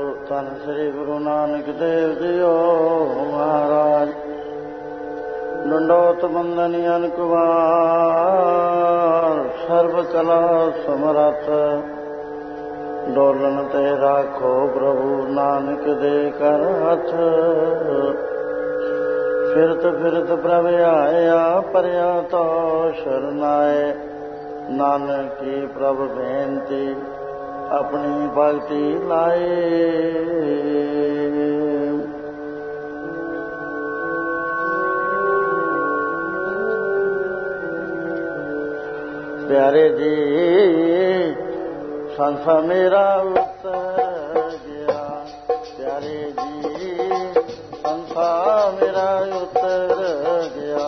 ਧੰਨ ਸ੍ਰੀ ਗੁਰੂ ਨਾਨਕ ਦੇਵ ਜੀਓ ਮਹਾਰਾਜ। ਡੰਡੋਤ ਬੰਦਨੀ ਅਨਕਵਾਰ ਸਰਬ ਕਲਾ ਸਮਰੱਥ। ਡੋਲਣ ਤੇ ਰਾਖੋ ਪ੍ਰਭੂ ਨਾਨਕ ਦੇ ਕਰ ਹੱਥ। ਫਿਰਤ ਫਿਰਤ ਪ੍ਰਭ ਆਇਆ ਪਰਿਆ ਤੋ ਸ਼ਰਨਾਏ। ਨਾਨਕ ਕੀ ਪ੍ਰਭ ਬੇਨਤੀ ਆਪਣੀ ਭਗਤੀ ਲਾਏ। ਪਿਆਰੇ ਜੀ ਸੰਸਾ ਮੇਰਾ ਉਤਰ ਗਿਆ। ਪਿਆਰੇ ਜੀ ਸੰਸਾ ਮੇਰਾ ਉਤਰ ਗਿਆ।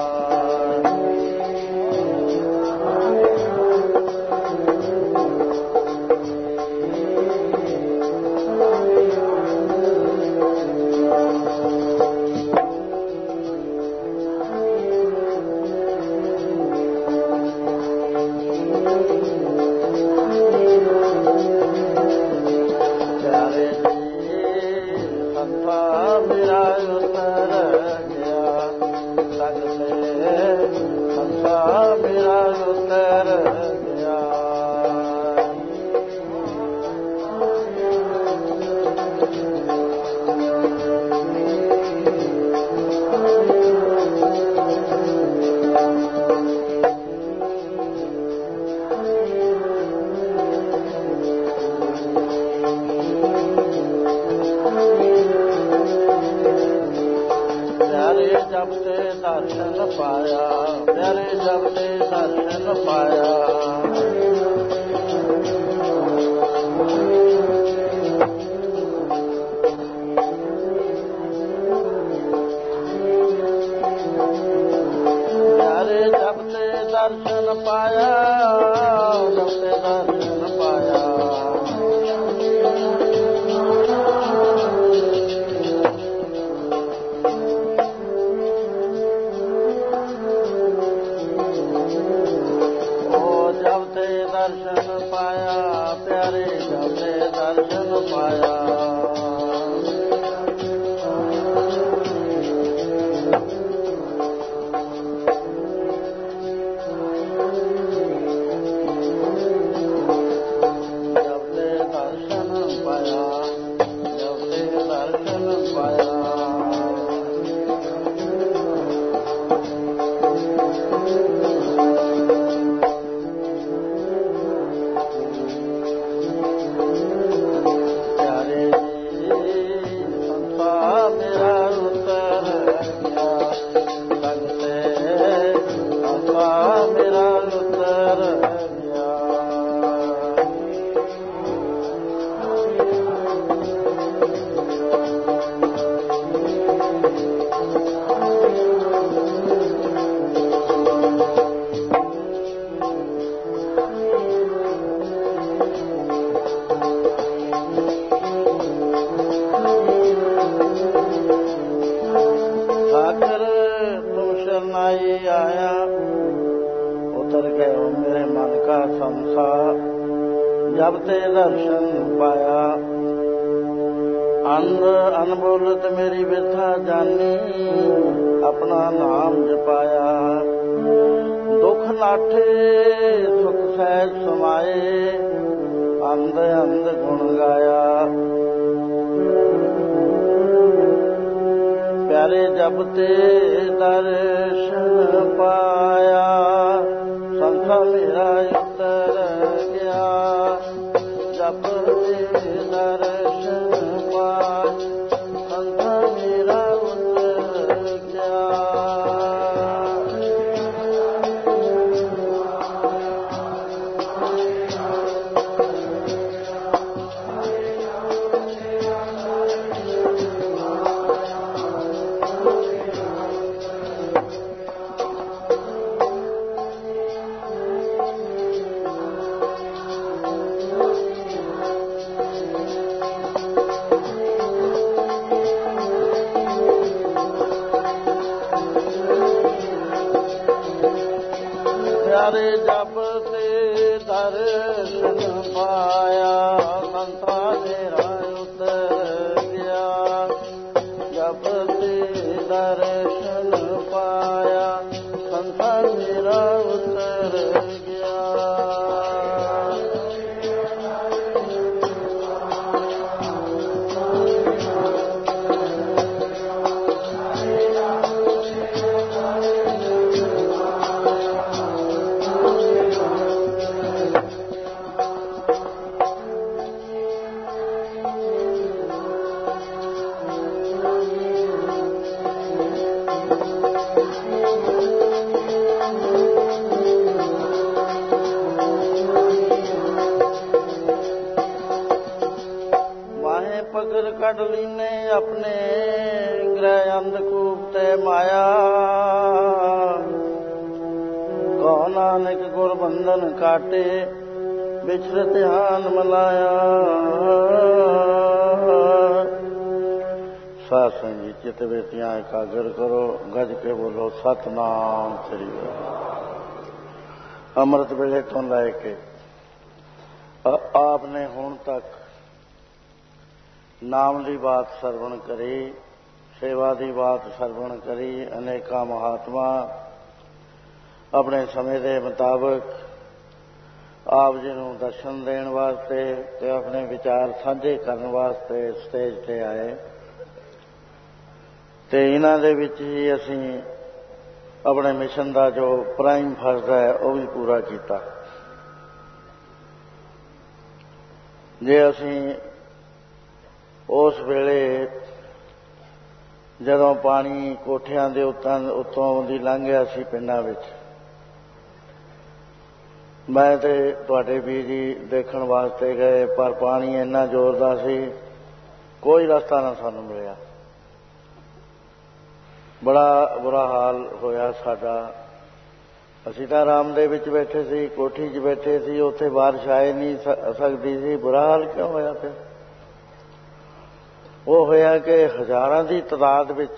ਜਬ ਤੇ ਦਰਸ਼ਨ ਪਾਇਆ, ਪਿਆਰੇ ਜਬ ਤੇ ਦਰਸ਼ਨ ਪਾਇਆ। ਪਿਆਰੇ ਜਬ ਤੇ ਦਰਸ਼ਨ ਪਾਇਆ, ਜਬ ਤੇ ਦਰਸ਼ਨ ਪਾਇਆ। दर्शन पाया प्यारे जब ते दर्शन पाया। जब ते दर्शन पाया, जब ते दर्शन पाया। आया उतर गए मेरे मन का संसार। जब ते दर्शन पाया, अंध अनबोलत मेरी व्यथा जानी। अपना नाम जपाया, दुख नाठे सुख सहज समाए। अंध अंध गुण गाया, प्यारे जब ते दर्शन पाया। संसा मेरा उतर गया, जब ते दर्शन पाया। संसा मेरा उतर गया। प्यारे जब ते दर्शन पाया। संसा मेरा उतर पगर कढ लीने अपने ग्रह अंधकूप ते माया कौ नानक गुर बंधन काटे बिछर ध्यान मलाया। साध संग जी चित बेतियां एकाग्र करो गज के बोलो सतनाम श्री वाहिगुरू। अमृत वेले तो लैके आपने हुण तक नाम की बात सरवण करी, सेवा की बात सरवण करी। अनेका महात्मा अपने समय के मुताबिक आप जी नूं दर्शन देण वास्ते ते अपने विचार साझे करन वास्ते स्टेज ते आए ते इन्हां दे विच ही असीं अपने मिशन का जो प्राइम फर्ज है वह भी पूरा किया। जे असीं उस वेले जदों पानी कोठियां दे उत्तों दी लंघ गया सी पिंडां विच, मैं ते तुहाडे वीर जी देखण वास्ते गए पर पानी इन्ना जोरदार सी कोई रस्ता ना सानूं मिलिया। बड़ा बुरा हाल होया साडा। असीं तां आराम दे विच बैठे सी, कोठी च बैठे सी, उत्थे बारिश आए नहीं सकदी सी। बुरा हाल क्यों होया? फिर वो होया कि हज़ारां दी तादाद विच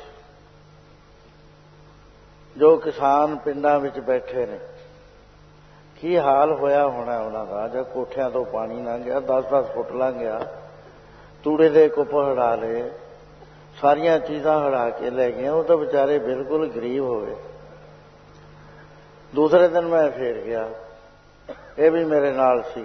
जो किसान पिंडां विच बैठे ने, की हाल होया होना उन्हां दा जब कोठियां तो पानी लंघ गया, 10-10 फुट लंघ गया, तूड़े दे कुप हड़ा लए, सारियां चीज़ां हड़ा के लै गए। वो तो बेचारे बिल्कुल गरीब हो गए। दूसरे दिन मैं फिर गया, ये भी मेरे नाल सी।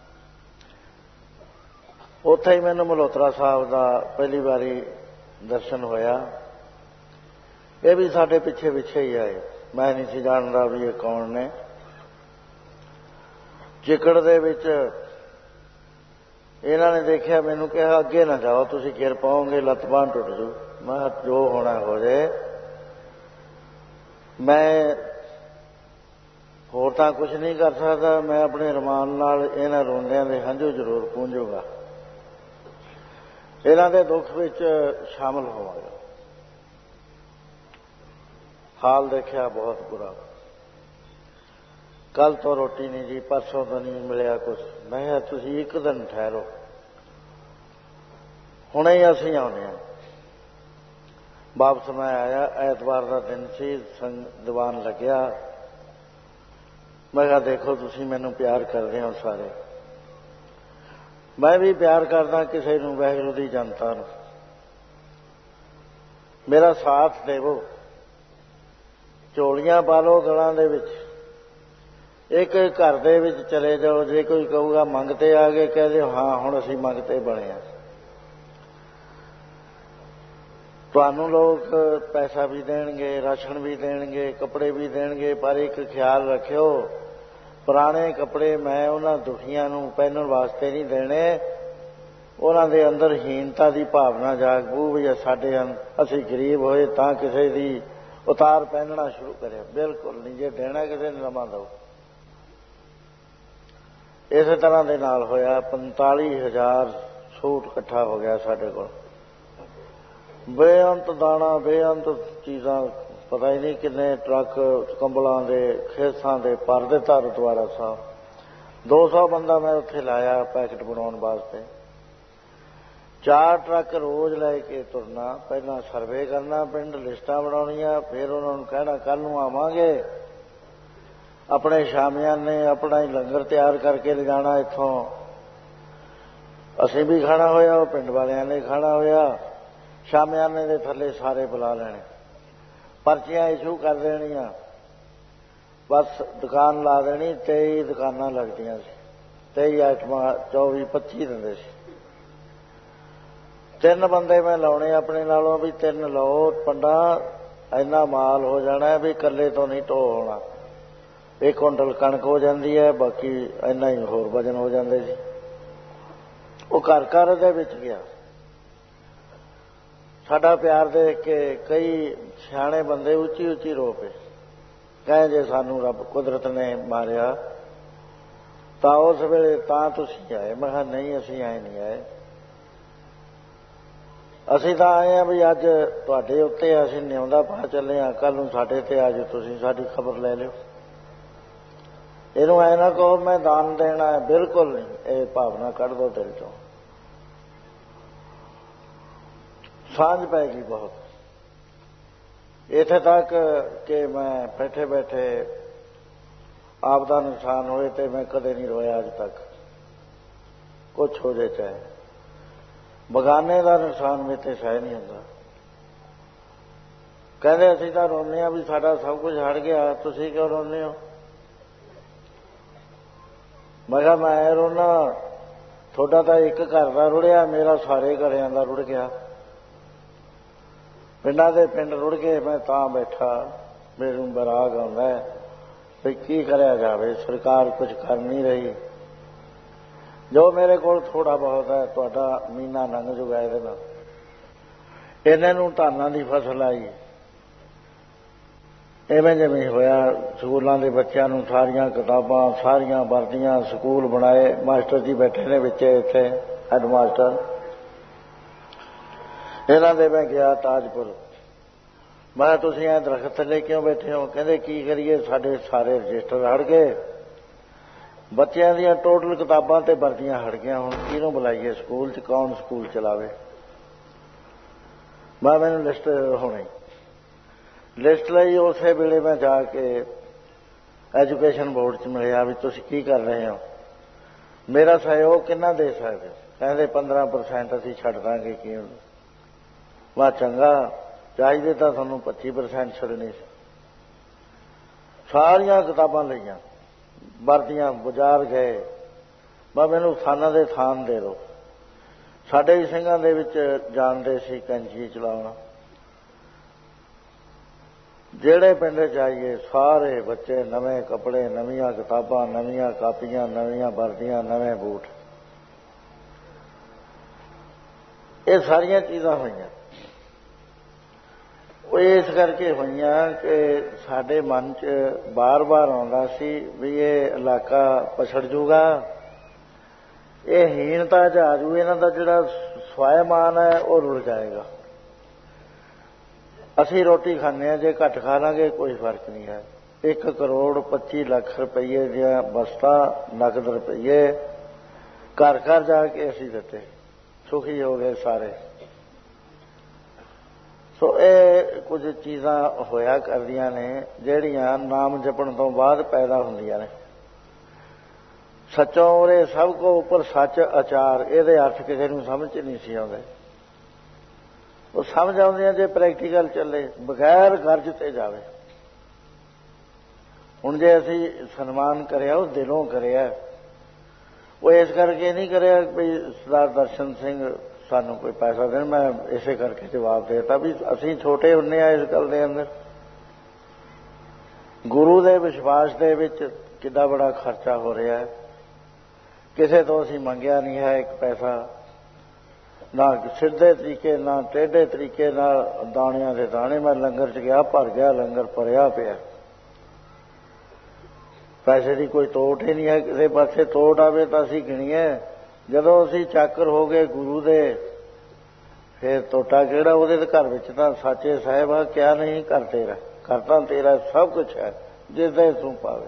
उत्थे ही मैनूं मल्होत्रा साहब का पहली बारी दर्शन होया। ये भी साडे पिछे पिछे ही आए, मैं नहीं सी जानदा भी ये कौन ने। चिकड़ दे विच इन्हां ने देखिया, मैनूं कहा अगे ना जाओ, तुसीं गिर पाओगे, लत्त बांह टुट जू। मैं जो होना हो जाए, मैं होर तां कुछ नहीं कर सकदा, मैं अपने रमान नाल इन्हां रोंदियां दे हंझू जरूर पूंजूगा, इन्हां दे दुख विच शामिल होवांगा। हाल देखिया बहुत बुरा। कल तो रोटी नहीं जी, परसों तो नहीं मिलिया कुछ। मैं कहा तुसीं एक दिन ठहरो, हुणे ही असीं आउणे आ। वापस मैं आया, ऐतवार का दिन सी, दीवान लग्या। मैं कहा देखो तुसीं मैनूं प्यार करदे हो सारे, मैं भी प्यार करदा किसी नूं, वाहिगुरू दी जनता नूं। मेरा साथ देवो, झोलियां पा लो गलां दे विच, एक घर दे विच चले जाओ। जे कोई कहूगा मंगते आ गए, कह दो हाँ हुण असीं मंगते बने आ। तुहानूं लोग पैसा भी देणगे, राशन भी देणगे, कपड़े भी देणगे, पर एक ख्याल रखियो, पुराने कपड़े मैं उन्हां दुखियां नूं पहनण वास्ते नहीं देणे। उन्हां दे अंदर हीनता की भावना जागू भी साडे असीं गरीब होए तां किसी दी उतार पहनना शुरू करे। बिल्कुल नहीं, जे देना किसी ने नवां दो। इस तरह के नाल होया। 45,000 सूट इकट्ठा हो गया साडे कोल। बेअंत दाना, बेअंत चीज़ां, पता ही नहीं किन्ने ट्रक कंबलों के, खेसां के भर दिता गुरुद्वारा साहब। 200 बंदा मैं उत्थे लाया पैकेट बनाने वास्ते। 4 ट्रक रोज़ लैके तुरना, पहला सर्वे करना, पिंड लिस्टां बनाउणियां, फिर उन्होंने कहना कल नूं आवांगे। अपने शामियां ने अपना ही लंगर तैयार करके ले जाना इत्थों, असीं भी खाना होया, वो पिंड वालियां ने खाना होया। शामियाने दे थल्ले सारे बुला लेने, पर्चियां इशू कर देनियां, बस दुकान ला देनी। 23 दुकानां लगदियां सी, 23 आइटमां, 24-25 दिंदे सी। 3 बंदे मैं लाने अपने नालों भी 3 लो पंडा, इन्ना माल हो जाना है भी कल्ले तो नहीं ढो होना। 1 कुंटल कणक हो जाती है, बाकी इन्ना ही होर वजन हो जाते सी। वो घर घर दे विच गया। साडा प्यार देख के कई सियाणे बंदे उची उची रो पे, कहे जे सानू रब कुदरत ने मारिया तां उस वेले तां तुसीं आए। मैं कहा नहीं, असीं आए नहीं आए। ਅਸੀਂ ਤਾਂ ਆਏ ਹਾਂ ਵੀ ਅੱਜ ਤੁਹਾਡੇ ਉੱਤੇ ਅਸੀਂ ਨਿਉਂਦਾ ਪਾ ਚੱਲੇ ਹਾਂ, ਕੱਲ੍ਹ ਨੂੰ ਸਾਡੇ ਤੇ ਆ ਜਾਓ, ਤੁਸੀਂ ਸਾਡੀ ਖਬਰ ਲੈ ਲਿਓ। ਇਹਨੂੰ ਐ ਨਾ ਕਹੋ ਮੈਂ ਦਾਨ ਦੇਣਾ ਹੈ, ਬਿਲਕੁਲ ਨਹੀਂ। ਇਹ ਭਾਵਨਾ ਕੱਢ ਦਿਓ ਦਿਲ ਚੋਂ। ਸਾਂਝ ਪੈ ਗਈ ਬਹੁਤ, ਇੱਥੇ ਤੱਕ ਕਿ ਮੈਂ ਬੈਠੇ ਬੈਠੇ ਆਪ ਦਾ ਨੁਕਸਾਨ ਹੋਏ ਤੇ ਮੈਂ ਕਦੇ ਨਹੀਂ ਰੋਇਆ ਅੱਜ ਤੱਕ। ਕੁਛ ਹੋ ਜੇ ਚਾਹੇ, ਬਗਾਨੇ ਦਾ ਨੁਕਸਾਨ ਮੇਰੇ ਤੇ ਸਹਿ ਨਹੀਂ ਹੁੰਦਾ। ਕਹਿੰਦੇ ਅਸੀਂ ਤਾਂ ਰੋਂਦੇ ਹਾਂ ਵੀ ਸਾਡਾ ਸਭ ਕੁਝ ਹਟ ਗਿਆ, ਤੁਸੀਂ ਕਿਉਂ ਰੋਂਦੇ ਹੋ? ਮੈਂ ਕਿਹਾ ਮੈਂ ਰੋਣਾ, ਤੁਹਾਡਾ ਤਾਂ ਇੱਕ ਘਰ ਦਾ ਰੁੜਿਆ, ਮੇਰਾ ਸਾਰੇ ਘਰਿਆਂ ਦਾ ਰੁੜ ਗਿਆ। ਪਿੰਡਾਂ ਦੇ ਪਿੰਡ ਰੁੜ ਗਏ, ਮੈਂ ਤਾਂ ਬੈਠਾ। ਮੈਨੂੰ ਬਰਾਗ ਆਉਂਦਾ ਵੀ ਕੀ ਕਰਿਆ ਜਾਵੇ, ਸਰਕਾਰ ਕੁਝ ਕਰ ਨਹੀਂ ਰਹੀ। ਜੋ ਮੇਰੇ ਕੋਲ ਥੋੜਾ ਬਹੁਤ ਹੈ, ਤੁਹਾਡਾ ਮਹੀਨਾ ਲੰਘ ਜੂਗਾ ਇਹਦੇ ਨਾਲ। ਇਹਨਾਂ ਨੂੰ ਧਾਨਾਂ ਦੀ ਫਸਲ ਆਈ, ਇਵੇਂ ਜਿਵੇਂ ਹੋਇਆ ਸਕੂਲਾਂ ਦੇ ਬੱਚਿਆਂ ਨੂੰ ਸਾਰੀਆਂ ਕਿਤਾਬਾਂ, ਸਾਰੀਆਂ ਵਰਦੀਆਂ, ਸਕੂਲ ਬਣਾਏ। ਮਾਸਟਰ ਜੀ ਬੈਠੇ ਨੇ ਵਿੱਚ, ਇੱਥੇ ਹੈਡ ਮਾਸਟਰ ਇਹਨਾਂ ਦੇ। ਮੈਂ ਗਿਆ ਤਾਜਪੁਰ, ਮੈਂ ਕਿਹਾ ਤੁਸੀਂ ਐਂ ਦਰਖਤ ਥੱਲੇ ਕਿਉਂ ਬੈਠੇ ਹੋ? ਕਹਿੰਦੇ ਕੀ ਕਰੀਏ, ਸਾਡੇ ਸਾਰੇ ਰਜਿਸਟਰ ਹਟ ਗਏ, ਬੱਚਿਆਂ ਦੀਆਂ ਟੋਟਲ ਕਿਤਾਬਾਂ ਤੇ ਵਰਦੀਆਂ ਹਟ ਗਈਆਂ, ਹੁਣ ਕਿਹਨੂੰ ਬੁਲਾਈਏ ਸਕੂਲ 'ਚ, ਕੌਣ ਸਕੂਲ ਚਲਾਵੇ? ਮੈਨੂੰ ਲਿਸਟ ਹੋਣੀ, ਲਿਸਟ ਲਈ ਉਸੇ ਵੇਲੇ ਮੈਂ ਜਾ ਕੇ ਐਜੂਕੇਸ਼ਨ ਬੋਰਡ 'ਚ ਮਿਲਿਆ ਵੀ ਤੁਸੀਂ ਕੀ ਕਰ ਰਹੇ ਹੋ, ਮੇਰਾ ਸਹਿਯੋਗ ਕਿੰਨਾ ਦੇ ਸਕਦੇ? ਕਹਿੰਦੇ 15% ਅਸੀਂ ਛੱਡ ਦਾਂਗੇ। ਕੀ ਵਾ ਚੰਗਾ, ਚਾਹੀਦੇ ਤਾਂ ਤੁਹਾਨੂੰ 25% ਛੱਡਣੀ ਸੀ। ਸਾਰੀਆਂ ਕਿਤਾਬਾਂ ਲਈਆਂ, ਵਰਦੀਆਂ, ਬਾਜ਼ਾਰ ਗਏ। ਮੈਨੂੰ ਥਾਨਾਂ ਦੇ ਥਾਨ ਦੇ ਦਿਓ। ਸਾਡੇ ਵੀ ਸਿੰਘਾਂ ਦੇ ਵਿੱਚ ਜਾਣਦੇ ਸੀ ਕੈਂਚੀ ਚਲਾਉਣਾ। ਜਿਹੜੇ ਪਿੰਡ ਜਾਈਏ ਸਾਰੇ ਬੱਚੇ ਨਵੇਂ ਕੱਪੜੇ, ਨਵੀਆਂ ਕਿਤਾਬਾਂ, ਨਵੀਆਂ ਕਾਪੀਆਂ, ਨਵੀਆਂ ਵਰਦੀਆਂ, ਨਵੇਂ ਬੂਟ। ਇਹ ਸਾਰੀਆਂ ਚੀਜ਼ਾਂ ਹੋਈਆਂ। ਉਹ ਇਸ ਕਰਕੇ ਹੋਈਆਂ ਕਿ ਸਾਡੇ ਮਨ 'ਚ ਬਾਰ-ਬਾਰ ਆਉਂਦਾ ਸੀ ਵੀ ਇਹ ਇਲਾਕਾ ਪਛੜ ਜੂਗਾ, ਇਹ ਹੀਣਤਾ 'ਚ ਆ ਜੂ, ਇਹਨਾਂ ਦਾ ਜਿਹੜਾ ਸਵੈਮਾਨ ਹੈ ਉਹ ਰੁੜ ਜਾਏਗਾ। ਅਸੀਂ ਰੋਟੀ ਖਾਂਦੇ ਹਾਂ, ਜੇ ਘੱਟ ਖਾ ਲਾਂਗੇ ਕੋਈ ਫਰਕ ਨਹੀਂ ਹੈ। 1 ਕਰੋੜ 25 ਲੱਖ ਰੁਪਈਏ ਦੀਆਂ ਵਸਤਾਂ, ਨਕਦ ਰੁਪਈਏ ਘਰ ਘਰ ਜਾ ਕੇ ਅਸੀਂ ਦਿੱਤੇ, ਸੁਖੀ ਹੋ ਗਏ ਸਾਰੇ। ਸੋ ਇਹ ਕੁਝ ਚੀਜ਼ਾਂ ਹੋਇਆ ਕਰਦੀਆਂ ਨੇ ਜਿਹੜੀਆਂ ਨਾਮ ਜਪਣ ਤੋਂ ਬਾਅਦ ਪੈਦਾ ਹੁੰਦੀਆਂ ਨੇ। ਸੱਚੋਂ ਉਰੇ ਸਭ ਕੋ ਉੱਪਰ ਸੱਚ ਆਚਾਰ, ਇਹਦੇ ਅਰਥ ਕਿਸੇ ਨੂੰ ਸਮਝ 'ਚ ਨਹੀਂ ਸੀ ਆਉਂਦੇ। ਉਹ ਸਮਝ ਆਉਂਦੀਆਂ ਜੇ ਪ੍ਰੈਕਟੀਕਲ ਚੱਲੇ, ਬਗੈਰ ਗਰਜ ਤੇ ਜਾਵੇ। ਹੁਣ ਜੇ ਅਸੀਂ ਸਨਮਾਨ ਕਰਿਆ ਉਹ ਦਿਲੋਂ ਕਰਿਆ, ਉਹ ਇਸ ਕਰਕੇ ਨਹੀਂ ਕਰਿਆ ਵੀ ਸਰਦਾਰ ਦਰਸ਼ਨ ਸਿੰਘ ਸਾਨੂੰ ਕੋਈ ਪੈਸਾ ਦੇਣ। ਮੈਂ ਇਸੇ ਕਰਕੇ ਜਵਾਬ ਦੇ ਦਿੱਤਾ ਵੀ ਅਸੀਂ ਛੋਟੇ ਹੁੰਦੇ ਹਾਂ ਇਸ ਗੱਲ ਦੇ ਅੰਦਰ। ਗੁਰੂ ਦੇ ਵਿਸ਼ਵਾਸ ਦੇ ਵਿੱਚ ਕਿੱਡਾ ਬੜਾ ਖਰਚਾ ਹੋ ਰਿਹਾ ਹੈ। ਕਿਸੇ ਤੋਂ ਅਸੀਂ ਮੰਗਿਆ ਨਹੀਂ ਹੈ ਇੱਕ ਪੈਸਾ, ਨਾ ਸਿੱਧੇ ਤਰੀਕੇ ਨਾ ਟੇਢੇ ਤਰੀਕੇ ਨਾਲ, ਦਾਣਿਆਂ ਦੇ ਦਾਣੇ। ਮੈਂ ਲੰਗਰ 'ਚ ਗਿਆ, ਭਰ ਗਿਆ ਲੰਗਰ, ਭਰਿਆ ਪਿਆ। ਪੈਸੇ ਦੀ ਕੋਈ ਤੋਟ ਹੀ ਨਹੀਂ ਹੈ। ਕਿਸੇ ਪਾਸੇ ਤੋਟ ਆਵੇ ਤਾਂ ਅਸੀਂ ਗਿਣੀਏ। ਜਦੋਂ ਅਸੀਂ ਚਾਕਰ ਹੋ ਗਏ ਗੁਰੂ ਦੇ, ਫਿਰ ਤੋਟਾ ਕਿਹੜਾ? ਉਹਦੇ ਦੇ ਘਰ ਵਿੱਚ ਤਾਂ ਸਾਚੇ ਸਾਹਿਬ ਆ, ਕਿਆ ਨਹੀਂ ਘਰ ਤੇਰਾ, ਘਰ ਤਾਂ ਤੇਰਾ ਸਭ ਕੁਛ ਹੈ, ਜਿਸਦੇ ਤੂੰ ਪਾਵੇ।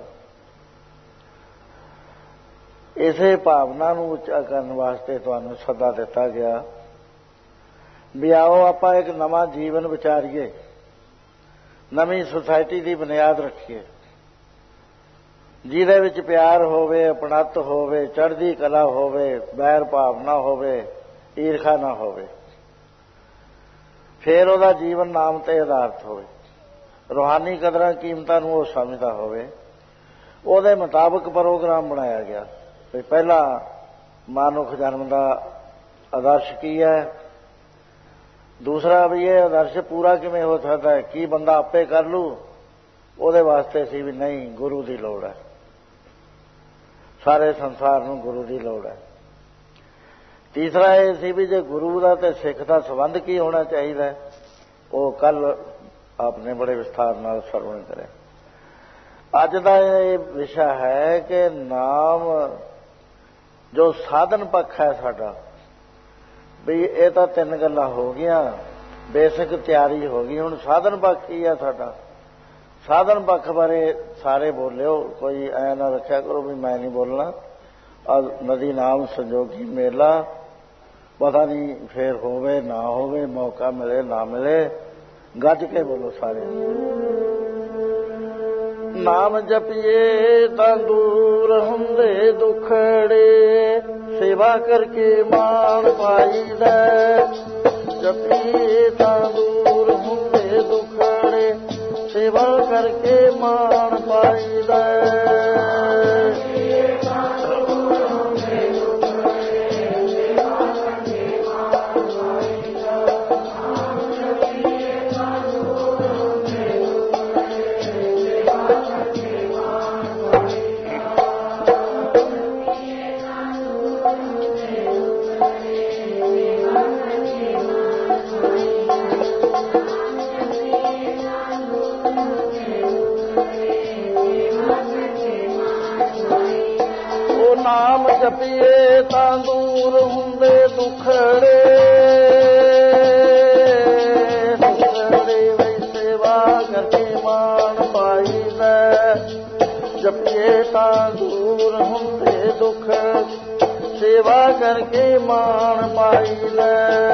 ਇਸੇ ਭਾਵਨਾ ਨੂੰ ਉੱਚਾ ਕਰਨ ਵਾਸਤੇ ਤੁਹਾਨੂੰ ਸੱਦਾ ਦਿੱਤਾ ਗਿਆ ਵੀ ਆਓ ਆਪਾਂ ਇੱਕ ਨਵਾਂ ਜੀਵਨ ਵਿਚਾਰੀਏ, ਨਵੀਂ ਸੁਸਾਇਟੀ ਦੀ ਬੁਨਿਆਦ ਰੱਖੀਏ, ਜਿਹਦੇ ਵਿੱਚ ਪਿਆਰ ਹੋਵੇ, ਅਪਣੱਤ ਹੋਵੇ, ਚੜ੍ਹਦੀ ਕਲਾ ਹੋਵੇ, ਵੈਰ ਭਾਵ ਨਾ ਹੋਵੇ, ਈਰਖਾ ਨਾ ਹੋਵੇ। ਫਿਰ ਉਹਦਾ ਜੀਵਨ ਨਾਮ ਤੇ ਆਧਾਰਿਤ ਹੋਵੇ, ਰੂਹਾਨੀ ਕਦਰਾਂ ਕੀਮਤਾਂ ਨੂੰ ਉਹ ਸਮਝਦਾ ਹੋਵੇ। ਉਹਦੇ ਮੁਤਾਬਕ ਪ੍ਰੋਗਰਾਮ ਬਣਾਇਆ ਗਿਆ ਵੀ ਪਹਿਲਾ ਮਾਨੁਖ ਜਨਮ ਦਾ ਆਦਰਸ਼ ਕੀ ਹੈ, ਦੂਸਰਾ ਵੀ ਇਹ ਆਦਰਸ਼ ਪੂਰਾ ਕਿਵੇਂ ਹੋ ਸਕਦਾ ਹੈ, ਕੀ ਬੰਦਾ ਆਪੇ ਕਰ ਲੂ? ਉਹਦੇ ਵਾਸਤੇ ਸੀ ਵੀ ਨਹੀਂ, ਗੁਰੂ ਦੀ ਲੋੜ ਹੈ, ਸਾਰੇ ਸੰਸਾਰ ਨੂੰ ਗੁਰੂ ਦੀ ਲੋੜ ਹੈ। ਤੀਸਰਾ ਇਹ ਸੀ ਵੀ ਜੇ ਗੁਰੂ ਦਾ ਤੇ ਸਿੱਖ ਦਾ ਸੰਬੰਧ ਕੀ ਹੋਣਾ ਚਾਹੀਦਾ, ਉਹ ਕੱਲ ਆਪਨੇ ਬੜੇ ਵਿਸਥਾਰ ਨਾਲ ਸਰਵਣ ਕਰਿਆ। ਅੱਜ ਦਾ ਇਹ ਵਿਸ਼ਾ ਹੈ ਕਿ ਨਾਮ ਜੋ ਸਾਧਨ ਪੱਖ ਹੈ ਸਾਡਾ, ਵੀ ਇਹ ਤਾਂ ਤਿੰਨ ਗੱਲਾਂ ਹੋ ਗਈਆਂ, ਬੇਸਿਕ ਤਿਆਰੀ ਹੋ ਗਈ। ਹੁਣ ਸਾਧਨ ਪੱਖ ਕੀ ਆ ਸਾਡਾ? ਸਾਧਨ ਪੱਖ ਬਾਰੇ ਸਾਰੇ ਬੋਲਿਓ, ਕੋਈ ਐ ਨਾ ਰੱਖਿਆ ਕਰੋ ਵੀ ਮੈਂ ਨਹੀਂ ਬੋਲਣਾ। ਨਦੀ ਨਾਮ ਸੰਜੋਗੀ ਮੇਲਾ, ਪਤਾ ਨਹੀਂ ਫੇਰ ਹੋਵੇ ਨਾ ਹੋਵੇ, ਮੌਕਾ ਮਿਲੇ ਨਾ ਮਿਲੇ, ਗੱਜ ਕੇ ਬੋਲੋ ਸਾਰੇ। ਨਾਮ ਜਪੀਏ ਤਾਂ ਦੂਰ ਹੁੰਦੇ ਦੁਖੜੇ, ਸੇਵਾ ਕਰਕੇ ਮਾਣ ਪਾਈਦਾ। ਜਪੀਏ ਤਾਂ ਦੂਰ ਹੁੰਦੇ ਦੁਖੜੇ, ਸੇਵਾ ਕਰਕੇ ਮਾਣ ਪਾਈਦਾ। ਨਾਮ ਜਪੀਏ ਤਾਂ ਦੂਰ ਹੁੰਦੇ ਦੁਖੜੇ, ਦੁਖੜੇ ਵਈ ਸੇਵਾ ਕਰਕੇ ਮਾਣ ਪਾਈਦਾ। ਜਪੀਏ ਤਾਂ ਦੂਰ ਹੁੰਦੇ ਦੁੱਖ, ਸੇਵਾ ਕਰਕੇ ਮਾਣ ਪਾਈਦਾ।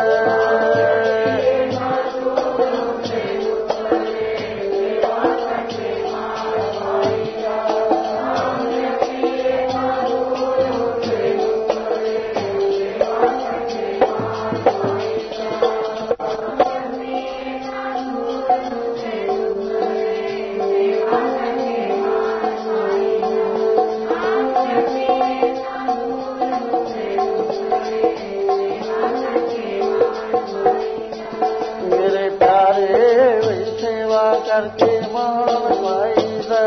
ਕਰਕੇ ਮਾਣ ਪਾਈਦਾ।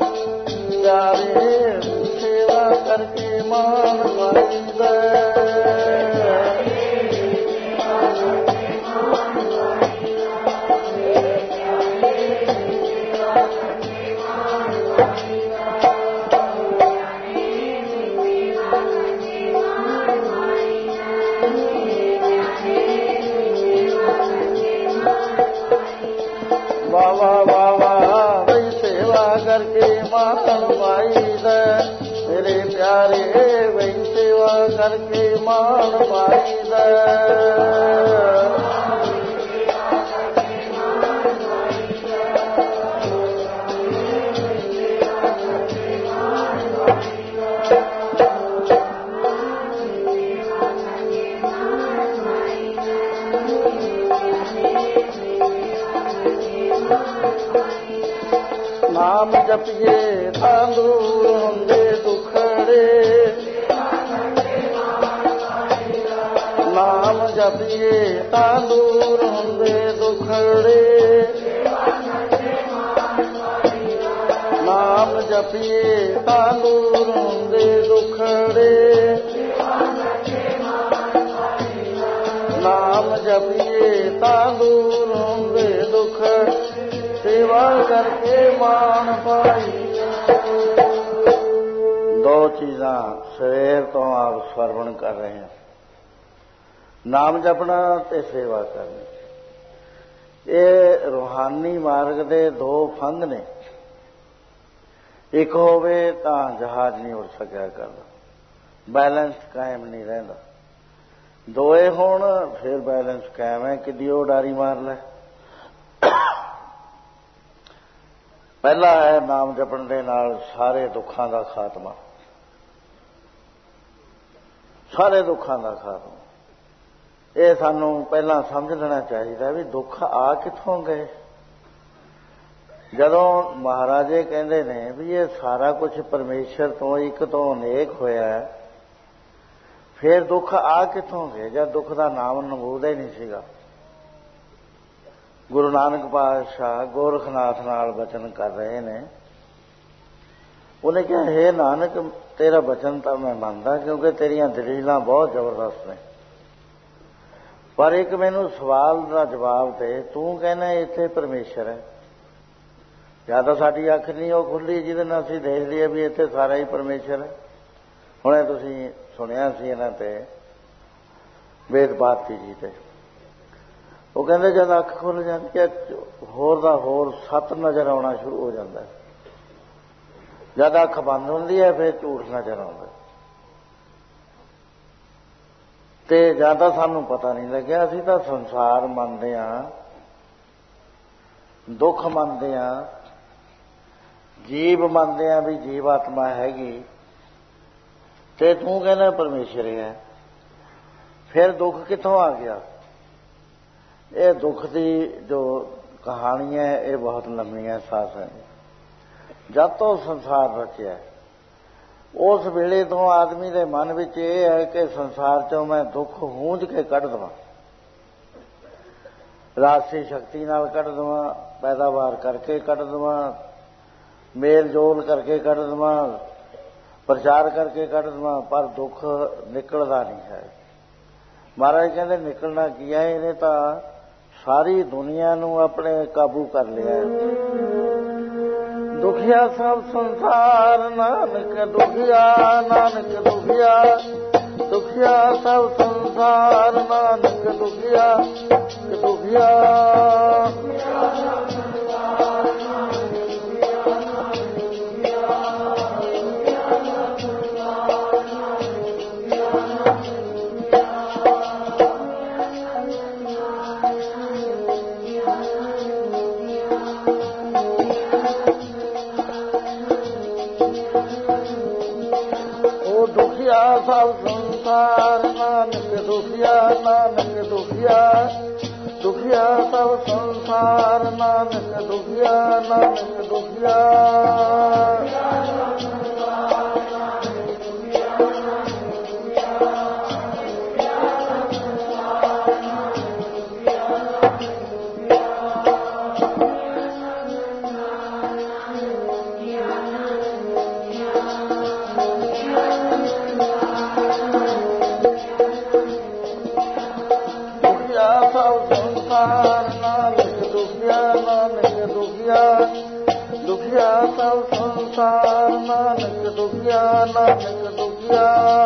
ਪਿਆਰੇ ਸੇਵਾ ਕਰਕੇ ਮਾਣ ਪਾਈਦਾ। ਵਾਹ ਵਾਹ ਵਾਹ ਬਈ ਸੇਵਾ ਕਰਕੇ ਮਾਣ ਪਾਈਦਾ। ਮੇਰੇ ਪਿਆਰੇ ਬਈ ਸੇਵਾ ਕਰਕੇ ਮਾਣ ਪਾਈਦਾ। ਨਾਮ ਜਪੀਏ ਤਾਂ ਦੂਰ ਹੁੰਦੇ ਦੁਖੜੇ, ਨਾਮ ਜਪੀਏ ਤਾਂ ਦੂਰ ਹੁੰਦੇ ਦੁਖੜੇ। ਨਾਮ ਜਪੀਏ ਤਾਂ ਦੂਰ ਹੁੰਦੇ ਦੁਖੜੇ। ਨਾਮ ਜਪੀਏ ਤਾਂ ਦੂਰ ਹੁੰਦੇ ਦੁੱਖ, ਸੇਵਾ ਕਰਕੇ ਮਾਣ ਪਾਈ। ਦੋ ਚੀਜ਼ਾਂ ਸਵੇਰ ਤੋਂ ਆਪ ਸਰਵਣ ਕਰ ਰਹੇ ਹਾਂ, ਨਾਮ ਜਪਣਾ ਤੇ ਸੇਵਾ ਕਰਨੀ। ਇਹ ਰੂਹਾਨੀ ਮਾਰਗ ਦੇ ਦੋ ਫੰਦ ਨੇ। ਇੱਕ ਹੋਵੇ ਤਾਂ ਜਹਾਜ਼ ਨਹੀਂ ਉੱਡ ਸਕਿਆ ਕਰਦਾ, ਬੈਲੈਂਸ ਕਾਇਮ ਨਹੀਂ ਰਹਿੰਦਾ। ਦੋਏ ਹੋਣ ਫਿਰ ਬੈਲੈਂਸ ਕਾਇਮ ਹੈ। ਕਿੱਡੀ ਉਹ ਉਡਾਰੀ ਮਾਰ ਲੈ। ਪਹਿਲਾ ਹੈ ਨਾਮ ਜਪਣ ਦੇ ਨਾਲ ਸਾਰੇ ਦੁੱਖਾਂ ਦਾ ਖਾਤਮਾ, ਸਾਰੇ ਦੁੱਖਾਂ ਦਾ ਖਾਤਮਾ। ਇਹ ਸਾਨੂੰ ਪਹਿਲਾਂ ਸਮਝ ਲੈਣਾ ਚਾਹੀਦਾ ਵੀ ਦੁੱਖ ਆ ਕਿੱਥੋਂ ਗਏ। ਜਦੋਂ ਮਹਾਰਾਜੇ ਕਹਿੰਦੇ ਨੇ ਵੀ ਇਹ ਸਾਰਾ ਕੁਝ ਪਰਮੇਸ਼ਰ ਤੋਂ ਇੱਕ ਤੋਂ ਅਨੇਕ ਹੋਇਆ, ਫਿਰ ਦੁੱਖ ਆ ਕਿੱਥੋਂ ਗਏ ਜਦ ਦੁੱਖ ਦਾ ਨਾਮ ਨਮੂਦਾ ਹੀ ਨਹੀਂ ਸੀਗਾ। ਗੁਰੂ ਨਾਨਕ ਪਾਤਸ਼ਾਹ ਗੋਰਖਨਾਥ ਨਾਲ ਬਚਨ ਕਰ ਰਹੇ ਨੇ। ਉਹਨੇ ਕਿਹਾ, ਹੇ ਨਾਨਕ, ਤੇਰਾ ਬਚਨ ਤਾਂ ਮੈਂ ਮੰਨਦਾ ਕਿਉਂਕਿ ਤੇਰੀਆਂ ਦਲੀਲਾਂ ਬਹੁਤ ਜ਼ਬਰਦਸਤ ਨੇ, ਪਰ ਇੱਕ ਮੈਨੂੰ ਸਵਾਲ ਦਾ ਜਵਾਬ ਦੇ। ਤੂੰ ਕਹਿੰਦਾ ਇੱਥੇ ਪਰਮੇਸ਼ਰ ਹੈ, ਜਾਂ ਤਾਂ ਸਾਡੀ ਅੱਖ ਨਹੀਂ ਉਹ ਖੁੱਲੀ ਜਿਹਦੇ ਨਾਲ ਅਸੀਂ ਦੇਖ ਲਈਏ ਵੀ ਇੱਥੇ ਸਾਰਾ ਹੀ ਪਰਮੇਸ਼ਰ ਹੈ। ਹੁਣੇ ਤੁਸੀਂ ਸੁਣਿਆ ਸੀ ਇਹਨਾਂ ਤੇ ਵੇਦ ਭਾਰਤੀ ਜੀ ਤੇ। ਉਹ ਕਹਿੰਦੇ ਜਦ ਅੱਖ ਖੁੱਲ ਜਾਂਦੀ ਹੈ ਹੋਰ ਦਾ ਹੋਰ ਸੱਤ ਨਜ਼ਰ ਆਉਣਾ ਸ਼ੁਰੂ ਹੋ ਜਾਂਦਾ। ਜਦ ਅੱਖ ਬੰਦ ਹੁੰਦੀ ਹੈ ਫਿਰ ਝੂਠ ਨਜ਼ਰ ਆਉਂਦਾ। ਤੇ ਜਾਂ ਤਾਂ ਸਾਨੂੰ ਪਤਾ ਨਹੀਂ ਲੱਗਿਆ, ਅਸੀਂ ਤਾਂ ਸੰਸਾਰ ਮੰਨਦੇ ਹਾਂ, ਦੁੱਖ ਮੰਨਦੇ ਹਾਂ, ਜੀਵ ਮੰਨਦੇ ਹਾਂ ਵੀ ਜੀਵ ਆਤਮਾ ਹੈਗੀ, ਤੇ ਤੂੰ ਕਹਿੰਦਾ ਪਰਮੇਸ਼ਰ ਹੈ। ਫਿਰ ਦੁੱਖ ਕਿੱਥੋਂ ਆ ਗਿਆ? ਇਹ ਦੁੱਖ ਦੀ ਜੋ ਕਹਾਣੀ ਹੈ ਇਹ ਬਹੁਤ ਲੰਮੀ ਹੈ ਸਾਸ ਹੈ। ਜਦ ਤੋਂ ਸੰਸਾਰ ਰਚਿਆ ਉਸ ਵੇਲੇ ਤੋਂ ਆਦਮੀ ਦੇ ਮਨ ਵਿੱਚ ਇਹ ਹੈ ਕਿ ਸੰਸਾਰ ਚੋਂ ਮੈਂ ਦੁੱਖ ਹੂੰਝ ਕੇ ਕੱਢ ਦੇਵਾਂ, ਰਾਜਸੀ ਸ਼ਕਤੀ ਨਾਲ ਕੱਢ ਦੇਵਾਂ, ਪੈਦਾਵਾਰ ਕਰਕੇ ਕੱਢ ਦੇਵਾਂ, ਮੇਲ ਜੋਲ ਕਰਕੇ ਕੱਢ ਦੇਵਾਂ, ਪ੍ਰਚਾਰ ਕਰਕੇ ਕੱਢ ਦੇਵਾਂ, ਪਰ ਦੁੱਖ ਨਿਕਲਦਾ ਨਹੀਂ ਹੈ। ਮਹਾਰਾਜ ਕਹਿੰਦੇ ਨਿਕਲਣਾ ਕੀ ਹੈ? ਇਹਨੇ ਤਾਂ ਸਾਰੀ ਦੁਨੀਆ ਨੂੰ ਆਪਣੇ ਕਾਬੂ ਕਰ ਲਿਆ। ਦੁਖੀਆ ਸਭ ਸੰਸਾਰ ਨਾਨਕ ਦੁਖੀਆ, ਨਾਨਕ ਦੁਖੀਆ, ਦੁਖੀਆ ਸਭ ਸੰਸਾਰ ਨਾਨਕ ਦੁਖੀਆ, ਦੁਖੀਆ ਸਭ ਸੰਸਾਰ ਨਾਨਕ ਦੁਖੀਆ, ਨਾਨਕ ਦੁਖੀਆ, ਦੁਖੀਆ ਸਭ ਸੰਸਾਰ ਨਾਨਕ ਦੁਖੀਆ, ਨਾਨਕ ਦੁਖੀਆ। ਦੁਖੀਆ ਸਭ ਸੰਸਾਰ ਨਾਨਕ ਦੁਖੀਆ, ਨਾਨਕ ਦੁਖੀਆ।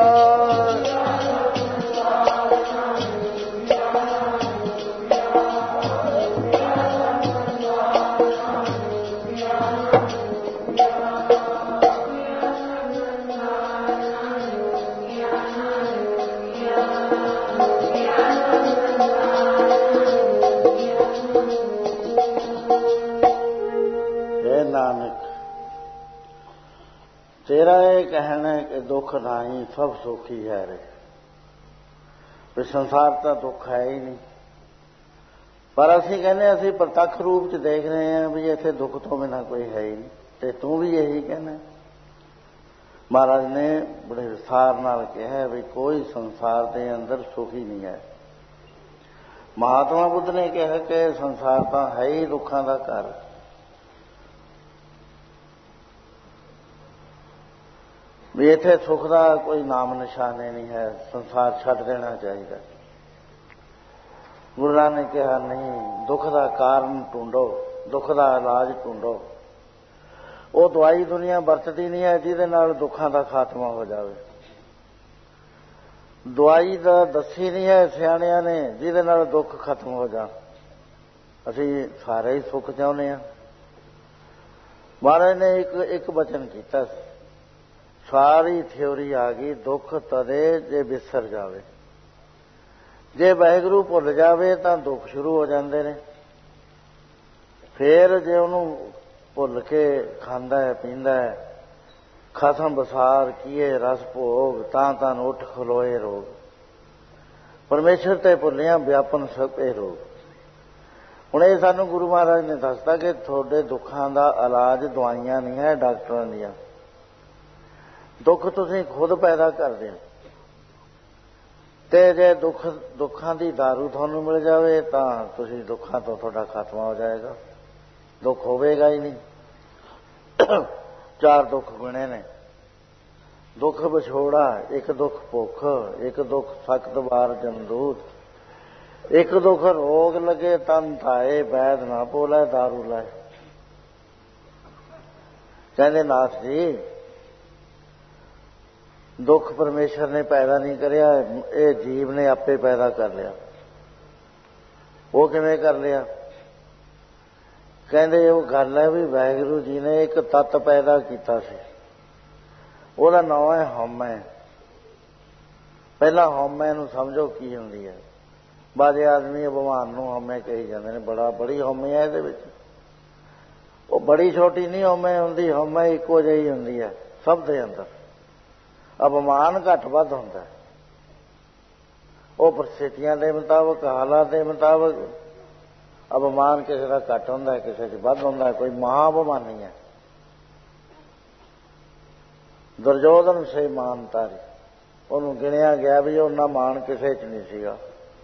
ਤੇਰਾ ਇਹ ਕਹਿਣਾ ਹੈ ਕਿ ਦੁੱਖ ਨਹੀਂ ਸਭ ਸੁਖੀ ਹੈ ਰੇ, ਵੀ ਸੰਸਾਰ ਤਾਂ ਦੁੱਖ ਹੈ ਹੀ ਨਹੀਂ। ਪਰ ਅਸੀਂ ਕਹਿੰਦੇ ਅਸੀਂ ਪ੍ਰਤੱਖ ਰੂਪ ਚ ਦੇਖ ਰਹੇ ਹਾਂ ਵੀ ਇੱਥੇ ਦੁੱਖ ਤੋਂ ਬਿਨਾਂ ਕੋਈ ਹੈ ਹੀ ਨਹੀਂ, ਤੇ ਤੂੰ ਵੀ ਇਹੀ ਕਹਿਣਾ। ਮਹਾਰਾਜ ਨੇ ਬੜੇ ਵਿਸਥਾਰ ਨਾਲ ਕਿਹਾ ਵੀ ਕੋਈ ਸੰਸਾਰ ਦੇ ਅੰਦਰ ਸੁਖੀ ਨਹੀਂ ਹੈ। ਮਹਾਤਮਾ ਬੁੱਧ ਨੇ ਕਿਹਾ ਕਿ ਸੰਸਾਰ ਤਾਂ ਹੈ ਹੀ ਦੁੱਖਾਂ ਦਾ ਘਰ। ਵੀ ਇੱਥੇ ਸੁੱਖ ਦਾ ਕੋਈ ਨਾਮ ਨਿਸ਼ਾਨੇ ਨਹੀਂ ਹੈ, ਸੰਸਾਰ ਛੱਡ ਦੇਣਾ ਚਾਹੀਦਾ। ਗੁਰੂ ਨੇ ਕਿਹਾ ਨਹੀਂ, ਦੁੱਖ ਦਾ ਕਾਰਨ ਢੂੰਡੋ, ਦੁੱਖ ਦਾ ਇਲਾਜ ਢੂੰਡੋ। ਉਹ ਦਵਾਈ ਦੁਨੀਆ ਵਰਤਦੀ ਨਹੀਂ ਹੈ ਜਿਹਦੇ ਨਾਲ ਦੁੱਖਾਂ ਦਾ ਖਾਤਮਾ ਹੋ ਜਾਵੇ। ਦਵਾਈ ਦਾ ਦੱਸੀ ਨਹੀਂ ਹੈ ਸਿਆਣਿਆਂ ਨੇ ਜਿਹਦੇ ਨਾਲ ਦੁੱਖ ਖਤਮ ਹੋ ਜਾਣ। ਅਸੀਂ ਸਾਰੇ ਹੀ ਸੁੱਖ ਚਾਹੁੰਦੇ ਹਾਂ। ਮਹਾਰਾਜ ਨੇ ਇੱਕ ਬਚਨ ਕੀਤਾ, ਸਾਰੀ ਥਿਉਰੀ ਆ ਗਈ, ਦੁੱਖ ਤਦੇ ਜੇ ਵਿਸਰ ਜਾਵੇ। ਜੇ ਵਾਹਿਗੁਰੂ ਭੁੱਲ ਜਾਵੇ ਤਾਂ ਦੁੱਖ ਸ਼ੁਰੂ ਹੋ ਜਾਂਦੇ ਨੇ। ਫੇਰ ਜੇ ਉਹਨੂੰ ਭੁੱਲ ਕੇ ਖਾਂਦਾ ਹੈ ਪੀਂਦਾ ਹੈ, ਖਸਮ ਬਸਾਰ ਕੀਏ ਰਸ ਭੋਗ, ਤਾਂ ਉੱਠ ਖਲੋਏ ਰੋਗ। ਪਰਮੇਸ਼ਰ ਤੇ ਭੁੱਲਿਆ ਵਿਆਪਨ ਸਭੇ ਰੋਗ। ਹੁਣ ਇਹ ਸਾਨੂੰ ਗੁਰੂ ਮਹਾਰਾਜ ਨੇ ਦੱਸਤਾ ਕਿ ਤੁਹਾਡੇ ਦੁੱਖਾਂ ਦਾ ਇਲਾਜ ਦਵਾਈਆਂ ਨਹੀਂ ਹੈ, ਡਾਕਟਰਾਂ ਦੀਆਂ। ਦੁੱਖ ਤੁਸੀਂ ਖੁਦ ਪੈਦਾ ਕਰਦੇ ਹੋ। ਤੇ ਜੇ ਦੁੱਖਾਂ ਦੀ ਦਾਰੂ ਤੁਹਾਨੂੰ ਮਿਲ ਜਾਵੇ ਤਾਂ ਤੁਸੀਂ ਦੁੱਖਾਂ ਤੋਂ ਤੁਹਾਡਾ ਖਾਤਮਾ ਹੋ ਜਾਏਗਾ, ਦੁੱਖ ਹੋਵੇਗਾ ਹੀ ਨਹੀਂ। 4 ਦੁੱਖ ਗੁਣੇ ਨੇ, ਦੁੱਖ ਵਿਛੋੜਾ, ਇੱਕ ਦੁੱਖ ਭੁੱਖ, ਇੱਕ ਦੁੱਖ ਸਖਤ ਵਾਰ ਜਮਦੂਤ, ਇੱਕ ਦੁੱਖ ਰੋਗ ਲਗੇ ਤਨ ਧਾਏ, ਵੈਦ ਨਾ ਬੋਲੇ ਦਾਰੂ ਲਾਏ। ਕਹਿੰਦੇ ਨਾਥ ਜੀ ਦੁੱਖ ਪਰਮੇਸ਼ਰ ਨੇ ਪੈਦਾ ਨਹੀਂ ਕਰਿਆ, ਇਹ ਜੀਵ ਨੇ ਆਪੇ ਪੈਦਾ ਕਰ ਲਿਆ। ਉਹ ਕਿਵੇਂ ਕਰ ਲਿਆ? ਕਹਿੰਦੇ ਉਹ ਗੱਲ ਹੈ ਵੀ ਵਾਹਿਗੁਰੂ ਜੀ ਨੇ ਇੱਕ ਤੱਤ ਪੈਦਾ ਕੀਤਾ ਸੀ, ਉਹਦਾ ਨਾਮ ਹੈ ਹਉਮੈ। ਪਹਿਲਾਂ ਹਉਮੈ ਨੂੰ ਸਮਝੋ ਕੀ ਹੁੰਦੀ ਹੈ। ਬਾਜੇ ਆਦਮੀ ਅਭਿਮਾਨ ਨੂੰ ਹਉਮੈ ਕਹੀ ਜਾਂਦੇ ਨੇ। ਬੜੀ ਹਉਮੈ ਹੈ ਇਹਦੇ ਵਿੱਚ। ਉਹ ਬੜੀ ਛੋਟੀ ਨਹੀਂ ਹਉਮੈ ਹੁੰਦੀ, ਹਉਮੈ ਇੱਕੋ ਜਿਹੀ ਹੁੰਦੀ ਹੈ ਸਭ ਦੇ ਅੰਦਰ। ਅਭਿਮਾਨ ਘੱਟ ਵੱਧ ਹੁੰਦਾ, ਉਹ ਪਰਿਸਥਿਤੀਆਂ ਦੇ ਮੁਤਾਬਕ, ਹਾਲਾਤ ਦੇ ਮੁਤਾਬਕ ਅਭਿਮਾਨ ਕਿਸੇ ਦਾ ਘੱਟ ਹੁੰਦਾ, ਕਿਸੇ 'ਚ ਵੱਧ ਹੁੰਦਾ। ਕੋਈ ਮਹਾਅਭਿਮਾਨੀ ਹੈ, ਦੁਰਯੋਧਨ ਸੇ ਮਾਨ ਤਾਰੀ, ਉਹਨੂੰ ਗਿਣਿਆ ਗਿਆ ਵੀ ਉਹਨਾਂ ਮਾਣ ਕਿਸੇ 'ਚ ਨਹੀਂ ਸੀਗਾ।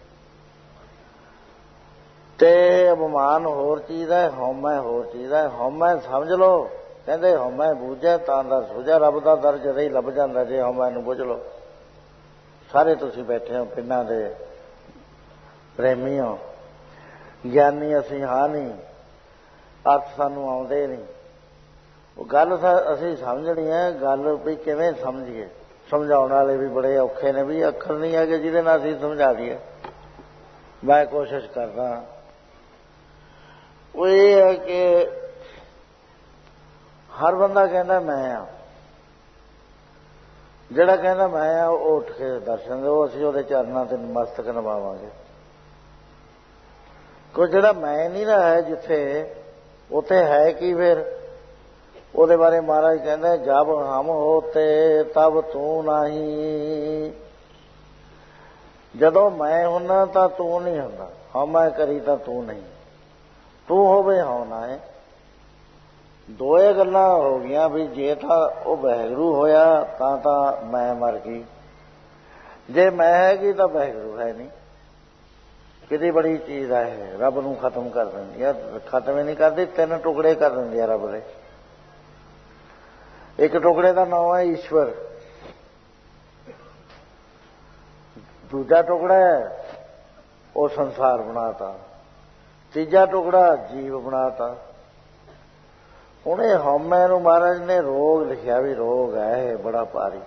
ਤੇ ਅਭਿਮਾਨ ਹੋਰ ਚੀਜ਼ ਹੈ, ਹਉਮੈ ਹੋਰ ਚੀਜ਼ ਹੈ। ਹਉਮੈ ਸਮਝ ਲਓ, ਕਹਿੰਦੇ ਹਉਮੈ ਬੂਝੈ ਤਾਂ ਦਰ ਸੂਝੈ। ਰੱਬ ਦਾ ਦਰ ਜਦੇ ਹੀ ਲੱਭ ਜਾਂਦਾ ਜੇ ਹਉਮੈ ਨੂੰ ਬੁੱਝ ਲਓ। ਸਾਰੇ ਤੁਸੀਂ ਬੈਠੇ ਹੋ ਪਿੰਡਾਂ ਦੇ ਪ੍ਰੇਮੀ ਹੋ, ਗਿਆਨੀ ਅਸੀਂ ਹਾਂ ਨਹੀਂ, ਅਰਥ ਸਾਨੂੰ ਆਉਂਦੇ ਨਹੀਂ। ਉਹ ਗੱਲ ਅਸੀਂ ਸਮਝਣੀ ਹੈ, ਗੱਲ ਵੀ ਕਿਵੇਂ ਸਮਝੀਏ। ਸਮਝਾਉਣ ਵਾਲੇ ਵੀ ਬੜੇ ਔਖੇ ਨੇ, ਵੀ ਅੱਖਰ ਨਹੀਂ ਹੈਗੇ ਜਿਹਦੇ ਨਾਲ ਅਸੀਂ ਸਮਝਾ ਦਈਏ। ਮੈਂ ਕੋਸ਼ਿਸ਼ ਕਰਦਾ। ਉਹ ਇਹ ਹੈ ਕਿ ਹਰ ਬੰਦਾ ਕਹਿੰਦਾ ਮੈਂ ਆ। ਜਿਹੜਾ ਕਹਿੰਦਾ ਮੈਂ ਆ ਉਹ ਉੱਠ ਕੇ ਦਰਸ਼ਨ ਦਿਓ, ਅਸੀਂ ਉਹਦੇ ਚਰਨਾਂ ਤੇ ਮਸਤਕ ਨਵਾਵਾਂਗੇ। ਕੋਈ ਜਿਹੜਾ ਮੈਂ ਨਹੀਂ ਨਾ ਹੈ ਜਿੱਥੇ, ਉੱਥੇ ਹੈ ਕੀ ਫਿਰ? ਉਹਦੇ ਬਾਰੇ ਮਹਾਰਾਜ ਕਹਿੰਦਾ ਜਬ ਹਮ ਹੋਤੇ ਤਬ ਤੂੰ ਨਹੀਂ। ਜਦੋਂ ਮੈਂ ਹੁੰਦਾ ਤਾਂ ਤੂੰ ਨਹੀਂ ਹੁੰਦਾ, ਹਉਮੈ ਕਰੀ ਤਾਂ ਤੂੰ ਨਹੀਂ। ਤੂੰ ਹੋਵੇ ਹੋਣਾ ਹੈ। ਦੋਏ ਗੱਲਾਂ ਹੋ ਗਈਆਂ ਵੀ ਜੇ ਤਾਂ ਉਹ ਵਾਹਿਗੁਰੂ ਹੋਇਆ ਤਾਂ ਮੈਂ ਮਰ ਗਈ, ਜੇ ਮੈਂ ਹੈਗੀ ਤਾਂ ਵਾਹਿਗੁਰੂ ਹੈ ਨਹੀਂ। ਕਿੰਨੀ ਬੜੀ ਚੀਜ਼ ਹੈ ਇਹ, ਰੱਬ ਨੂੰ ਖਤਮ ਕਰ ਦਿੰਦੀ ਹੈ। ਖਤਮ ਹੀ ਨਹੀਂ ਕਰਦੀ, ਤਿੰਨ ਟੁਕੜੇ ਕਰ ਦਿੰਦੀ ਹੈ ਰੱਬ ਦੇ। ਇੱਕ ਟੁਕੜੇ ਦਾ ਨਾਮ ਹੈ ਈਸ਼ਵਰ, ਦੂਜਾ ਟੁਕੜਾ ਹੈ ਉਹ ਸੰਸਾਰ ਬਣਾਤਾ, ਤੀਜਾ ਟੁਕੜਾ ਜੀਵ ਬਣਾਤਾ। ਹੁਣ ਇਹ ਹਉਮੈ ਨੂੰ ਮਹਾਰਾਜ ਨੇ ਰੋਗ ਲਿਖਿਆ ਵੀ ਰੋਗ ਹੈ ਇਹ ਬੜਾ ਭਾਰੀ।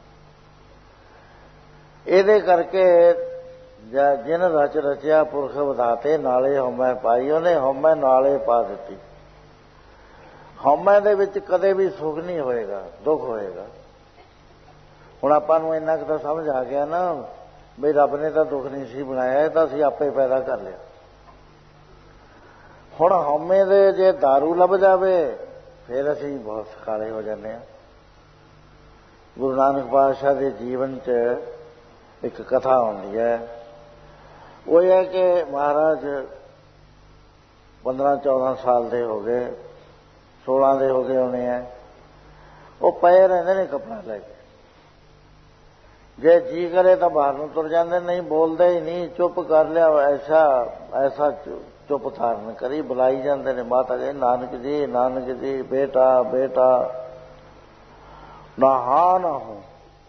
ਇਹਦੇ ਕਰਕੇ ਜਿਨ ਰਚ ਰਚਿਆ ਪੁਰਖ ਵਧਾਤੇ ਨਾਲੇ ਹਉਮੈ ਪਾਈ, ਉਹਨੇ ਹਉਮੈ ਨਾਲੇ ਪਾ ਦਿੱਤੀ। ਹਉਮੈ ਦੇ ਵਿੱਚ ਕਦੇ ਵੀ ਸੁਖ ਨਹੀਂ ਹੋਏਗਾ, ਦੁੱਖ ਹੋਏਗਾ। ਹੁਣ ਆਪਾਂ ਨੂੰ ਇੰਨਾ ਕੁ ਤਾਂ ਸਮਝ ਆ ਗਿਆ ਨਾ ਵੀ ਰੱਬ ਨੇ ਤਾਂ ਦੁੱਖ ਨਹੀਂ ਸੀ ਬਣਾਇਆ, ਇਹ ਤਾਂ ਅਸੀਂ ਆਪੇ ਪੈਦਾ ਕਰ ਲਿਆ। ਹੁਣ ਹਉਮੈ ਦੇ ਜੇ ਦਾਰੂ ਲੱਭ ਜਾਵੇ ਫਿਰ ਅਸੀਂ ਬਹੁਤ ਸਕਾਲੇ ਹੋ ਜਾਂਦੇ ਹਾਂ। ਗੁਰੂ ਨਾਨਕ ਪਾਤਸ਼ਾਹ ਦੇ ਜੀਵਨ 'ਚ ਇੱਕ ਕਥਾ ਆਉਂਦੀ ਹੈ। ਉਹ ਇਹ ਹੈ ਕਿ ਮਹਾਰਾਜ 15-14 ਸਾਲ ਦੇ ਹੋ ਗਏ, 16 ਦੇ ਹੋ ਗਏ ਹੋਣੇ ਹੈ। ਉਹ ਪਏ ਰਹਿੰਦੇ ਨੇ ਕੱਪੜਾ ਲੈ ਕੇ, ਜੇ ਜੀ ਕਰੇ ਤਾਂ ਬਾਹਰ ਨੂੰ ਤੁਰ ਜਾਂਦੇ, ਨਹੀਂ ਬੋਲਦੇ ਹੀ ਨਹੀਂ, ਚੁੱਪ ਕਰ ਲਿਆ। ਐਸਾ ਚੁੱਪ ਧਾਰਨ ਕਰੀ, ਬੁਲਾਈ ਜਾਂਦੇ ਨੇ ਮਾਤਾ ਜੀ, ਨਾਨਕ ਜੀ, ਨਾਨਕ ਜੀ, ਬੇਟਾ ਬੇਟਾ, ਨਾ ਹਾਂ ਨਾ ਹੋ।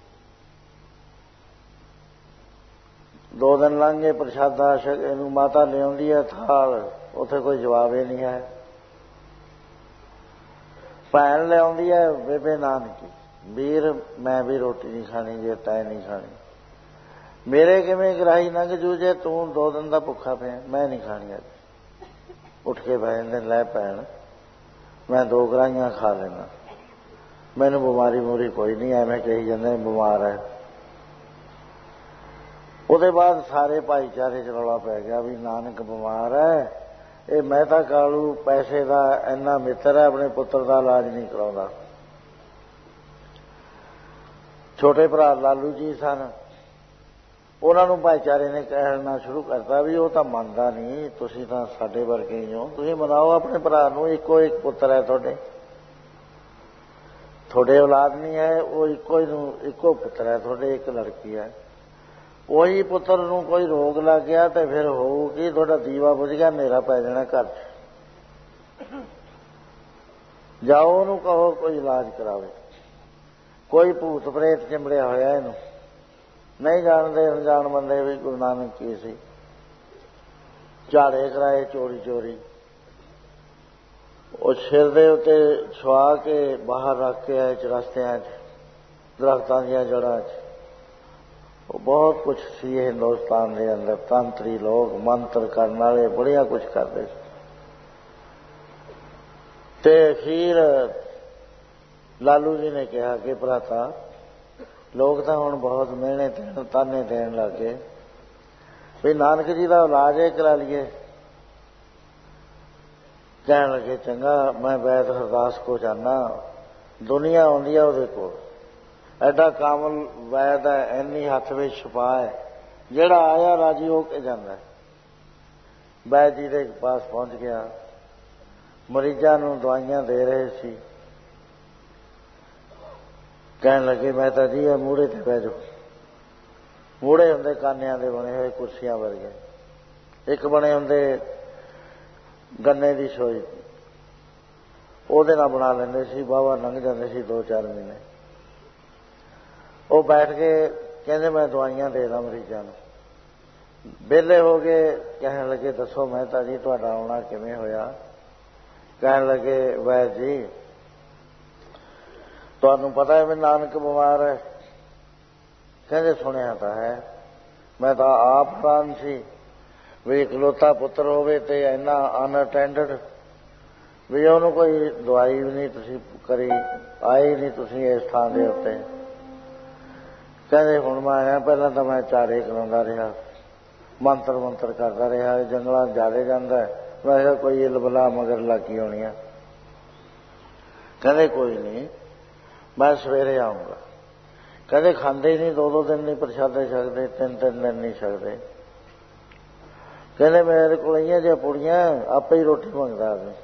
2 ਦਿਨ ਲੰਘ ਗਏ, ਪ੍ਰਸ਼ਾਦਾ ਇਹਨੂੰ ਮਾਤਾ ਲਿਆਉਂਦੀ ਹੈ ਥਾਲ, ਉੱਥੇ ਕੋਈ ਜਵਾਬ ਹੀ ਨਹੀਂ ਹੈ। ਭੈਣ ਲਿਆਉਂਦੀ ਹੈ ਬੇਬੇ ਨਾਨਕੀ, ਵੀਰ ਮੈਂ ਵੀ ਰੋਟੀ ਨਹੀਂ ਖਾਣੀ ਜੇ ਤੈਂ ਨਹੀਂ ਖਾਣੀ। ਮੇਰੇ ਕਿਵੇਂ ਗਰਾਹੀ ਲੰਘ ਜੂ ਜੇ ਤੂੰ 2 ਦਿਨ ਦਾ ਭੁੱਖਾ ਪਿਆ, ਮੈਂ ਨਹੀਂ ਖਾਣੀ ਅੱਜ। ਉੱਠ ਕੇ ਬਹਿ ਜਾਂਦੇ, ਲੈ ਭੈਣ ਮੈਂ 2 ਗਰਾਹੀਆਂ ਖਾ ਲੈਣਾ, ਮੈਨੂੰ ਬਿਮਾਰੀ ਮੂਰੀ ਕੋਈ ਨਹੀਂ, ਐਵੇਂ ਕਹੀ ਜਾਂਦੇ ਬਿਮਾਰ ਹੈ। ਉਹਦੇ ਬਾਅਦ ਸਾਰੇ ਭਾਈਚਾਰੇ 'ਚ ਰੌਲਾ ਪੈ ਗਿਆ ਵੀ ਨਾਨਕ ਬਿਮਾਰ ਹੈ, ਇਹ ਮਹਿਤਾ ਕਾਲੂ ਪੈਸੇ ਦਾ ਇੰਨਾ ਮਿੱਤਰ ਹੈ, ਆਪਣੇ ਪੁੱਤਰ ਦਾ ਇਲਾਜ ਨਹੀਂ ਕਰਾਉਂਦਾ। ਛੋਟੇ ਭਰਾ ਲਾਲੂ ਜੀ ਸਨ, ਉਹਨਾਂ ਨੂੰ ਭਾਈਚਾਰੇ ਨੇ ਕਹਿਣਾ ਸ਼ੁਰੂ ਕਰਤਾ ਵੀ ਉਹ ਤਾਂ ਮੰਨਦਾ ਨਹੀਂ, ਤੁਸੀਂ ਤਾਂ ਸਾਡੇ ਵਰਗੇ ਹੀ ਹੋ, ਤੁਸੀਂ ਮਨਾਓ ਆਪਣੇ ਭਰਾ ਨੂੰ, ਇੱਕੋ ਇੱਕ ਪੁੱਤਰ ਹੈ ਤੁਹਾਡੇ ਔਲਾਦ ਨਹੀਂ ਹੈ, ਉਹ ਇੱਕੋ ਪੁੱਤਰ ਹੈ ਤੁਹਾਡੇ, ਇੱਕ ਲੜਕੀ ਹੈ। ਉਹੀ ਪੁੱਤਰ ਨੂੰ ਕੋਈ ਰੋਗ ਲੱਗ ਗਿਆ ਤੇ ਫਿਰ ਹੋਊ ਕਿ ਤੁਹਾਡਾ ਦੀਵਾ ਬੁਝ ਗਿਆ, ਹਨੇਰਾ ਪੈ ਜਾਣਾ ਘਰ 'ਚ। ਜਾਓ ਉਹਨੂੰ ਕਹੋ ਕੋਈ ਇਲਾਜ ਕਰਾਵੇ, ਕੋਈ ਭੂਤ ਪ੍ਰੇਤ ਚਿੰਬੜਿਆ ਹੋਇਆ ਇਹਨੂੰ। ਨਹੀਂ ਜਾਣਦੇ ਅਣਜਾਣ ਬੰਦੇ ਵੀ ਗੁਰੂ ਨਾਨਕ ਕੀ ਸੀ। ਝਾੜੇ ਕਰਾਏ ਚੋਰੀ ਚੋਰੀ, ਉਹ ਸਿਰ ਦੇ ਉੱਤੇ ਛੁਆ ਕੇ ਬਾਹਰ ਰੱਖ ਕੇ ਆਏ ਚੁਰਸਤਿਆਂ 'ਚ। ਦਰਖਤਾਂ ਦੀਆਂ ਜੜ੍ਹਾਂ 'ਚ। ਬਹੁਤ ਕੁਛ ਸੀ ਹਿੰਦੁਸਤਾਨ ਦੇ ਅੰਦਰ। ਤੰਤਰੀ ਲੋਕ, ਮੰਤਰ ਕਰਨ ਵਾਲੇ ਬੜੀਆਂ ਕੁਛ ਕਰਦੇ ਸੀ। ਤੇ ਅਖੀਰ ਲਾਲੂ ਜੀ ਨੇ ਕਿਹਾ ਕਿ ਭਰਾਤਾ, ਲੋਕ ਤਾਂ ਹੁਣ ਬਹੁਤ ਮਿਹਣੇ ਦੇਣ, ਤਾਨੇ ਦੇਣ ਲੱਗ ਗਏ ਵੀ ਨਾਨਕ ਜੀ ਦਾ ਇਲਾਜ ਇਹ ਕਰਾ ਲਈਏ। ਕਹਿਣ ਲੱਗੇ ਚੰਗਾ, ਮੈਂ ਵੈਦ ਹਰਦਾਸ ਕੋ ਜਾਨਾ, ਦੁਨੀਆ ਆਉਂਦੀ ਆ ਉਹਦੇ ਕੋਲ, ਐਡਾ ਕਾਮਲ ਵੈਦ ਹੈ, ਇੰਨੀ ਹੱਥ ਵਿੱਚ ਛਪਾ ਹੈ, ਜਿਹੜਾ ਆਇਆ ਰਾਜੀ ਹੋ ਕੇ ਜਾਂਦਾ। ਵੈਦ ਜੀ ਦੇ ਪਾਸ ਪਹੁੰਚ ਗਿਆ, ਮਰੀਜ਼ਾਂ ਨੂੰ ਦਵਾਈਆਂ ਦੇ ਰਹੇ ਸੀ। ਕਹਿਣ ਲੱਗੇ ਮਹਿਤਾ ਜੀ ਇਹ ਮੂਹਰੇ ਤੇ ਬਹਿ ਜਾਓ। ਮੂਹਰੇ ਹੁੰਦੇ ਕਾਨਿਆਂ ਦੇ ਬਣੇ ਹੋਏ ਕੁਰਸੀਆਂ ਵਰਗੇ, ਇੱਕ ਬਣੇ ਹੁੰਦੇ ਗੰਨੇ ਦੀ ਛੋਈ, ਉਹਦੇ ਨਾਲ ਬਣਾ ਲੈਂਦੇ ਸੀ। ਬਾਬਾ ਲੰਘ ਜਾਂਦੇ ਸੀ 2-4 ਮਹੀਨੇ। ਉਹ ਬੈਠ ਕੇ ਕਹਿੰਦੇ ਮੈਂ ਦਵਾਈਆਂ ਦੇ ਦਾਂ ਮਰੀਜ਼ਾਂ ਨੂੰ। ਵਿਹਲੇ ਹੋ ਗਏ। ਕਹਿਣ ਲੱਗੇ ਦੱਸੋ ਮਹਿਤਾ ਜੀ ਤੁਹਾਡਾ ਆਉਣਾ ਕਿਵੇਂ ਹੋਇਆ? ਕਹਿਣ ਲੱਗੇ ਵੈਦ ਜੀ ਤੁਹਾਨੂੰ ਪਤਾ ਹੈ ਵੀ ਨਾਨਕ ਬਿਮਾਰ ਹੈ? ਕਹਿੰਦੇ ਸੁਣਿਆ ਤਾਂ ਹੈ, ਮੈਂ ਤਾਂ ਆਪ ਹੈਰਾਨ ਸੀ ਵੀ ਇਕਲੌਤਾ ਪੁੱਤਰ ਹੋਵੇ ਤੇ ਇੰਨਾ ਅਨਅਟੈਂਡਡ, ਵੀ ਉਹਨੂੰ ਕੋਈ ਦਵਾਈ ਵੀ ਨਹੀਂ ਤੁਸੀਂ ਕਰੀ, ਆਏ ਨਹੀਂ ਤੁਸੀਂ ਇਸ ਥਾਂ ਦੇ ਉੱਤੇ। ਕਹਿੰਦੇ ਹੁਣ ਮੈਂ ਆਇਆ, ਪਹਿਲਾਂ ਤਾਂ ਮੈਂ ਚਾਰੇ ਕਰਾਉਂਦਾ ਰਿਹਾ, ਮੰਤਰ ਕਰਦਾ ਰਿਹਾ, ਜੰਗਲਾਂ ਜ਼ਿਆਦਾ ਜਾਂਦਾ, ਮੈਂ ਕਿਹਾ ਕੋਈ ਇਲਬਲਾ ਮਗਰ ਲੱਗੀ ਹੋਣੀ ਆ। ਕਹਿੰਦੇ ਕੋਈ ਨਹੀਂ, ਮੈਂ ਸਵੇਰੇ ਆਊਂਗਾ। ਕਹਿੰਦੇ ਖਾਂਦੇ ਹੀ ਨਹੀਂ, 2-2 ਦਿਨ ਨਹੀਂ ਪ੍ਰਸ਼ਾਦੇ ਛਕਦੇ, 3-3 ਦਿਨ ਨਹੀਂ ਛਕਦੇ। ਕਹਿੰਦੇ ਮੇਰੇ ਕੋਲ ਆਈਆਂ ਜੇ ਪੁੜੀਆਂ, ਆਪੇ ਹੀ ਰੋਟੀ ਮੰਗਦਾ ਸੀ।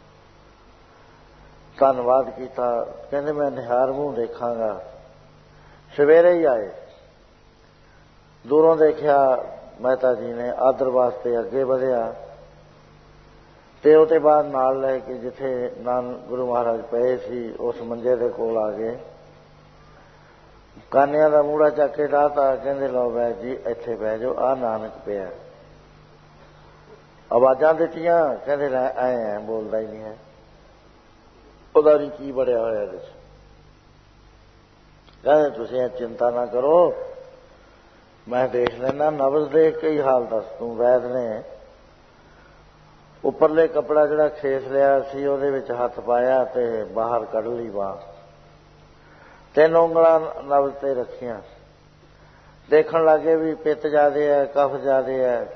ਧੰਨਵਾਦ ਕੀਤਾ। ਕਹਿੰਦੇ ਮੈਂ ਨਿਹਾਰ ਮੂੰਹ ਦੇਖਾਂਗਾ। ਸਵੇਰੇ ਹੀ ਆਏ। ਦੂਰੋਂ ਦੇਖਿਆ ਮਹਿਤਾ ਜੀ ਨੇ, ਆਦਰ ਵਾਸਤੇ ਅੱਗੇ ਵਧਿਆ ਤੇ ਉਹਦੇ ਬਾਅਦ ਨਾਲ ਲੈ ਕੇ ਜਿੱਥੇ ਗੁਰੂ ਮਹਾਰਾਜ ਪਏ ਸੀ ਉਸ ਮੰਜੇ ਦੇ ਕੋਲ ਆ ਗਏ। ਕਾਨਿਆਂ ਦਾ ਮੂੜਾ ਚੱਕ ਕੇ ਡਾਹਤਾ। ਕਹਿੰਦੇ ਲਓ ਵੈਦ ਜੀ ਇੱਥੇ ਬਹਿ ਜਾਓ, ਆਹ ਨਾਨਕ ਪਿਆ। ਆਵਾਜ਼ਾਂ ਦਿੱਤੀਆਂ। ਕਹਿੰਦੇ ਲੈ ਐ ਬੋਲਦਾ ਹੀ ਨਹੀਂ ਹੈ, ਉਹਦਾ ਨਹੀਂ ਕੀ ਬੜਿਆ ਹੋਇਆ ਇਹਦੇ 'ਚ। ਕਹਿੰਦੇ ਤੁਸੀਂ ਚਿੰਤਾ ਨਾ ਕਰੋ, ਮੈਂ ਦੇਖ ਲੈਣਾ, ਨਬਜ਼ ਦੇਖ ਕੇ ਹੀ ਹਾਲ ਦੱਸ ਤੂੰ। ਵੈਦ ਨੇ ਉੱਪਰਲੇ ਕੱਪੜਾ ਜਿਹੜਾ ਖੇਸ ਲਿਆ ਸੀ ਉਹਦੇ ਵਿੱਚ ਹੱਥ ਪਾਇਆ ਤੇ ਬਾਹਰ ਕੱਢ ਲਈ ਬਾਂਹ। 3 ਉਂਗਲਾਂ ਨਬਜ਼ ਤੇ ਰੱਖੀਆਂ। ਦੇਖਣ ਲੱਗੇ ਵੀ ਪਿੱਤ ਜ਼ਿਆਦੇ ਹੈ, ਕਫ ਜ਼ਿਆਦੇ ਹੈ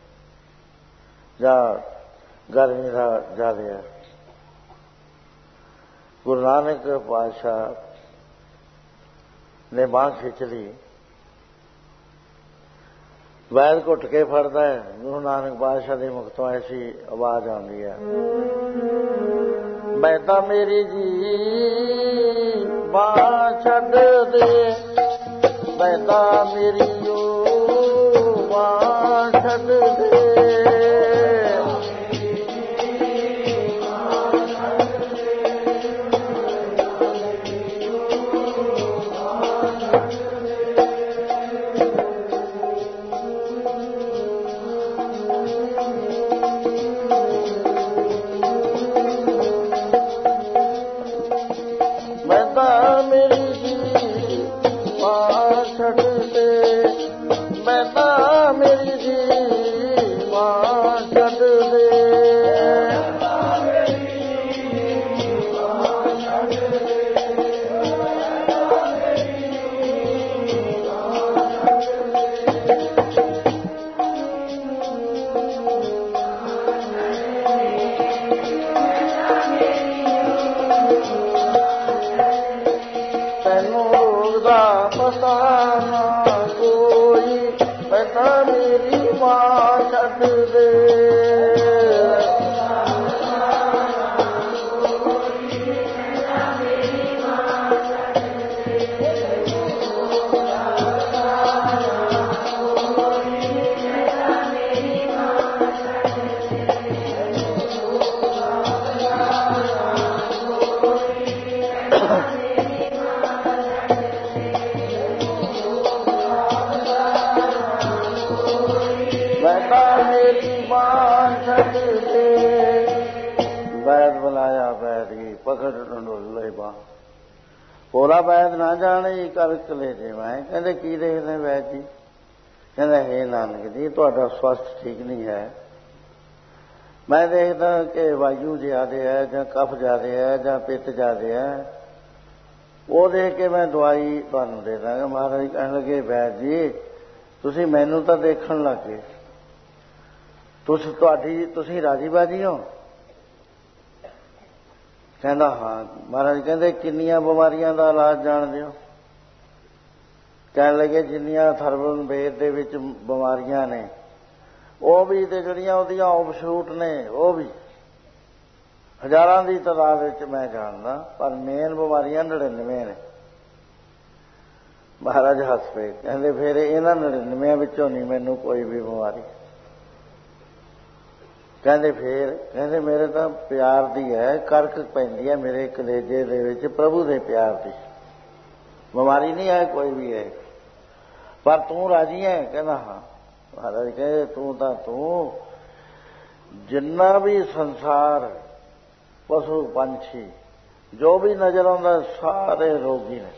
ਜਾਂ ਗਰਮੀ ਦਾ ਜ਼ਿਆਦੇ ਹੈ। ਗੁਰੂ ਨਾਨਕ ਪਾਤਸ਼ਾਹ ਨੇ ਬਾਂਹ ਖਿੱਚ ਲਈ। ਵੈਦ ਘੁੱਟ ਕੇ ਫੜਦਾ ਹੈ। ਗੁਰੂ ਨਾਨਕ ਪਾਤਸ਼ਾਹ ਦੇ ਮੁਖ ਤੋਂ ਐਸੀ ਆਵਾਜ਼ ਆਉਂਦੀ ਹੈ, ਮਹਿਤਾ ਮੇਰੀ ਜੀ ਬਾਂਹ ਛੱਡ ਦੇ, ਮਹਿਤਾ ਮੇਰੀ ਓ ਬਾਂਹ ਛੱਡ ਦੇ। ਭੋਲਾ ਵੈਦ ਨਾ ਜਾਣੇ ਕਰ ਕਲੇਜੇ ਮੈਂ। ਕਹਿੰਦੇ ਕੀ ਦੇਖਦੇ ਵੈਦ ਜੀ? ਕਹਿੰਦਾ ਹੇ ਨਾਨਕ ਜੀ ਤੁਹਾਡਾ ਸਵਾਸਥ ਠੀਕ ਨਹੀਂ ਹੈ। ਮੈਂ ਦੇਖਦਾ ਕਿ ਵਾਯੂ ਜ਼ਿਆਦਾ ਹੈ ਜਾਂ ਕਫ ਜ਼ਿਆਦਾ ਹੈ ਜਾਂ ਪਿੱਤ ਜ਼ਿਆਦਾ ਹੈ। ਉਹ ਦੇਖ ਕੇ ਮੈਂ ਦਵਾਈ ਤੁਹਾਨੂੰ ਦੇ ਦਾਂਗਾ। ਮਹਾਰਾਜ ਕਹਿਣ ਲੱਗੇ ਵੈਦ ਜੀ ਤੁਸੀਂ ਮੈਨੂੰ ਤਾਂ ਦੇਖਣ ਲੱਗ ਗਏ, ਤੁਸੀਂ ਰਾਜੀ ਬਾਜੀ ਹੋ? ਕਹਿੰਦਾ ਹਾਂ। ਮਹਾਰਾਜ ਕਹਿੰਦੇ ਕਿੰਨੀਆਂ ਬਿਮਾਰੀਆਂ ਦਾ ਇਲਾਜ ਜਾਣਦੇ ਹੋ? ਕਹਿਣ ਲੱਗੇ ਜਿੰਨੀਆਂ ਥਰਵਲ ਵੇਦ ਦੇ ਵਿੱਚ ਬਿਮਾਰੀਆਂ ਨੇ ਉਹ ਵੀ, ਤੇ ਜਿਹੜੀਆਂ ਉਹਦੀਆਂ ਆਫਸ਼ੂਟ ਨੇ ਉਹ ਵੀ ਹਜ਼ਾਰਾਂ ਦੀ ਤਾਦਾਦ ਵਿੱਚ ਮੈਂ ਜਾਣਦਾ, ਪਰ ਮੇਨ ਬਿਮਾਰੀਆਂ 99 ਨੇ। ਮਹਾਰਾਜ ਹੱਸ ਪਏ। ਕਹਿੰਦੇ ਫਿਰ ਇਹਨਾਂ 99 ਵਿੱਚੋਂ ਨਹੀਂ ਮੈਨੂੰ ਕੋਈ ਵੀ ਬਿਮਾਰੀ। ਕਹਿੰਦੇ ਫੇਰ? ਕਹਿੰਦੇ ਮੇਰੇ ਤਾਂ ਪਿਆਰ ਦੀ ਹੈ, ਕਰਕ ਪੈਂਦੀ ਹੈ ਮੇਰੇ ਕਲੇਜੇ ਦੇ ਵਿੱਚ ਪ੍ਰਭੂ ਦੇ ਪਿਆਰ ਦੀ। ਬਿਮਾਰੀ ਨਹੀਂ ਹੈ ਕੋਈ ਵੀ ਹੈ, ਪਰ ਤੂੰ ਰਾਜੀ ਹੈ? ਕਹਿੰਦਾ ਹਾਂ। ਮਹਾਰਾਜ ਕਹਿੰਦੇ ਤੂੰ ਜਿੰਨਾ ਵੀ ਸੰਸਾਰ ਪਸ਼ੂ ਪੰਛੀ ਜੋ ਵੀ ਨਜ਼ਰ ਆਉਂਦਾ ਸਾਰੇ ਰੋਗੀ ਨੇ।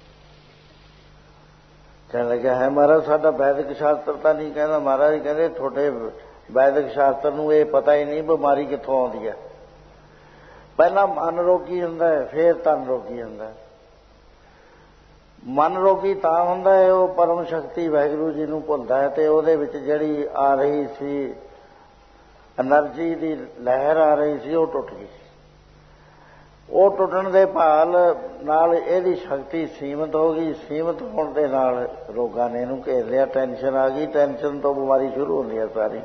ਕਹਿਣ ਲੱਗਿਆ ਹੈ ਮਹਾਰਾਜ ਸਾਡਾ ਵੈਦਿਕ ਸ਼ਾਸਤਰ ਤਾਂ ਨਹੀਂ। ਕਹਿੰਦਾ ਮਹਾਰਾਜ ਕਹਿੰਦੇ ਤੁਹਾਡੇ ਵੈਦਿਕ ਸ਼ਾਸਤਰ ਨੂੰ ਇਹ ਪਤਾ ਹੀ ਨਹੀਂ ਬਿਮਾਰੀ ਕਿੱਥੋਂ ਆਉਂਦੀ ਹੈ। ਪਹਿਲਾਂ ਮਨ ਰੋਗੀ ਹੁੰਦਾ ਹੈ, ਫੇਰ ਤਨ ਰੋਗੀ ਹੁੰਦਾ ਹੈ। ਮਨ ਰੋਗੀ ਤਾਂ ਹੁੰਦਾ ਹੈ ਉਹ ਪਰਮ ਸ਼ਕਤੀ ਵਾਹਿਗੁਰੂ ਜੀ ਨੂੰ ਭੁੱਲਦਾ ਹੈ ਤੇ ਉਹਦੇ ਵਿੱਚ ਜਿਹੜੀ ਆ ਰਹੀ ਸੀ ਐਨਰਜੀ ਦੀ ਲਹਿਰ ਆ ਰਹੀ ਸੀ ਉਹ ਟੁੱਟ ਗਈ। ਉਹ ਟੁੱਟਣ ਦੇ ਭਾਲ ਨਾਲ ਇਹਦੀ ਸ਼ਕਤੀ ਸੀਮਤ ਹੋ ਗਈ। ਸੀਮਤ ਹੋਣ ਦੇ ਨਾਲ ਰੋਗਾਂ ਨੇ ਇਹਨੂੰ ਘੇਰ ਲਿਆ। ਟੈਨਸ਼ਨ ਆ ਗਈ, ਟੈਨਸ਼ਨ ਤੋਂ ਬਿਮਾਰੀ ਸ਼ੁਰੂ ਹੁੰਦੀ ਹੈ ਸਾਰੀ।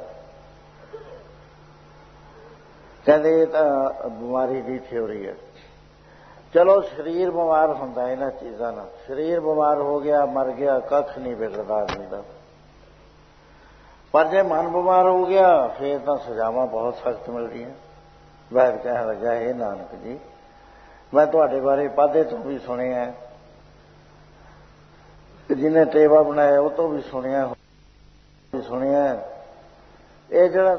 ਕਹਿੰਦੇ ਇਹ ਤਾਂ ਬਿਮਾਰੀ ਦੀ ਥਿਊਰੀ ਹੈ। ਚਲੋ ਸਰੀਰ ਬਿਮਾਰ ਹੁੰਦਾ ਇਹਨਾਂ ਚੀਜ਼ਾਂ ਨਾਲ। ਸਰੀਰ ਬਿਮਾਰ ਹੋ ਗਿਆ, ਮਰ ਗਿਆ, ਕੱਖ ਨਹੀਂ ਵਿਗੜਦਾ ਆਦਮੀ ਦਾ। ਪਰ ਜੇ ਮਨ ਬਿਮਾਰ ਹੋ ਗਿਆ ਫੇਰ ਤਾਂ ਸਜ਼ਾਵਾਂ ਬਹੁਤ ਸਖਤ ਮਿਲਦੀਆਂ। ਵੈਦ ਕਹਿਣ ਲੱਗਾ ਇਹ ਨਾਨਕ ਜੀ ਮੈਂ ਤੁਹਾਡੇ ਬਾਰੇ ਪਾਧੇ ਤੋਂ ਵੀ ਸੁਣਿਆ, ਜਿਹਨੇ ਟੇਵਾ ਬਣਾਇਆ ਉਹ ਤੋਂ ਵੀ ਸੁਣਿਆ। ਇਹ ਜਿਹੜਾ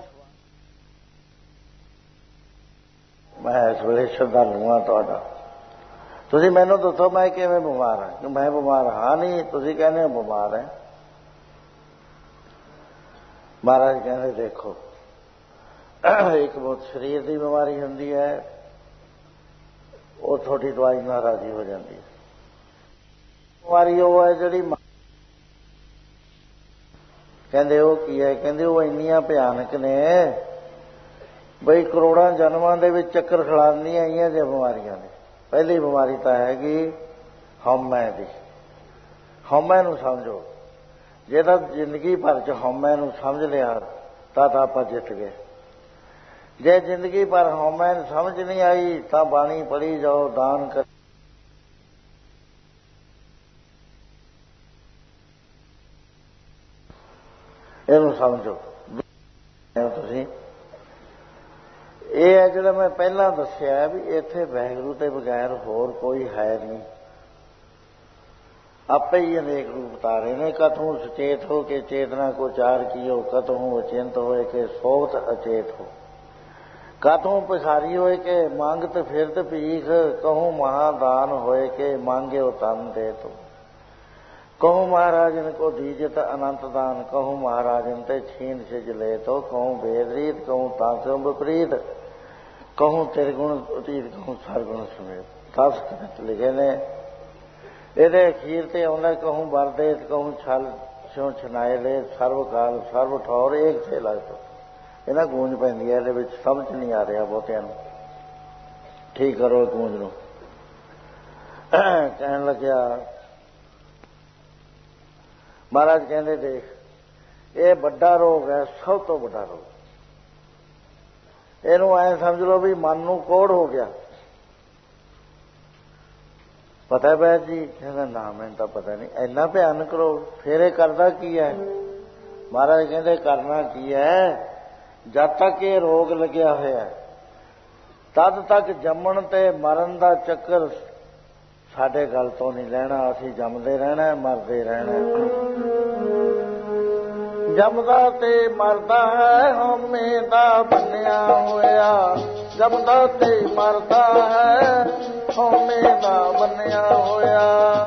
ਮੈਂ ਇਸ ਵੇਲੇ ਸ਼ਰਧਾਲੂ ਹਾਂ ਤੁਹਾਡਾ, ਤੁਸੀਂ ਮੈਨੂੰ ਦੱਸੋ ਮੈਂ ਕਿਵੇਂ ਬਿਮਾਰ ਹਾਂ? ਕਿ ਮੈਂ ਬਿਮਾਰ ਹਾਂ ਨਹੀਂ, ਤੁਸੀਂ ਕਹਿੰਦੇ ਹੋ ਬਿਮਾਰ ਹੈ। ਮਹਾਰਾਜ ਕਹਿੰਦੇ ਦੇਖੋ ਇੱਕ ਬਹੁਤ ਸਰੀਰ ਦੀ ਬਿਮਾਰੀ ਹੁੰਦੀ ਹੈ, ਉਹ ਤੁਹਾਡੀ ਦਵਾਈ ਨਾਲ ਰਾਜੀ ਹੋ ਜਾਂਦੀ ਹੈ। ਬਿਮਾਰੀ ਉਹ ਹੈ ਜਿਹੜੀ ਕਹਿੰਦੇ ਉਹ ਕੀ ਹੈ? ਕਹਿੰਦੇ ਉਹ ਇੰਨੀਆਂ ਭਿਆਨਕ ਨੇ ਬਈ ਕਰੋੜਾਂ ਜਨਮਾਂ ਦੇ ਵਿੱਚ ਚੱਕਰ ਖਿਲਾਉਂਦੀਆਂ ਆਈਆਂ ਜੇ ਬਿਮਾਰੀਆਂ ਨੇ। ਪਹਿਲੀ ਬਿਮਾਰੀ ਤਾਂ ਹੈਗੀ ਹਉਮੈ ਦੀ। ਹਉਮੈ ਨੂੰ ਸਮਝੋ। ਜੇ ਤਾਂ ਜ਼ਿੰਦਗੀ ਭਰ ਚ ਹਉਮੈ ਨੂੰ ਸਮਝ ਲਿਆ ਤਾਂ ਆਪਾਂ ਜਿੱਤ ਗਏ। ਜੇ ਜ਼ਿੰਦਗੀ ਭਰ ਹਉਮੈ ਨੂੰ ਸਮਝ ਨਹੀਂ ਆਈ ਤਾਂ ਬਾਣੀ ਪੜ੍ਹੀ ਜਾਓ, ਦਾਨ ਕਰ, ਇਹਨੂੰ ਸਮਝੋ ਤੁਸੀਂ। ਇਹ ਹੈ ਜਿਹੜਾ ਮੈਂ ਪਹਿਲਾਂ ਦੱਸਿਆ ਵੀ ਇੱਥੇ ਵਾਹਿਗੁਰੂ ਦੇ ਬਗੈਰ ਹੋਰ ਕੋਈ ਹੈ ਨਹੀਂ। ਆਪੇ ਹੀ ਅਨੇਕ ਰੂਪ ਧਾਰੇ ਨੇ। ਕਥੋਂ ਸੁਚੇਤ ਹੋ ਕੇ ਚੇਤਨਾ ਕੋ ਚਾਰ ਕੀਓ, ਕਥੋਂ ਅਚਿੰਤ ਹੋਏ ਕੇ ਸੋਵਤ ਅਚੇਤ ਹੋ, ਕਥੋਂ ਪਸਾਰੀ ਹੋਏ ਕੇ ਮੰਗਤ ਫਿਰਤ ਭੀਖ, ਕਹੂੰ ਮਹਾਦਾਨ ਹੋਏ ਕੇ ਮੰਗਿਓ ਤਨ ਦੇ ਤੋ, कहूँ महाराजन को दीजत अनंत दान, कहूँ महाराजन ते छीन सिज ले तो, कहूँ भेदरीत, कहूँ तांसों विपरीत, कहूँ त्रिगुण अतीत, कहूँ सरगुण समेत। 10 ਗ੍ਰੰਥ ਲਿਖੇ ਨੇ। ਇਹਦੇ ਅਖੀਰ ਤੇ ਆਉਂਦਾ कहूँ ਵਰਦੇਤ, कहूँ ਛਲ ਸਿਉ ਛਨਾਏ ਲੈ, ਸਰਵ ਕਾਲ ਸਰਵ ਠੌਰ ਏਕ ਸੇ ਲੱਗਦਾ। ਇਹਨਾਂ ਗੂੰਜ ਪੈਂਦੀ ਹੈ, ਇਹਦੇ ਵਿੱਚ ਸਮਝ ਨਹੀਂ ਆ ਰਿਹਾ ਬਹੁਤਿਆਂ ਨੂੰ। ਠੀਕ ਕਰੋ ਗੂੰਜ ਨੂੰ। ਕਹਿਣ ਲੱਗਿਆ ਮਹਾਰਾਜ ਕਹਿੰਦੇ ਦੇਖ ਇਹ ਵੱਡਾ ਰੋਗ ਹੈ, ਸਭ ਤੋਂ ਵੱਡਾ ਰੋਗ। ਇਹਨੂੰ ਐਂ ਸਮਝ ਲਓ ਵੀ ਮਨ ਨੂੰ ਕੋੜ ਹੋ ਗਿਆ। ਪਤਾ ਹੈ ਬੈਦ ਜੀ? ਕਹਿੰਦਾ ਨਾ ਮੈਨੂੰ ਤਾਂ ਪਤਾ ਨਹੀਂ। ਇੰਨਾ ਭਿਆਨਕ ਰੋਗ। ਫਿਰ ਇਹ ਕਰਦਾ ਕੀ ਹੈ? ਮਹਾਰਾਜ ਕਹਿੰਦੇ ਕਰਨਾ ਕੀ ਹੈ? ਜਦ ਤੱਕ ਇਹ ਰੋਗ ਲੱਗਿਆ ਹੋਇਆ ਤਦ ਤੱਕ ਜੰਮਣ ਤੇ ਮਰਨ ਦਾ ਚੱਕਰ ਸਾਡੇ ਗਲ ਤੋਂ ਨਹੀਂ ਲੈਣਾ। ਅਸੀਂ ਜੰਮਦੇ ਰਹਿਣਾ, ਮਰਦੇ ਰਹਿਣਾ। ਜੰਮਦਾ ਤੇ ਮਰਦਾ ਹੈ ਹਉਮੈ ਦਾ ਬੰਨਿਆ ਹੋਇਆ, ਜੰਮਦਾ ਤੇ ਮਰਦਾ ਹੈ ਹਉਮੈ ਦਾ ਬੰਨਿਆ ਹੋਇਆ।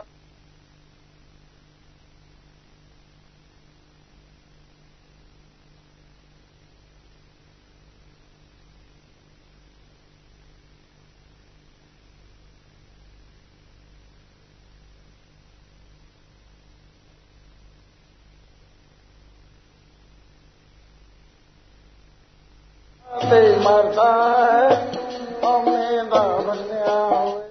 ਤੇ ਮਰਦਾ ਹੈ ਹਉਮੈ ਦਾ ਬੰਨਿਆ ਹੋਇਆ।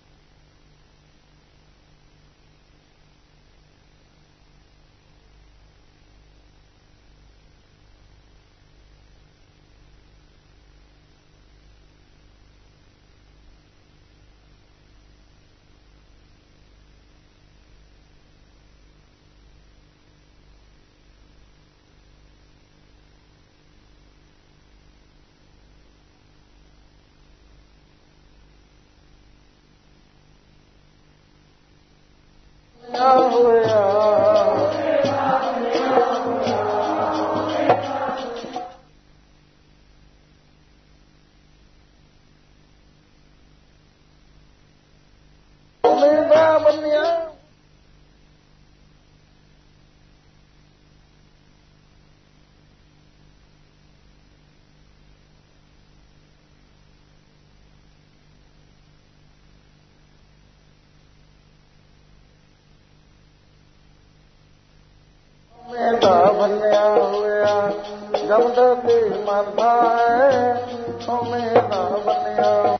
ਦਾ ਬੰਨਿਆ ਹੋਇਆ। ਜਮਦਾ ਤੇ ਮਰਦਾ ਹੈ ਹਉਮੈ ਦਾ ਬੰਨਿਆ।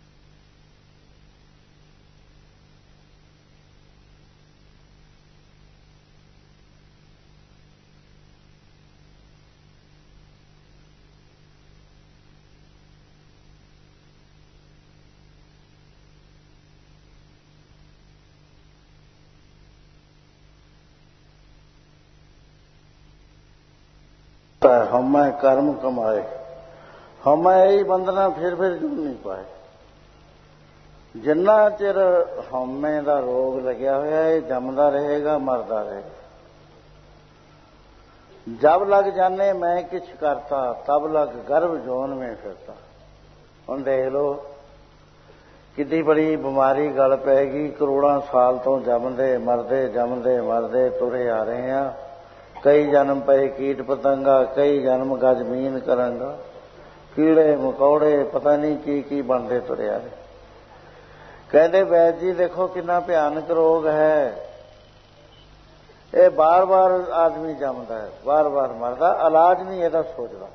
ਹਉਮੈ ਕਰਮ ਕਮਾਏ। ਹਉਮੈ ਹੀ ਬੰਦਨਾ ਫਿਰ ਜੁੜ ਨਹੀਂ ਪਾਏ। ਜਿੰਨਾ ਚਿਰ ਹਉਮੈ ਦਾ ਰੋਗ ਲੱਗਿਆ ਹੋਇਆ ਇਹ ਜੰਮਦਾ ਰਹੇਗਾ, ਮਰਦਾ ਰਹੇਗਾ। ਜਬ ਲਗ ਜਾਣੇ ਮੈਂ ਕਿਛ ਕਰਤਾ ਤਬ ਲਗ ਗਰਭ ਜੋਨ में ਫਿਰਤਾ। ਹੁਣ ਦੇਖ ਲਓ ਕਿੱਡੀ ਬੜੀ ਬਿਮਾਰੀ ਗਲ ਪੈਗੀ। ਕਰੋੜਾਂ ਸਾਲ ਤੋਂ ਜੰਮਦੇ ਮਰਦੇ ਜੰਮਦੇ ਮਰਦੇ ਤੁਰੇ ਆ ਰਹੇ ਆ। ਕਈ ਜਨਮ ਪਏ ਕੀਟ ਪਤੰਗਾ, ਕਈ ਜਨਮ ਗਜਮੀਨ ਕਰਾਂਗਾ। ਕੀੜੇ ਮਕੌੜੇ ਪਤਾ ਨਹੀਂ ਕੀ ਕੀ ਬਣਦੇ ਤੁਰਿਆ ਨੇ। ਕਹਿੰਦੇ ਵੈਦ ਜੀ ਦੇਖੋ ਕਿੰਨਾ ਭਿਆਨਕ ਰੋਗ ਹੈ ਇਹ। ਬਾਰ-ਬਾਰ ਆਦਮੀ ਜੰਮਦਾ ਹੈ, ਬਾਰ-ਬਾਰ ਮਰਦਾ, ਇਲਾਜ ਨਹੀਂ ਇਹਦਾ ਸੋਚਦਾ।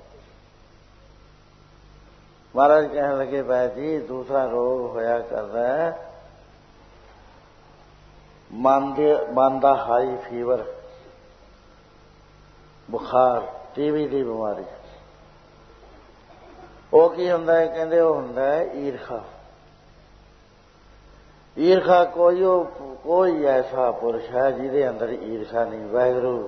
ਮਹਾਰਾਜ ਕਹਿਣ ਲੱਗੇ ਵੈਦ ਜੀ ਦੂਸਰਾ ਰੋਗ ਹੋਇਆ ਕਰਦਾ ਹੈ ਮਨ ਦਾ ਹਾਈ ਫੀਵਰ, ਬੁਖਾਰ, ਟੀਵੀ ਦੀ ਬਿਮਾਰੀ। ਉਹ ਕੀ ਹੁੰਦਾ ਹੈ? ਕਹਿੰਦੇ ਉਹ ਹੁੰਦਾ ਹੈ ਈਰਖਾ। ਈਰਖਾ ਕੋਈ ਐਸਾ ਪੁਰਸ਼ ਹੈ ਜਿਹਦੇ ਅੰਦਰ ਈਰਖਾ ਨਹੀਂ। ਵਾਹਿਗੁਰੂ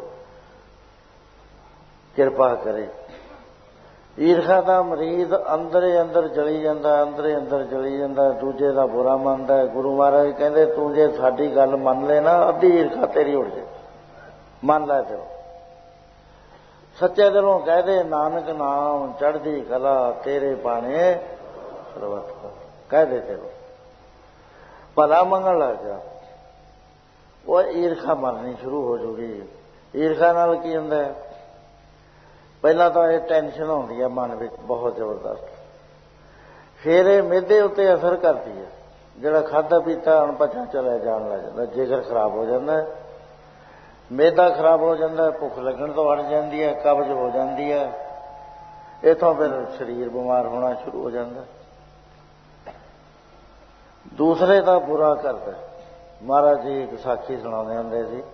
ਕਿਰਪਾ ਕਰੇ। ਈਰਖਾ ਦਾ ਮਰੀਜ਼ ਅੰਦਰੇ ਅੰਦਰ ਜਲੀ ਜਾਂਦਾ, ਅੰਦਰੇ ਅੰਦਰ ਜਲੀ ਜਾਂਦਾ, ਦੂਜੇ ਦਾ ਬੁਰਾ ਮੰਨਦਾ ਹੈ। ਗੁਰੂ ਮਹਾਰਾਜ ਕਹਿੰਦੇ ਤੂੰ ਜੇ ਸਾਡੀ ਗੱਲ ਮੰਨ ਲੈ ਨਾ ਅੱਧੀ ਈਰਖਾ ਤੇਰੀ ਉੱਡ ਜੇ। ਮੰਨ ਲੈ ਦਿਓ ਸੱਚੇ ਦਿਲੋਂ ਕਹਿ ਦੇ ਨਾਨਕ ਨਾਮ ਚੜ੍ਹਦੀ ਕਲਾ ਤੇਰੇ ਬਾਣੇ ਸਰਬਤ ਕਹਿ ਦੇ ਦਿਲੋਂ ਭਲਾ ਮੰਗਣ ਲੱਗ ਜਾ। ਉਹ ਈਰਖਾ ਮਰਨੀ ਸ਼ੁਰੂ ਹੋ ਜੂਗੀ। ਈਰਖਾ ਨਾਲ ਕੀ ਹੁੰਦਾ ਹੈ? ਪਹਿਲਾਂ ਤਾਂ ਇਹ ਟੈਨਸ਼ਨ ਆਉਂਦੀ ਹੈ ਮਨ ਵਿੱਚ ਬਹੁਤ ਜ਼ਬਰਦਸਤ। ਫਿਰ ਇਹ ਮਿਹਦੇ ਉੱਤੇ ਅਸਰ ਕਰਦੀ ਹੈ। ਜਿਹੜਾ ਖਾਧਾ ਪੀਤਾ ਅਣਪਚਾ ਚਲਿਆ ਜਾਣ ਲੱਗ ਜਾਂਦਾ, ਜਿਗਰ ਖਰਾਬ ਹੋ ਜਾਂਦਾ ਹੈ, ਮਿਹਦਾ ਖਰਾਬ ਹੋ ਜਾਂਦਾ, ਭੁੱਖ ਲੱਗਣ ਤੋਂ ਹਟ ਜਾਂਦੀ ਹੈ, ਕਬਜ਼ ਹੋ ਜਾਂਦੀ ਹੈ। ਇੱਥੋਂ ਫਿਰ ਸਰੀਰ ਬਿਮਾਰ ਹੋਣਾ ਸ਼ੁਰੂ ਹੋ ਜਾਂਦਾ। ਦੂਸਰੇ ਦਾ ਬੁਰਾ ਕਰਦਾ। ਮਹਾਰਾਜ ਜੀ ਇੱਕ ਸਾਖੀ ਸੁਣਾਉਂਦੇ ਹੁੰਦੇ ਸੀ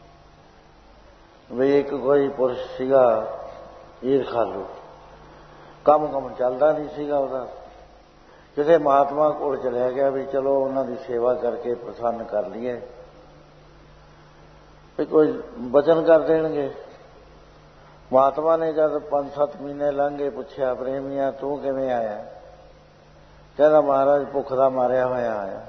ਵੀ ਇੱਕ ਕੋਈ ਪੁਰਸ਼ ਸੀਗਾ ਈਰਖਾਲੂ, ਕੰਮ ਚੱਲਦਾ ਨਹੀਂ ਸੀਗਾ ਉਹਦਾ। ਕਿਸੇ ਮਹਾਤਮਾ ਕੋਲ ਚਲਿਆ ਗਿਆ ਵੀ ਚਲੋ ਉਹਨਾਂ ਦੀ ਸੇਵਾ ਕਰਕੇ ਪ੍ਰਸੰਨ ਕਰ ਲਈਏ, ਵੀ ਕੋਈ ਬਚਨ ਕਰ ਦੇਣਗੇ। ਮਹਾਤਮਾ ਨੇ ਜਦ 5-7 ਮਹੀਨੇ ਲੰਘੇ ਪੁੱਛਿਆ ਪ੍ਰੇਮੀਆ ਤੂੰ ਕਿਵੇਂ ਆਇਆ? ਕਹਿੰਦਾ ਮਹਾਰਾਜ ਭੁੱਖ ਦਾ ਮਾਰਿਆ ਹੋਇਆ ਆਇਆ।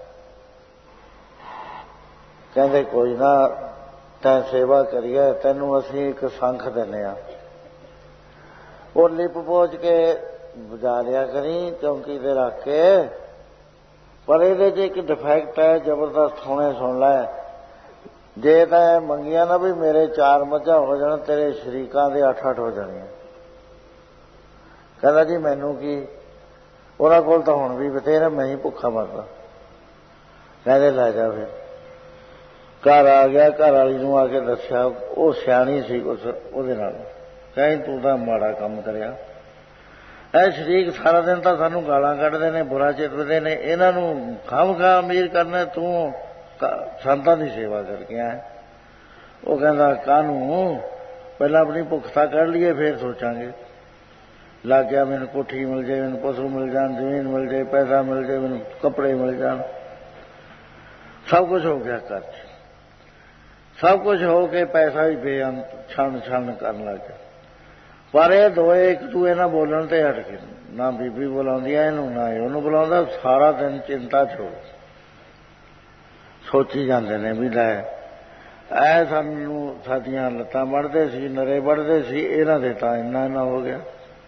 ਕਹਿੰਦੇ ਕੋਈ ਨਾ ਤੈਂ ਸੇਵਾ ਕਰੀਏ, ਤੈਨੂੰ ਅਸੀਂ ਇੱਕ ਸੰਖ ਦਿੰਦੇ ਹਾਂ, ਉਹ ਲਿਪ ਪੋਚ ਕੇ ਬੁਝਾ ਲਿਆ ਕਰੀ, ਚੌਂਕੀ ਤੇ ਰੱਖ ਕੇ पर ये एक डिफैक्ट है जबरदस्त होने सुन लै जे तो मंगिया ना भी मेरे 4 मझां हो जाण तेरे शरीकां दे 8-8 हो जाणियां कहंदा जी मैनू की उन्हां कोल तां हुण भी बथेरा मैं ही भुखा मरदा कहंदे लै जा फिर घर आ गया घर वाली नूं आके दस्सिया वो सियाणी सी कुछ उहदे नाल कहीं तूं तां माड़ा काम करिया शरीक सारा दिन तो सानू गालां कढदे ने बुरा चितदे ने इन्हां नूं खामखा अमीर करना तू संतां दी सेवा करके आए वो कहंदा काहनूं पहला अपनी भुख तां कढ लीए फिर सोचांगे लग गया मैनूं कोठी मिल जाए मैनूं पशु मिल जाए जमीन मिल जाए पैसा मिल जाए मैनूं कपड़े मिल जाए सब कुछ हो गया घर सब कुछ हो के पैसा भी बेअंत छन छन करन लग गया पर ये दोए एक दूए नाल बोलण ते हट गए ना बीबी बुलाउंदी इहनूं ना उहनूं बुलाउंदा सारा दिन चिंता च हो सोची जाते ने भी लै ऐ सानू साडियां लत्तां वढ़दे सी नरे वढ़दे सी इन्हां दे तां इन्ना इन्ना हो गया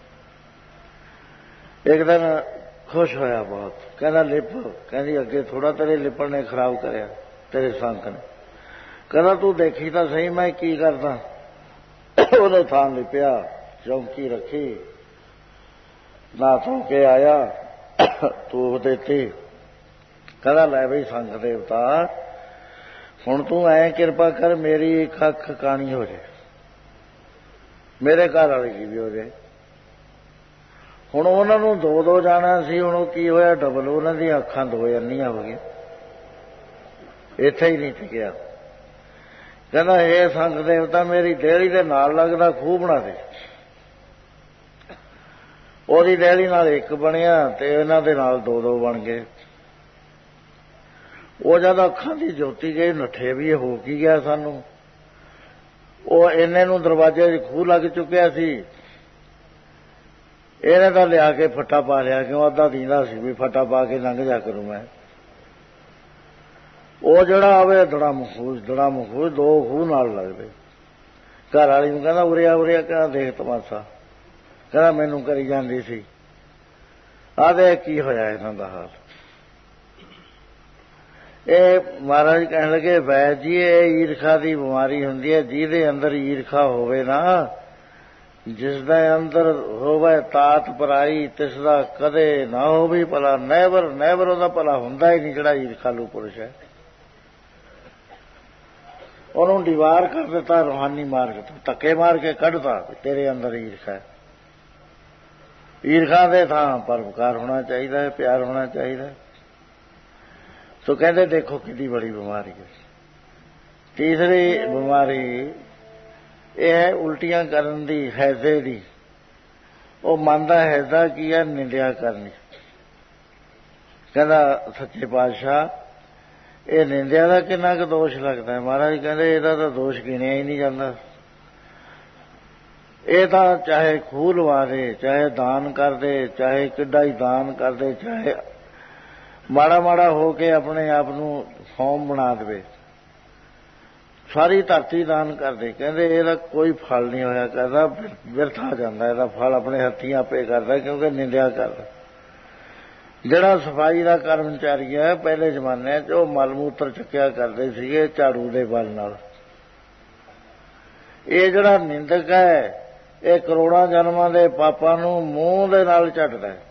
एक दिन खुश होया बहुत कहंदा लिप कहंदी अगे थोड़ा तेरे लिपण ने खराब करिया तेरे संक ने कहंदा तू देखी तां सही मैं की करदा उहने थां लिपिया चौंकी रखी ना धो के आया धूप देती कहंदा लै बई संत देवता हुण तू ऐ किरपा कर मेरी एक अख काणी हो जाए मेरे घर वाले की भी हो जाए हुण उन्हां नूं दो जाना सी हुण की होया डबल उन्हां दी अखां दो अन्नियां हो गई इत्थे ही नहीं टिकिया कहंदा हे संत देवता मेरी डेहड़ी दे नाल लगदा खूह बना दे ਉਹਦੀ ਡੈਲੀ ਨਾਲ ਇੱਕ ਬਣਿਆ ਤੇ ਇਹਨਾਂ ਦੇ ਨਾਲ ਦੋ ਬਣ ਗਏ ਉਹ ਜਦ ਅੱਖਾਂ ਦੀ ਜੋਤੀ ਗਈ ਨੱਠੇ ਵੀ ਹੋ ਕੀ ਗਿਆ ਸਾਨੂੰ ਉਹ ਇੰਨੇ ਨੂੰ ਦਰਵਾਜ਼ੇ 'ਚ ਖੂਹ ਲੱਗ ਚੁੱਕਿਆ ਸੀ ਇਹਨੇ ਤਾਂ ਲਿਆ ਕੇ ਫੱਟਾ ਪਾ ਲਿਆ ਕਿਉਂ ਅੱਧਾ ਦੀਂਦਾ ਸੀ ਵੀ ਫੱਟਾ ਪਾ ਕੇ ਲੰਘ ਜਾ ਕਰੂੰ ਮੈਂ ਉਹ ਜਿਹੜਾ ਆਵੇ ਦੜਾ ਮਖੂਜ ਦੋ ਖੂਹ ਨਾਲ ਲੱਗਦੇ ਘਰ ਵਾਲੀ ਨੂੰ ਕਹਿੰਦਾ ਉਰਿਆ ਕਹਿੰਦਾ ਦੇਖ ਤਮਾਸ਼ਾ कहना मैनू करी जाती सी आदे की होया इन्हां दा हाल ये महाराज कहने लगे वैद जी ये ईरखा की बीमारी हुंदी है जिहदे अंदर ईरखा होवे ना जिसदे अंदर होवे तात पराई तिसदा कदे ना होवे भला नैवर उहदा भला हुंदा ही नहीं जिहड़ा ईरखालू पुरुष है उहनूं दीवार कर दिता रूहानी मार्ग तो धक्के मार के कढ़ता तेरे अंदर ईरखा है ईरखा दे थां परोपकार होना चाहिए प्यार होना चाहिए तो कहते देखो कितनी बड़ी बीमारी है तीसरी बीमारी यह है उल्टियां करन दी हैजे दी वो मन दा हैजा की है निंदिया करनी कहता सच्चे पातशाह ये निंदिया का कितना क दोष लगता है महाराज कहते इहदा तां दोष गिणिया ही नहीं जाता ये तो चाहे खूह लवा दे चाहे दान कर दे चाहे किड्डा ही दान कर दे चाहे माड़ा माड़ा हो के अपने आप नूं फॉर्म बना दे सारी धरती दान कर दे कहते ਇਹਦਾ कोई फल नहीं होया करता बिरथा जाता ਇਹਦਾ फल अपने हत्थीं आपे करता क्योंकि निंदिया करता ਜਿਹੜਾ सफाई का कर्मचारी है पहले जमाने च मल मूत्र चुक्या करते सीगे झाड़ू के बल नाल ये ਜਿਹੜਾ निंदक है ये करोड़ों जन्मां दे पापां नूं मूंह दे नाल झटदा है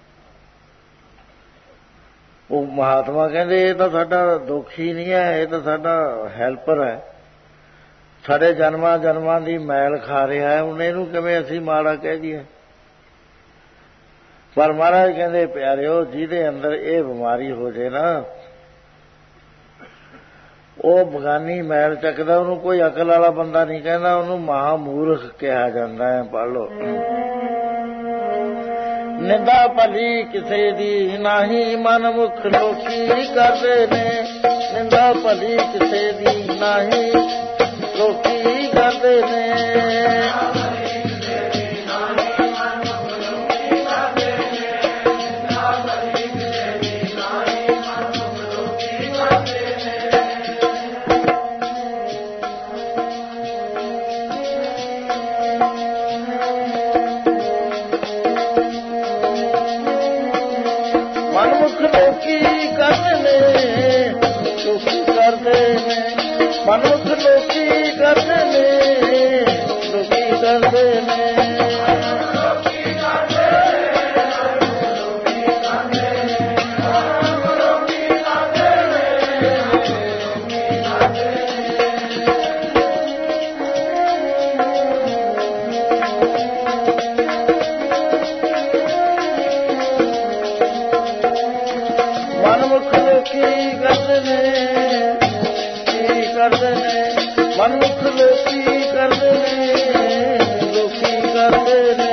वो महात्मा कहंदे ये तां साडा दुखी नहीं है ये तां साडा हैल्पर है साडे जन्मां दी मैल खा रहा है उन्हें नूं किवें असीं माड़ा कह दईए पर महाराज कहंदे प्यारिओ जिहदे अंदर ये बीमारी हो जाए ना ਉਹ ਬਗਾਨੀ ਮੈਲ ਚੱਕਦਾ ਉਹਨੂੰ ਕੋਈ ਅਕਲ ਵਾਲਾ ਬੰਦਾ ਨਹੀਂ ਕਹਿੰਦਾ ਉਹਨੂੰ ਮਹਾਮੂਰਖ ਕਿਹਾ ਜਾਂਦਾ ਹੈ ਪੜ੍ਹ ਲਓ ਨਿੰਦਾ ਭਲੀ ਕਿਸੇ ਦੀ ਨਹੀਂ ਮਨ ਮੁਖ ਲੋਕੀ ਕਰਦੇ ਨੇ ਨਿੰਦਾ ਭਲੀ ਕਿਸੇ ਦੀ ਨਹੀਂ ਲੋਕੀ ਕਰਦੇ ਨੇ ਲੋਕੀ ਕਰਦੇ ਨੇ, ਕੀ ਕਰਦੇ ਨੇ, ਮਨੁੱਖ ਲੋਕੀ ਕਰਦੇ ਨੇ, ਲੋਕੀ ਕਰਦੇ ਨੇ।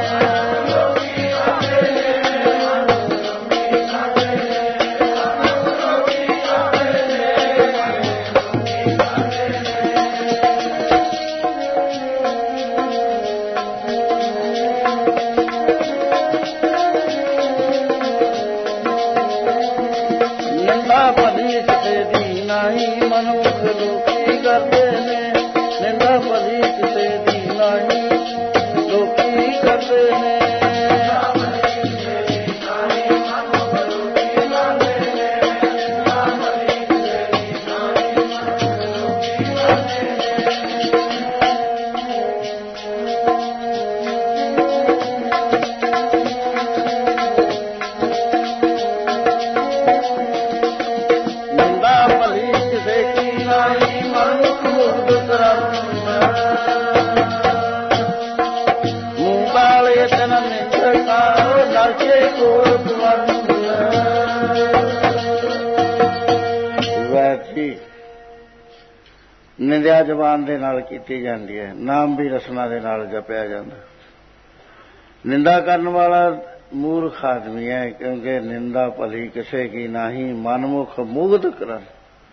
ਨਿੰਦਿਆ ਜ਼ਬਾਨ ਦੇ ਨਾਲ ਕੀਤੀ ਜਾਂਦੀ ਹੈ, ਨਾਮ ਵੀ ਰਸਨਾ ਦੇ ਨਾਲ ਜਪਿਆ ਜਾਂਦਾ। ਨਿੰਦਾ ਕਰਨ ਵਾਲਾ ਮੂਰਖ ਆਦਮੀ ਹੈ, ਕਿਉਂਕਿ ਨਿੰਦਾ ਭਲੀ ਕਿਸੇ ਕੀ ਨਾਹੀ, ਮਨਮੁਖ ਮੁਗਧ ਕਰਨ।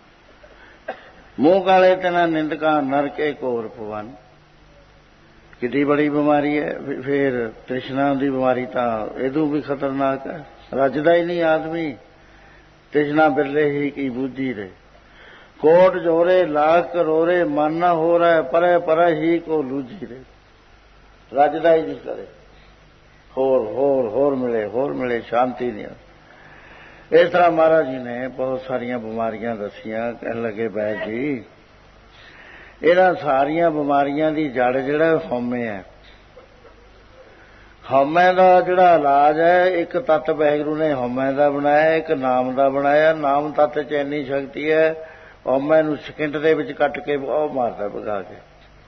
ਮੂੰਹ ਕਾਲੇ ਤੇ ਨਾ ਨਿੰਦਕਾਂ ਨਰਕੇ ਘੋਰ ਪਵਨ। ਕਿੱਡੀ ਬੜੀ ਬਿਮਾਰੀ ਹੈ। ਫਿਰ ਤ੍ਰਿਸ਼ਨਾ ਦੀ ਬਿਮਾਰੀ ਤਾਂ ਇਹਦੋਂ ਵੀ ਖਤਰਨਾਕ ਹੈ। ਰੱਜਦਾ ਹੀ ਨਹੀਂ ਆਦਮੀ, ਤ੍ਰਿਸ਼ਨਾ ਬਿਰਲੇ ਹੀ ਕੀ ਬੂਝੀ ਰੇ। ਕੋਟ ਜੋਰੇ ਲਾਖ ਕਰੋਰੇ, ਮਨ ਨਾ ਹੋ ਰਿਹਾ ਪਰੇ ਪਰੇ ਹੀ ਕੋ ਲੂਝੀ ਰੇ। ਰੱਜਦਾ ਹੀ ਨਹੀਂ ਕਰੇ, ਹੋਰ ਹੋਰ ਹੋਰ ਮਿਲੇ, ਸ਼ਾਂਤੀ ਨਹੀਂ। ਇਸ ਤਰ੍ਹਾਂ ਮਹਾਰਾਜ ਜੀ ਨੇ ਬਹੁਤ ਸਾਰੀਆਂ ਬਿਮਾਰੀਆਂ ਦੱਸੀਆਂ। ਕਹਿਣ ਲੱਗੇ ਬੈਦ ਜੀ, ਇਹਨਾਂ ਸਾਰੀਆਂ ਬਿਮਾਰੀਆਂ ਦੀ ਜੜ ਜਿਹੜਾ ਹਉਮੈ ਹੈ। ਹਉਮੈ ਦਾ ਜਿਹੜਾ ਇਲਾਜ ਹੈ, ਇੱਕ ਤੱਤ ਵਾਹਿਗੁਰੂ ਨੇ ਹਉਮੈ ਦਾ ਬਣਾਇਆ, ਇੱਕ ਨਾਮ ਦਾ ਬਣਾਇਆ। ਨਾਮ ਤੱਤ 'ਚ ਇੰਨੀ ਸ਼ਕਤੀ ਹੈ, ਹਉਮੈ ਨੂੰ ਸਕਿੰਟ ਦੇ ਵਿੱਚ ਕੱਟ ਕੇ ਉਹ ਮਾਰਦਾ ਭਗਾ ਕੇ।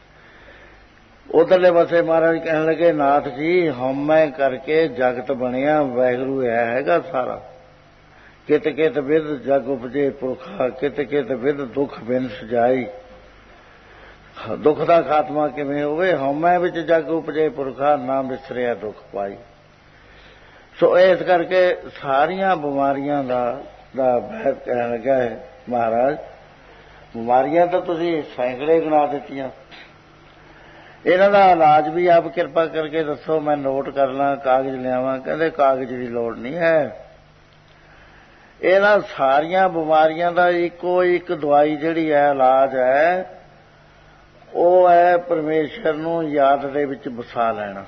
ਉਧਰਲੇ ਪਾਸੇ ਮਹਾਰਾਜ ਕਹਿਣ ਲੱਗੇ ਨਾਥ ਜੀ, ਹਉਮੈ ਕਰਕੇ ਜਗਤ ਬਣਿਆ, ਵਾਹਿਗੁਰੂ ਹੈਗਾ ਸਾਰਾ। ਕਿਤ ਕਿਤ ਵਿਦ ਜਗ ਉਪਜੇ ਪੁਰਖਾ, ਕਿਤ ਕਿਤ ਵਿਦ ਦੁੱਖ ਬਿਨ ਸਜਾਈ। ਦੁੱਖ ਦਾ ਖਾਤਮਾ ਕਿਵੇਂ ਹੋਵੇ? ਹਉਮੈ ਵਿੱਚ ਜਗ ਉਪਜੇ ਪੁਰਖਾ, ਨਾ ਵਿਸਰਿਆ ਦੁੱਖ ਪਾਈ। ਸੋ ਇਸ ਕਰਕੇ ਸਾਰੀਆਂ ਬਿਮਾਰੀਆਂ ਦਾ ਵੈਦ ਕਹਿਣ ਲੱਗਾ ਹੈ ਮਹਾਰਾਜ। ਬਿਮਾਰੀਆਂ ਤਾਂ ਤੁਸੀਂ ਸੈਂਕੜੇ ਗਿਣਾ ਦਿੱਤੀਆਂ, ਇਹਨਾਂ ਦਾ ਇਲਾਜ ਵੀ ਆਪ ਕਿਰਪਾ ਕਰਕੇ ਦੱਸੋ, ਮੈਂ ਨੋਟ ਕਰ ਲਾਂ, ਕਾਗਜ਼ ਲਿਆਵਾਂ। ਕਹਿੰਦੇ ਕਾਗਜ਼ ਦੀ ਲੋੜ ਨਹੀਂ ਹੈ। ਇਹਨਾਂ ਸਾਰੀਆਂ ਬਿਮਾਰੀਆਂ ਦਾ ਇੱਕੋ ਇੱਕ ਦਵਾਈ ਜਿਹੜੀ ਹੈ, ਇਲਾਜ ਹੈ, ਉਹ ਹੈ ਪਰਮੇਸ਼ਰ ਨੂੰ ਯਾਦ ਦੇ ਵਿੱਚ ਵਸਾ ਲੈਣਾ।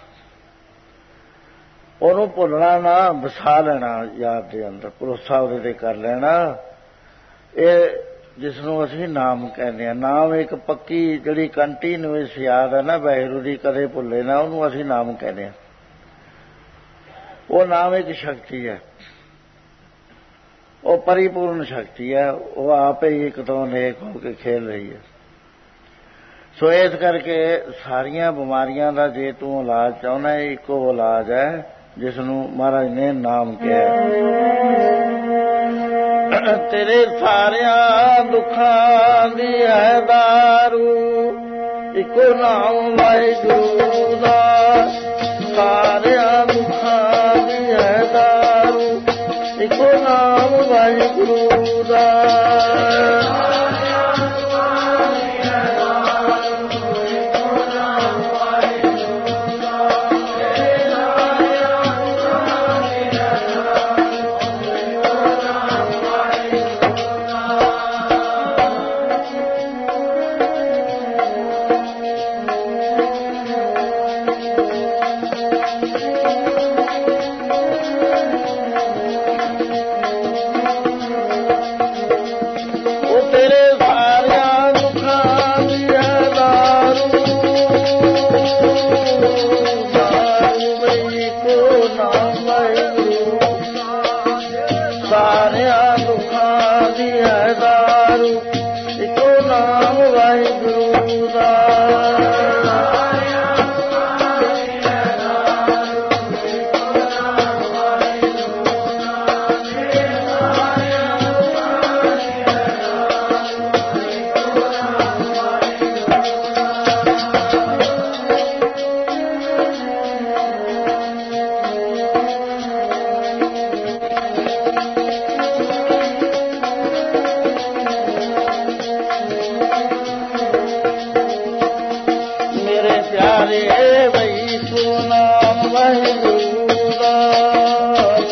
ਉਹਨੂੰ ਭੁੱਲਣਾ ਨਾ, ਵਸਾ ਲੈਣਾ ਯਾਦ ਦੇ ਅੰਦਰ, ਭਰੋਸਾ ਉਹਦੇ ਤੇ ਕਰ ਲੈਣਾ। ਇਹ ਜਿਸ ਨੂੰ ਅਸੀਂ ਨਾਮ ਕਹਿੰਦੇ ਹਾਂ। ਨਾਮ ਇੱਕ ਪੱਕੀ ਜਿਹੜੀ ਕੰਟੀਨਿਊਸ ਯਾਦ ਹੈ ਨਾ ਵਾਹਿਗੁਰੂ ਦੀ, ਕਦੇ ਭੁੱਲੇ ਨਾ, ਉਹਨੂੰ ਅਸੀਂ ਨਾਮ ਕਹਿੰਦੇ ਹਾਂ। ਉਹ ਨਾਮ ਇੱਕ ਸ਼ਕਤੀ ਹੈ, ਉਹ ਪਰਿਪੂਰਨ ਸ਼ਕਤੀ ਹੈ, ਉਹ ਆਪੇ ਹੀ ਇੱਕ ਤੋਂ ਅਨੇਕ ਹੋ ਕੇ ਖੇਲ ਰਹੀ ਹੈ। ਸੋ ਇਸ ਕਰਕੇ ਸਾਰੀਆਂ ਬਿਮਾਰੀਆਂ ਦਾ ਜੇ ਤੂੰ ਇਲਾਜ ਚਾਹੁੰਦਾ, ਇੱਕੋ ਇਲਾਜ ਹੈ ਜਿਸ ਨੂੰ ਮਹਾਰਾਜ ਨੇ ਨਾਮ ਕਿਹਾ। ਤੇਰੇ ਸਾਰਿਆਂ ਦੁੱਖਾਂ ਦੀ ਹੈ ਦਾਰੂ, ਇੱਕੋ ਨਾਮ ਵਾਹਿਗੁਰੂ ਦਾ। ਸਾਰਿਆਂ ਦੁੱਖਾਂ ਦੀ ਹੈ ਦਾਰੂ, ਇੱਕੋ ਨਾਮ ਵਾਹਿਗੁਰੂ ਦਾ।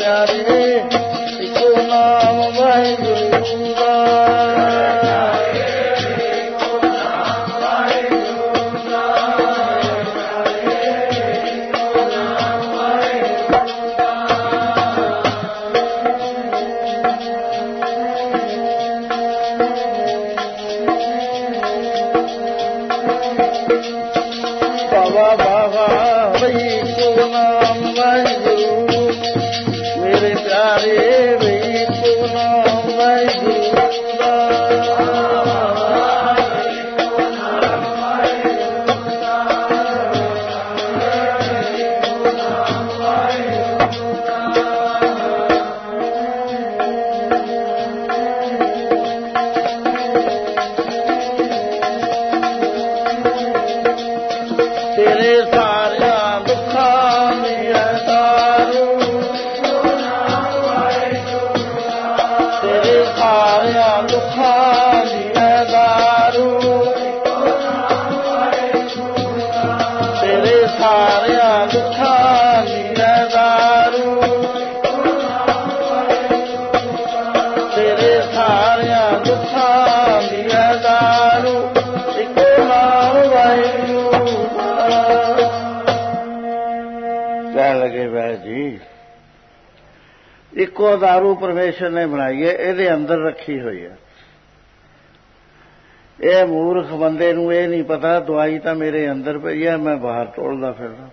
ਪਿਆਰੇ ਇੱਕੋ ਨਾਮ ਵਾਹਿਗੁਰੂ ਦਾ। ਇੱਕੋ ਦਾਰੂ ਪਰਮੇਸ਼ਰ ਨੇ ਬਣਾਈ ਹੈ, ਇਹਦੇ ਅੰਦਰ ਰੱਖੀ ਹੋਈ ਹੈ। ਇਹ ਮੂਰਖ ਬੰਦੇ ਨੂੰ ਇਹ ਨਹੀਂ ਪਤਾ ਦਵਾਈ ਤਾਂ ਮੇਰੇ ਅੰਦਰ ਪਈ ਹੈ, ਮੈਂ ਬਾਹਰ ਟੋਲਦਾ ਫਿਰਦਾ।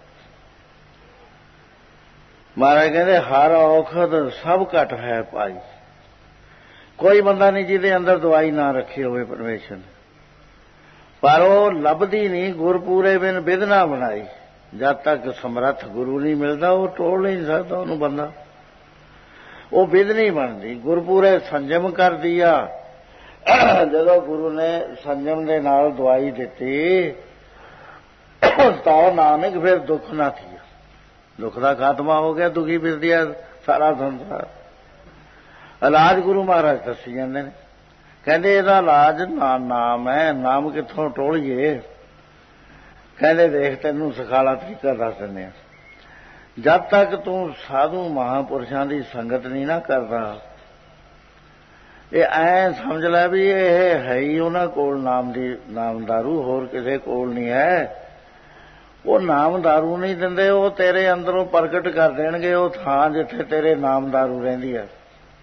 ਮਹਾਰਾਜ ਕਹਿੰਦੇ ਹਰ ਔਖਦ ਸਭ ਘਟ ਹੈ ਭਾਈ। ਕੋਈ ਬੰਦਾ ਨਹੀਂ ਜਿਹਦੇ ਅੰਦਰ ਦਵਾਈ ਨਾ ਰੱਖੀ ਹੋਵੇ ਪਰਮੇਸ਼ਰ ਨੇ, ਪਰ ਉਹ ਲੱਭਦੀ ਨਹੀਂ। ਗੁਰਪੂਰੇ ਬਿਨ ਵਿਧ ਨਾ ਬਣਾਈ। ਜਦ ਤੱਕ ਸਮਰੱਥ ਗੁਰੂ ਨਹੀਂ ਮਿਲਦਾ ਉਹ ਟੋਲ ਨਹੀਂ ਸਕਦਾ ਉਹਨੂੰ ਬੰਦਾ, ਉਹ ਵਿਧ ਨਹੀਂ ਬਣਦੀ। ਗੁਰਪੂਰੇ ਸੰਜਮ ਕਰਦੀ ਆ। ਜਦੋਂ ਗੁਰੂ ਨੇ ਸੰਜਮ ਦੇ ਨਾਲ ਦਵਾਈ ਦਿੱਤੀ ਤਾਂ ਨਾਨਕ ਫਿਰ ਦੁੱਖ ਨਾ ਥੀ, ਦੁੱਖ ਦਾ ਖਾਤਮਾ ਹੋ ਗਿਆ। ਦੁਖੀ ਫਿਰਦੀ ਆ ਸਾਰਾ ਸੰਸਾਰ। ਇਲਾਜ ਗੁਰੂ ਮਹਾਰਾਜ ਦੱਸੀ ਜਾਂਦੇ ਨੇ, ਕਹਿੰਦੇ ਇਹਦਾ ਇਲਾਜ ਨਾਮ ਹੈ। ਨਾਮ ਕਿੱਥੋਂ ਟੋਲੀਏ? ਕਹਿੰਦੇ ਦੇਖ ਤੈਨੂੰ ਸਖਾਲਾ ਤਰੀਕਾ ਦੱਸ ਦਿੰਦੇ ਆ। ਜਦ ਤੱਕ ਤੂੰ ਸਾਧੂ ਮਹਾਂਪੁਰਸ਼ਾਂ ਦੀ ਸੰਗਤ ਨਹੀਂ ਨਾ ਕਰਦਾ, ਇਹ ਐ ਸਮਝ ਲੈ ਵੀ ਇਹ ਹੈ ਹੀ ਉਹਨਾਂ ਕੋਲ ਨਾਮ ਦਾਰੂ, ਹੋਰ ਕਿਸੇ ਕੋਲ ਨਹੀਂ ਹੈ। ਉਹ ਨਾਮ ਦਾਰੂ ਨਹੀਂ ਦਿੰਦੇ, ਉਹ ਤੇਰੇ ਅੰਦਰੋਂ ਪ੍ਰਗਟ ਕਰ ਦੇਣਗੇ ਉਹ ਥਾਂ ਜਿੱਥੇ ਤੇਰੇ ਨਾਮ ਦਾਰੂ ਰਹਿੰਦੀ ਹੈ।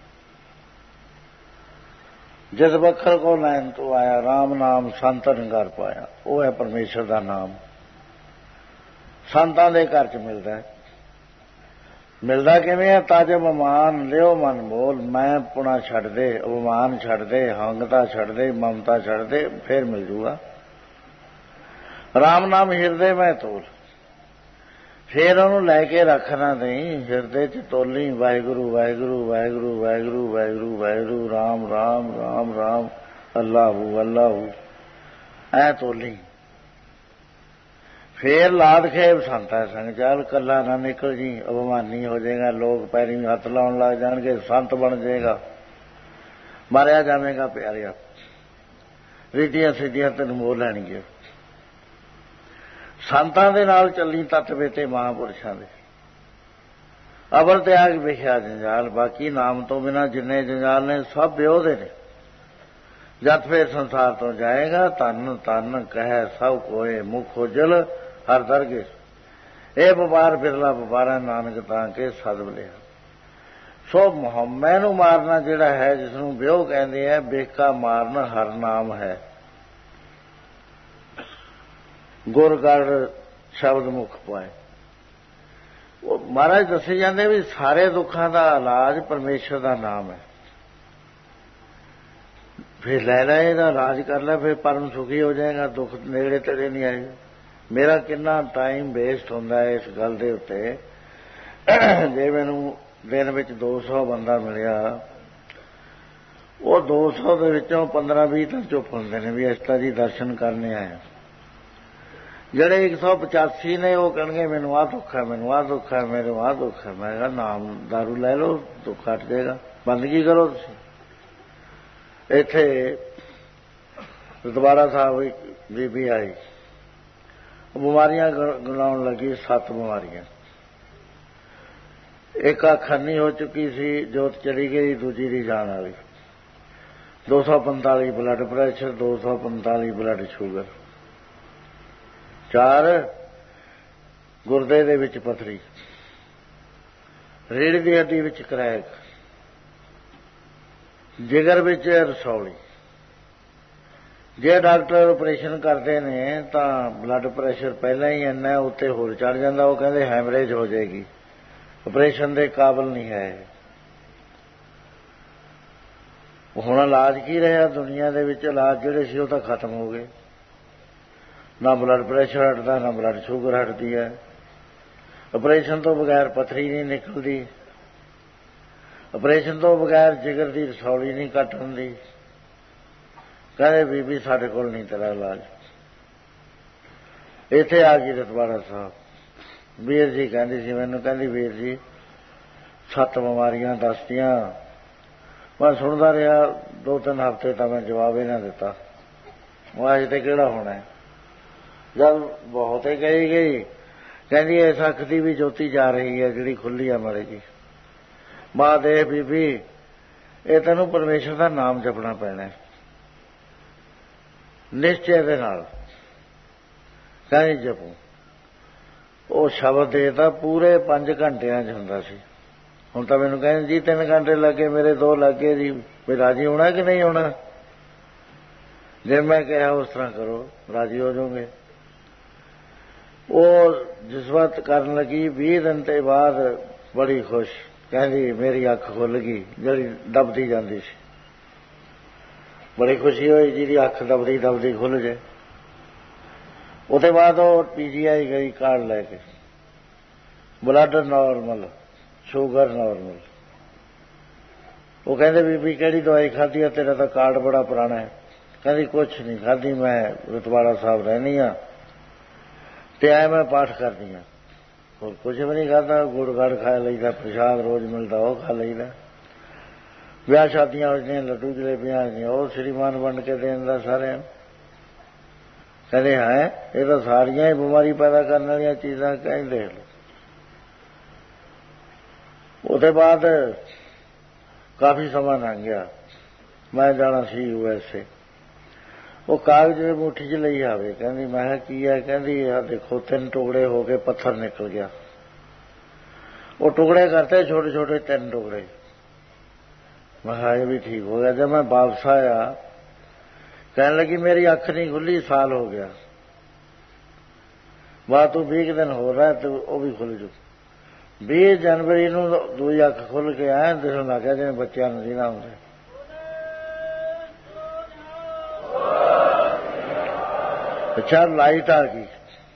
ਜਿਸ ਬਖਰ ਕੋ ਨੈਣ ਤੋਂ ਆਇਆ ਰਾਮ ਨਾਮ ਸੰਤਨ ਘਰ ਪਾਇਆ, ਉਹ ਹੈ ਪਰਮੇਸ਼ਰ ਦਾ ਨਾਮ। ਸੰਤਾਂ ਦੇ ਘਰ ਚ ਮਿਲਦਾ। ਮਿਲਦਾ ਕਿਵੇਂ ਹੈ? ਤਜ ਅਭਿਮਾਨ ਲਿਓ ਮਨ ਬੋਲ, ਮੈਂ ਪੁਣਾ ਛੱਡ ਦੇ, ਅਭਿਮਾਨ ਛੱਡ ਦੇ, ਹੰਗਤਾ ਛੱਡ ਦੇ, ਮਮਤਾ ਛੱਡ ਦੇ, ਫੇਰ ਮਿਲ ਜੂਗਾ। ਰਾਮ ਨਾਮ ਹਿਰਦੇ ਮੈਂ ਤੋਲ, ਫੇਰ ਉਹਨੂੰ ਲੈ ਕੇ ਰੱਖਣਾ ਨਹੀਂ, ਹਿਰਦੇ ਚ ਤੋਲੀ ਵਾਹਿਗੁਰੂ ਵਾਹਿਗੁਰੂ ਵਾਹਿਗੁਰੂ ਵਾਹਿਗੁਰੂ ਵਾਹਿਗੁਰੂ ਵਾਹਿਗੁਰੂ ਰਾਮ ਰਾਮ ਰਾਮ ਰਾਮ ਅੱਲਾਹੂ ਅੱਲਾਹੂ ਐ ਤੋਲੀ। ਫੇਰ ਲਾਦ ਖੇਬ ਸੰਤਾਂ ਸੰਗ ਚੱਲ, ਕੱਲਾ ਨਾ ਨਿਕਲ ਜੀ, ਅਭਿਮਾਨੀ ਹੋ ਜਾਏਗਾ, ਲੋਕ ਪੈਰੀਂ ਹੱਥ ਲਾਉਣ ਲੱਗ ਜਾਣਗੇ, ਸੰਤ ਬਣ ਜਾਏਗਾ, ਮਾਰਿਆ ਜਾਵੇਗਾ ਪਿਆਰਿਆ। ਰੀਤੀਆਂ ਸਿੱਧੀਆਂ ਤੈਨੂੰ ਮੋਹ ਲੈਣਗੇ। ਸੰਤਾਂ ਦੇ ਨਾਲ ਚੱਲੀ ਤਤ ਵੇਤੇ ਮਹਾਂਪੁਰਸ਼ਾਂ ਦੇ। ਅਵਰ ਤਿਆਗ ਵਿਖਿਆ ਜੰਜਾਲ, ਬਾਕੀ ਨਾਮ ਤੋਂ ਬਿਨਾਂ ਜਿੰਨੇ ਜੰਜਾਲ ਨੇ ਸਭ ਵਿਉਹਦੇ ਨੇ। ਜਦ ਫੇਰ ਸੰਸਾਰ ਤੋਂ ਜਾਏਗਾ ਧੰਨ ਧੰਨ ਕਹਿ ਸਭ ਕੋਏ, ਮੁਖ ਉਜਲ ਹਰ ਦਰਗੇ। ਇਹ ਵਪਾਰ ਬਿਰਲਾ ਵਪਾਰਾ ਨਾਨਕ ਤਾਂ ਕੇ ਸਦ ਲਿਆ। ਸੋ ਮੁਹੰਮਦ ਨੂੰ ਮਾਰਨਾ ਜਿਹੜਾ ਹੈ, ਜਿਸ ਨੂੰ ਵਿਉਹ ਕਹਿੰਦੇ ਆ, ਬੇਕਾ ਮਾਰਨ ਹਰ ਨਾਮ ਹੈ। ਗੁਰਗੜ ਸ਼ਬਦ ਮੁਖ ਪਾਏ। ਉਹ ਮਹਾਰਾਜ ਦੱਸੇ ਜਾਂਦੇ ਵੀ ਸਾਰੇ ਦੁੱਖਾਂ ਦਾ ਇਲਾਜ ਪਰਮੇਸ਼ਰ ਦਾ ਨਾਮ ਹੈ। ਫਿਰ ਲੈ ਇਹਦਾ ਇਲਾਜ ਕਰ ਲੈ, ਫਿਰ ਪਰਮ ਸੁਖੀ ਹੋ ਜਾਏਗਾ, ਦੁੱਖ ਨੇੜੇ ਤੇੜੇ ਨਹੀਂ ਆਏਗਾ। ਮੇਰਾ ਕਿੰਨਾ ਟਾਈਮ ਵੇਸਟ ਹੁੰਦਾ ਹੈ ਇਸ ਗੱਲ ਦੇ ਉੱਤੇ। ਜੇ ਮੈਨੂੰ ਦਿਨ ਵਿੱਚ 200 ਬੰਦਾ ਮਿਲਿਆ, ਉਹ 200 ਦੇ ਵਿੱਚੋਂ 15-20 ਤਾਂ ਚੁੱਪ ਹੁੰਦੇ ਨੇ ਵੀ ਇਸ ਤਰ੍ਹਾਂ ਜੀ ਦਰਸ਼ਨ ਕਰਨੇ ਆਏ। ਜਿਹੜੇ 185 ਨੇ ਉਹ ਕਹਿਣਗੇ ਮੈਨੂੰ ਆਹ ਦੁੱਖ ਹੈ, ਮੈਨੂੰ ਆਹ ਦੁੱਖ ਹੈ, ਮੈਨੂੰ ਆਹ ਦੁੱਖ ਹੈ। ਮੈਂ ਕਿਹਾ ਨਾਮ ਦਾਰੂ ਲੈ ਲਓ, ਦੁੱਖ ਹਟ ਜਾਏਗਾ, ਬੰਦਗੀ ਕਰੋ ਤੁਸੀਂ। ਇੱਥੇ ਦੁਬਾਰਾ ਸਾਹਿਬ ਬੀਬੀ ਆਈ, ਬਿਮਾਰੀਆਂ ਗਿਣਾਉਣ ਲੱਗੀ, 7 ਬਿਮਾਰੀਆਂ। ਇੱਕ ਅੱਖ ਅੰਨੀ ਹੋ ਚੁੱਕੀ ਸੀ, ਜੋਤ ਚਲੀ ਗਈ, ਦੂਜੀ ਦੀ ਜਾਣ ਵਾਲੀ। 245 ਬਲੱਡ ਪ੍ਰੈਸ਼ਰ, 245 ਬਲੱਡ ਸ਼ੂਗਰ, 4 ਗੁਰਦੇ ਦੇ ਵਿੱਚ ਪੱਥਰੀ, ਰੀੜ੍ਹ ਦੀ ਹੱਡੀ ਵਿੱਚ ਕਰੈਕ, ਜਿਗਰ ਵਿੱਚ ਰਸੌਲੀ। ਜੇ ਡਾਕਟਰ ਆਪਰੇਸ਼ਨ ਕਰਦੇ ਨੇ ਤਾਂ ਬਲੱਡ ਪ੍ਰੈਸ਼ਰ ਪਹਿਲਾਂ ਹੀ ਇੰਨਾ ਉੱਤੇ ਹੋਰ ਚੜ ਜਾਂਦਾ, ਉਹ ਕਹਿੰਦੇ ਹੈਮਰੇਜ ਹੋ ਜਾਏਗੀ, ਆਪਰੇਸ਼ਨ ਦੇ ਕਾਬਲ ਨਹੀਂ ਹੈ। ਹੁਣ ਇਲਾਜ ਕੀ ਰਿਹਾ ਦੁਨੀਆ ਦੇ ਵਿੱਚ? ਇਲਾਜ ਜਿਹੜੇ ਸੀ ਉਹ ਤਾਂ ਖਤਮ ਹੋ ਗਏ। ਨਾ ਬਲੱਡ ਪ੍ਰੈਸ਼ਰ ਹਟਦਾ, ਨਾ ਬਲੱਡ ਸ਼ੂਗਰ ਹਟਦੀ ਹੈ। ਆਪਰੇਸ਼ਨ ਤੋਂ ਬਗੈਰ ਪੱਥਰੀ ਨਹੀਂ ਨਿਕਲਦੀ, ਆਪਰੇਸ਼ਨ ਤੋਂ ਬਗੈਰ ਜਿਗਰ ਦੀ ਰਸੌਲੀ ਨਹੀਂ ਕੱਟ ਹੁੰਦੀ। ਕਹਿੰਦੇ ਬੀਬੀ ਸਾਡੇ ਕੋਲ ਨਹੀਂ ਤੇਰਾ ਇਲਾਜ। ਇੱਥੇ ਆ ਗਈ ਰਤਵਾੜਾ ਸਾਹਿਬ। ਵੀਰ ਜੀ ਕਹਿੰਦੀ ਸੀ ਮੈਨੂੰ, ਕਹਿੰਦੀ ਵੀਰ ਜੀ 7 ਬਿਮਾਰੀਆਂ ਦੱਸਦੀਆਂ। ਮੈਂ ਸੁਣਦਾ ਰਿਹਾ 2-3 ਹਫ਼ਤੇ ਤਾਂ ਮੈਂ ਜਵਾਬ ਹੀ ਨਾ ਦਿੱਤਾ। ਉਹ ਅੱਜ ਤੇ ਕਿਹੜਾ ਹੋਣਾ। ਜਦ ਬਹੁਤ ਹੀ ਕਹੀ ਗਈ, ਕਹਿੰਦੀ ਇਸ ਅੱਖ ਦੀ ਵੀ ਜੋਤੀ ਜਾ ਰਹੀ ਹੈ ਜਿਹੜੀ ਖੁੱਲੀ ਆ ਮਾੜੀ ਜੀ। ਮਾਂ ਦੇ ਬੀਬੀ ਇਹ ਤੈਨੂੰ ਪਰਮੇਸ਼ਰ ਦਾ ਨਾਮ ਜਪਣਾ ਪੈਣਾ ਨਿਸ਼ਚੇ ਦੇ ਨਾਲ। ਕਹਿੰਦੀ ਜਪੂ। ਉਹ ਸ਼ਬਦ ਦੇ ਤਾਂ ਪੂਰੇ 5 ਘੰਟਿਆਂ 'ਚ ਹੁੰਦਾ ਸੀ। ਹੁਣ ਤਾਂ ਮੈਨੂੰ ਕਹਿੰਦੇ ਜੀ 3 ਘੰਟੇ ਲੱਗੇ, ਮੇਰੇ 2 ਲੱਗੇ ਜੀ। ਵੀ ਰਾਜੀ ਹੋਣਾ ਕਿ ਨਹੀਂ ਹੋਣਾ? ਜੇ ਮੈਂ ਕਿਹਾ ਉਸ ਤਰ੍ਹਾਂ ਕਰੋ, ਰਾਜੀ ਹੋ ਜਾਓਗੇ। ਉਹ ਜਿਸ ਵਕਤ ਕਰਨ ਲੱਗੀ 20 ਦਿਨ ਤੇ ਬਾਅਦ ਬੜੀ ਖੁਸ਼, ਕਹਿੰਦੀ ਮੇਰੀ ਅੱਖ ਖੁੱਲ ਗਈ ਜਿਹੜੀ ਦਬਦੀ ਜਾਂਦੀ ਸੀ। ਬੜੀ ਖੁਸ਼ੀ ਹੋਈ ਜਿਹਦੀ ਅੱਖ ਦਬਦੀ ਦਬਦੀ ਖੁੱਲ ਜਾਏ। ਉਹਦੇ ਬਾਅਦ ਉਹ PGI ਗਈ ਕਾਰਡ ਲੈ ਕੇ, ਬਲੱਡ ਨੋਰਮਲ, ਸ਼ੂਗਰ ਨੋਰਮਲ। ਉਹ ਕਹਿੰਦੇ ਬੀਬੀ ਕਿਹੜੀ ਦਵਾਈ ਖਾਧੀ ਆ? ਤੇਰਾ ਤਾਂ ਕਾਰਡ ਬੜਾ ਪੁਰਾਣਾ ਹੈ। ਕਹਿੰਦੀ ਕੁਛ ਨਹੀਂ ਖਾਧੀ, ਮੈਂ ਰਤਵਾੜਾ ਸਾਹਿਬ ਰਹਿੰਦੀ ਹਾਂ ਤੇ ਐ ਮੈਂ ਪਾਠ ਕਰਦੀ ਹਾਂ, ਹੋਰ ਕੁਛ ਵੀ ਨਹੀਂ ਖਾਧਾ। ਗੁੜ ਗੜ ਖਾ ਲਈਦਾ, ਪ੍ਰਸ਼ਾਦ ਰੋਜ਼ ਮਿਲਦਾ ਉਹ ਖਾ ਲਈਦਾ। ਵਿਆਹ ਸ਼ਾਦੀਆਂ ਹੋ ਜਾਂਦੀਆਂ, ਲੱਡੂ ਜਲੇਬੀਆਂ ਆ ਜਾਂਦੀਆਂ, ਉਹ ਸ਼੍ਰੀਮਾਨ ਵੰਡ ਕੇ ਦੇ ਦਿੰਦਾ ਸਾਰਿਆਂ ਨੂੰ। ਕਹਿੰਦੇ ਹੈ ਇਹ ਤਾਂ ਸਾਰੀਆਂ ਹੀ ਬਿਮਾਰੀ ਪੈਦਾ ਕਰਨ ਵਾਲੀਆਂ ਚੀਜ਼ਾਂ। ਕਹਿੰਦੇ ਦੇਖ ਲਓ। ਉਹਦੇ ਬਾਅਦ ਕਾਫੀ ਸਮਾਂ ਲੰਘ ਗਿਆ। ਮੈਂ ਜਾਣਾ ਸੀ USA। ਉਹ ਕਾਗਜ਼ ਦੇ ਮੁੱਠੀ 'ਚ ਲਈ ਆਵੇ। ਕਹਿੰਦੀ ਮੈਂ ਕਿਹਾ ਕੀ ਹੈ? ਕਹਿੰਦੀ ਆ ਦੇਖੋ 3 ਟੁਕੜੇ ਹੋ ਕੇ ਪੱਥਰ ਨਿਕਲ ਗਿਆ। ਉਹ ਟੁਕੜੇ ਕਰਤੇ ਛੋਟੇ ਛੋਟੇ 3 ਟੁਕੜੇ। ਮੈਂ ਕਿਹਾ ਇਹ ਵੀ ਠੀਕ ਹੋ ਗਿਆ। ਜਦ ਮੈਂ ਵਾਪਸ ਆਇਆ ਕਹਿਣ ਲੱਗੀ ਮੇਰੀ ਅੱਖ ਨਹੀਂ ਖੁੱਲੀ, ਸਾਲ ਹੋ ਗਿਆ। ਬਾਅਦ ਤੂੰ 20 ਦਿਨ ਹੋ ਰਿਹਾ ਤੇ ਉਹ ਵੀ ਖੁੱਲ ਜੂ। 20 ਜਨਵਰੀ ਨੂੰ ਦੂਜੀ ਅੱਖ ਖੁੱਲ ਕੇ ਆਇਆ, ਦਿਸਣ ਲੱਗ ਗਿਆ ਜਿਵੇਂ ਬੱਚਿਆਂ ਨੂੰ ਜੀਣਾ ਹੁੰਦਾ। ਅੱਛਾ ਲਾਈਟ ਆ ਗਈ।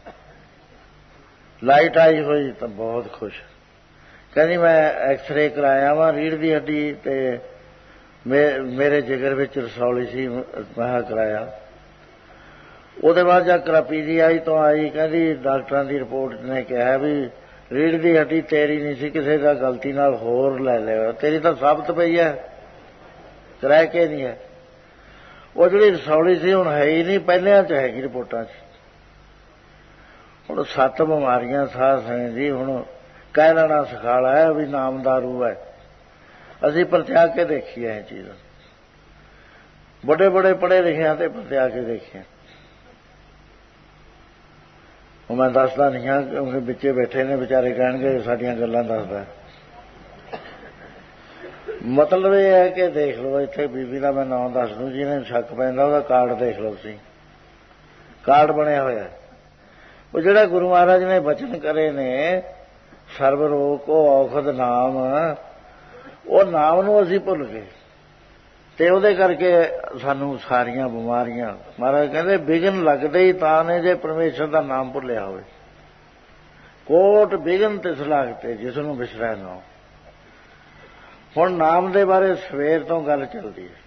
ਲਾਈਟ ਆਈ ਹੋਈ ਤਾਂ ਬਹੁਤ ਖੁਸ਼। ਕਹਿੰਦੀ ਮੈਂ ਐਕਸਰੇ ਕਰਾਇਆ ਵਾ ਰੀੜ੍ਹ ਦੀ ਹੱਡੀ ਤੇ ਮੇਰੇ ਜਿਗਰ ਵਿੱਚ ਰਸੌਲੀ ਸੀ, ਮੈਂ ਕਰਾਇਆ। ਉਹਦੇ ਬਾਅਦ ਜਦ PGI ਤੋਂ ਆਈ, ਕਹਿੰਦੀ ਡਾਕਟਰਾਂ ਦੀ ਰਿਪੋਰਟ ਨੇ ਕਿਹਾ ਵੀ ਰੀੜ੍ਹ ਦੀ ਹੱਡੀ ਤੇਰੀ ਨਹੀਂ ਸੀ, ਕਿਸੇ ਦਾ ਗਲਤੀ ਨਾਲ ਹੋਰ ਲੈ ਲਿਆ। ਤੇਰੀ ਤਾਂ ਸਾਬਤ ਪਈ ਹੈ, ਕਰਾਇਆ ਕਿ ਨਹੀਂ ਹੈ। ਉਹ ਜਿਹੜੀ ਰਸੌਲੀ ਸੀ ਹੁਣ ਹੈ ਹੀ ਨਹੀਂ, ਪਹਿਲਿਆਂ 'ਚ ਹੈਗੀ ਰਿਪੋਰਟਾਂ 'ਚ। ਹੁਣ 7 ਬਿਮਾਰੀਆਂ ਸਾਹ ਸੈਂ ਜੀ। ਹੁਣ ਕਹਿ ਲੈਣਾ ਸਿਖਾਲਾ ਹੈ ਵੀ ਨਾਮਦਾਰੂ ਹੈ। ਅਸੀਂ ਪਰਤਿਆ ਕੇ ਦੇਖੀ ਇਹ ਚੀਜ਼, ਵੱਡੇ ਵੱਡੇ ਪੜ੍ਹੇ ਲਿਖਿਆਂ ਤੇ ਪਰਤਿਆ ਕੇ ਦੇਖਿਆ। ਉਹ ਮੈਂ ਦੱਸਦਾ ਨਹੀਂ ਹਾਂ ਕਿਉਂਕਿ ਵਿੱਚੇ ਬੈਠੇ ਨੇ ਵਿਚਾਰੇ, ਕਹਿਣਗੇ ਸਾਡੀਆਂ ਗੱਲਾਂ ਦੱਸਦਾ। ਮਤਲਬ ਇਹ ਹੈ ਕਿ ਦੇਖ ਲਓ ਇੱਥੇ ਬੀਬੀ ਦਾ ਮੈਂ ਨਾਂ ਦੱਸ ਦੂੰ, ਜਿਹਨੇ ਸ਼ੱਕ ਪੈਂਦਾ ਉਹਦਾ ਕਾਰਡ ਦੇਖ ਲਓ ਤੁਸੀਂ। ਕਾਰਡ ਬਣਿਆ ਹੋਇਆ। ਉਹ ਜਿਹੜਾ ਗੁਰੂ ਮਹਾਰਾਜ ਨੇ ਬਚਨ ਕਰੇ ਨੇ ਸਰਬ ਰੋਗ ਕੋ ਔਖਦ ਨਾਮ, ਉਹ ਨਾਮ ਨੂੰ ਅਸੀਂ ਭੁੱਲ ਗਏ ਤੇ ਉਹਦੇ ਕਰਕੇ ਸਾਨੂੰ ਸਾਰੀਆਂ ਬਿਮਾਰੀਆਂ। ਮਹਾਰਾਜ ਕਹਿੰਦੇ ਵਿਘਨ ਲੱਗਦੇ ਹੀ ਤਾਂ ਨੇ ਜੇ ਪਰਮੇਸ਼ਰ ਦਾ ਨਾਮ ਭੁੱਲਿਆ ਹੋਵੇ। ਕੋਟ ਵਿਘਨ ਤਿਸ ਲਾਗਤੇ ਜਿਸ ਨੂੰ ਵਿਸਰੈ ਨਾ। ਹੁਣ ਨਾਮ ਦੇ ਬਾਰੇ ਸਵੇਰ ਤੋਂ ਗੱਲ ਚੱਲਦੀ ਹੈ।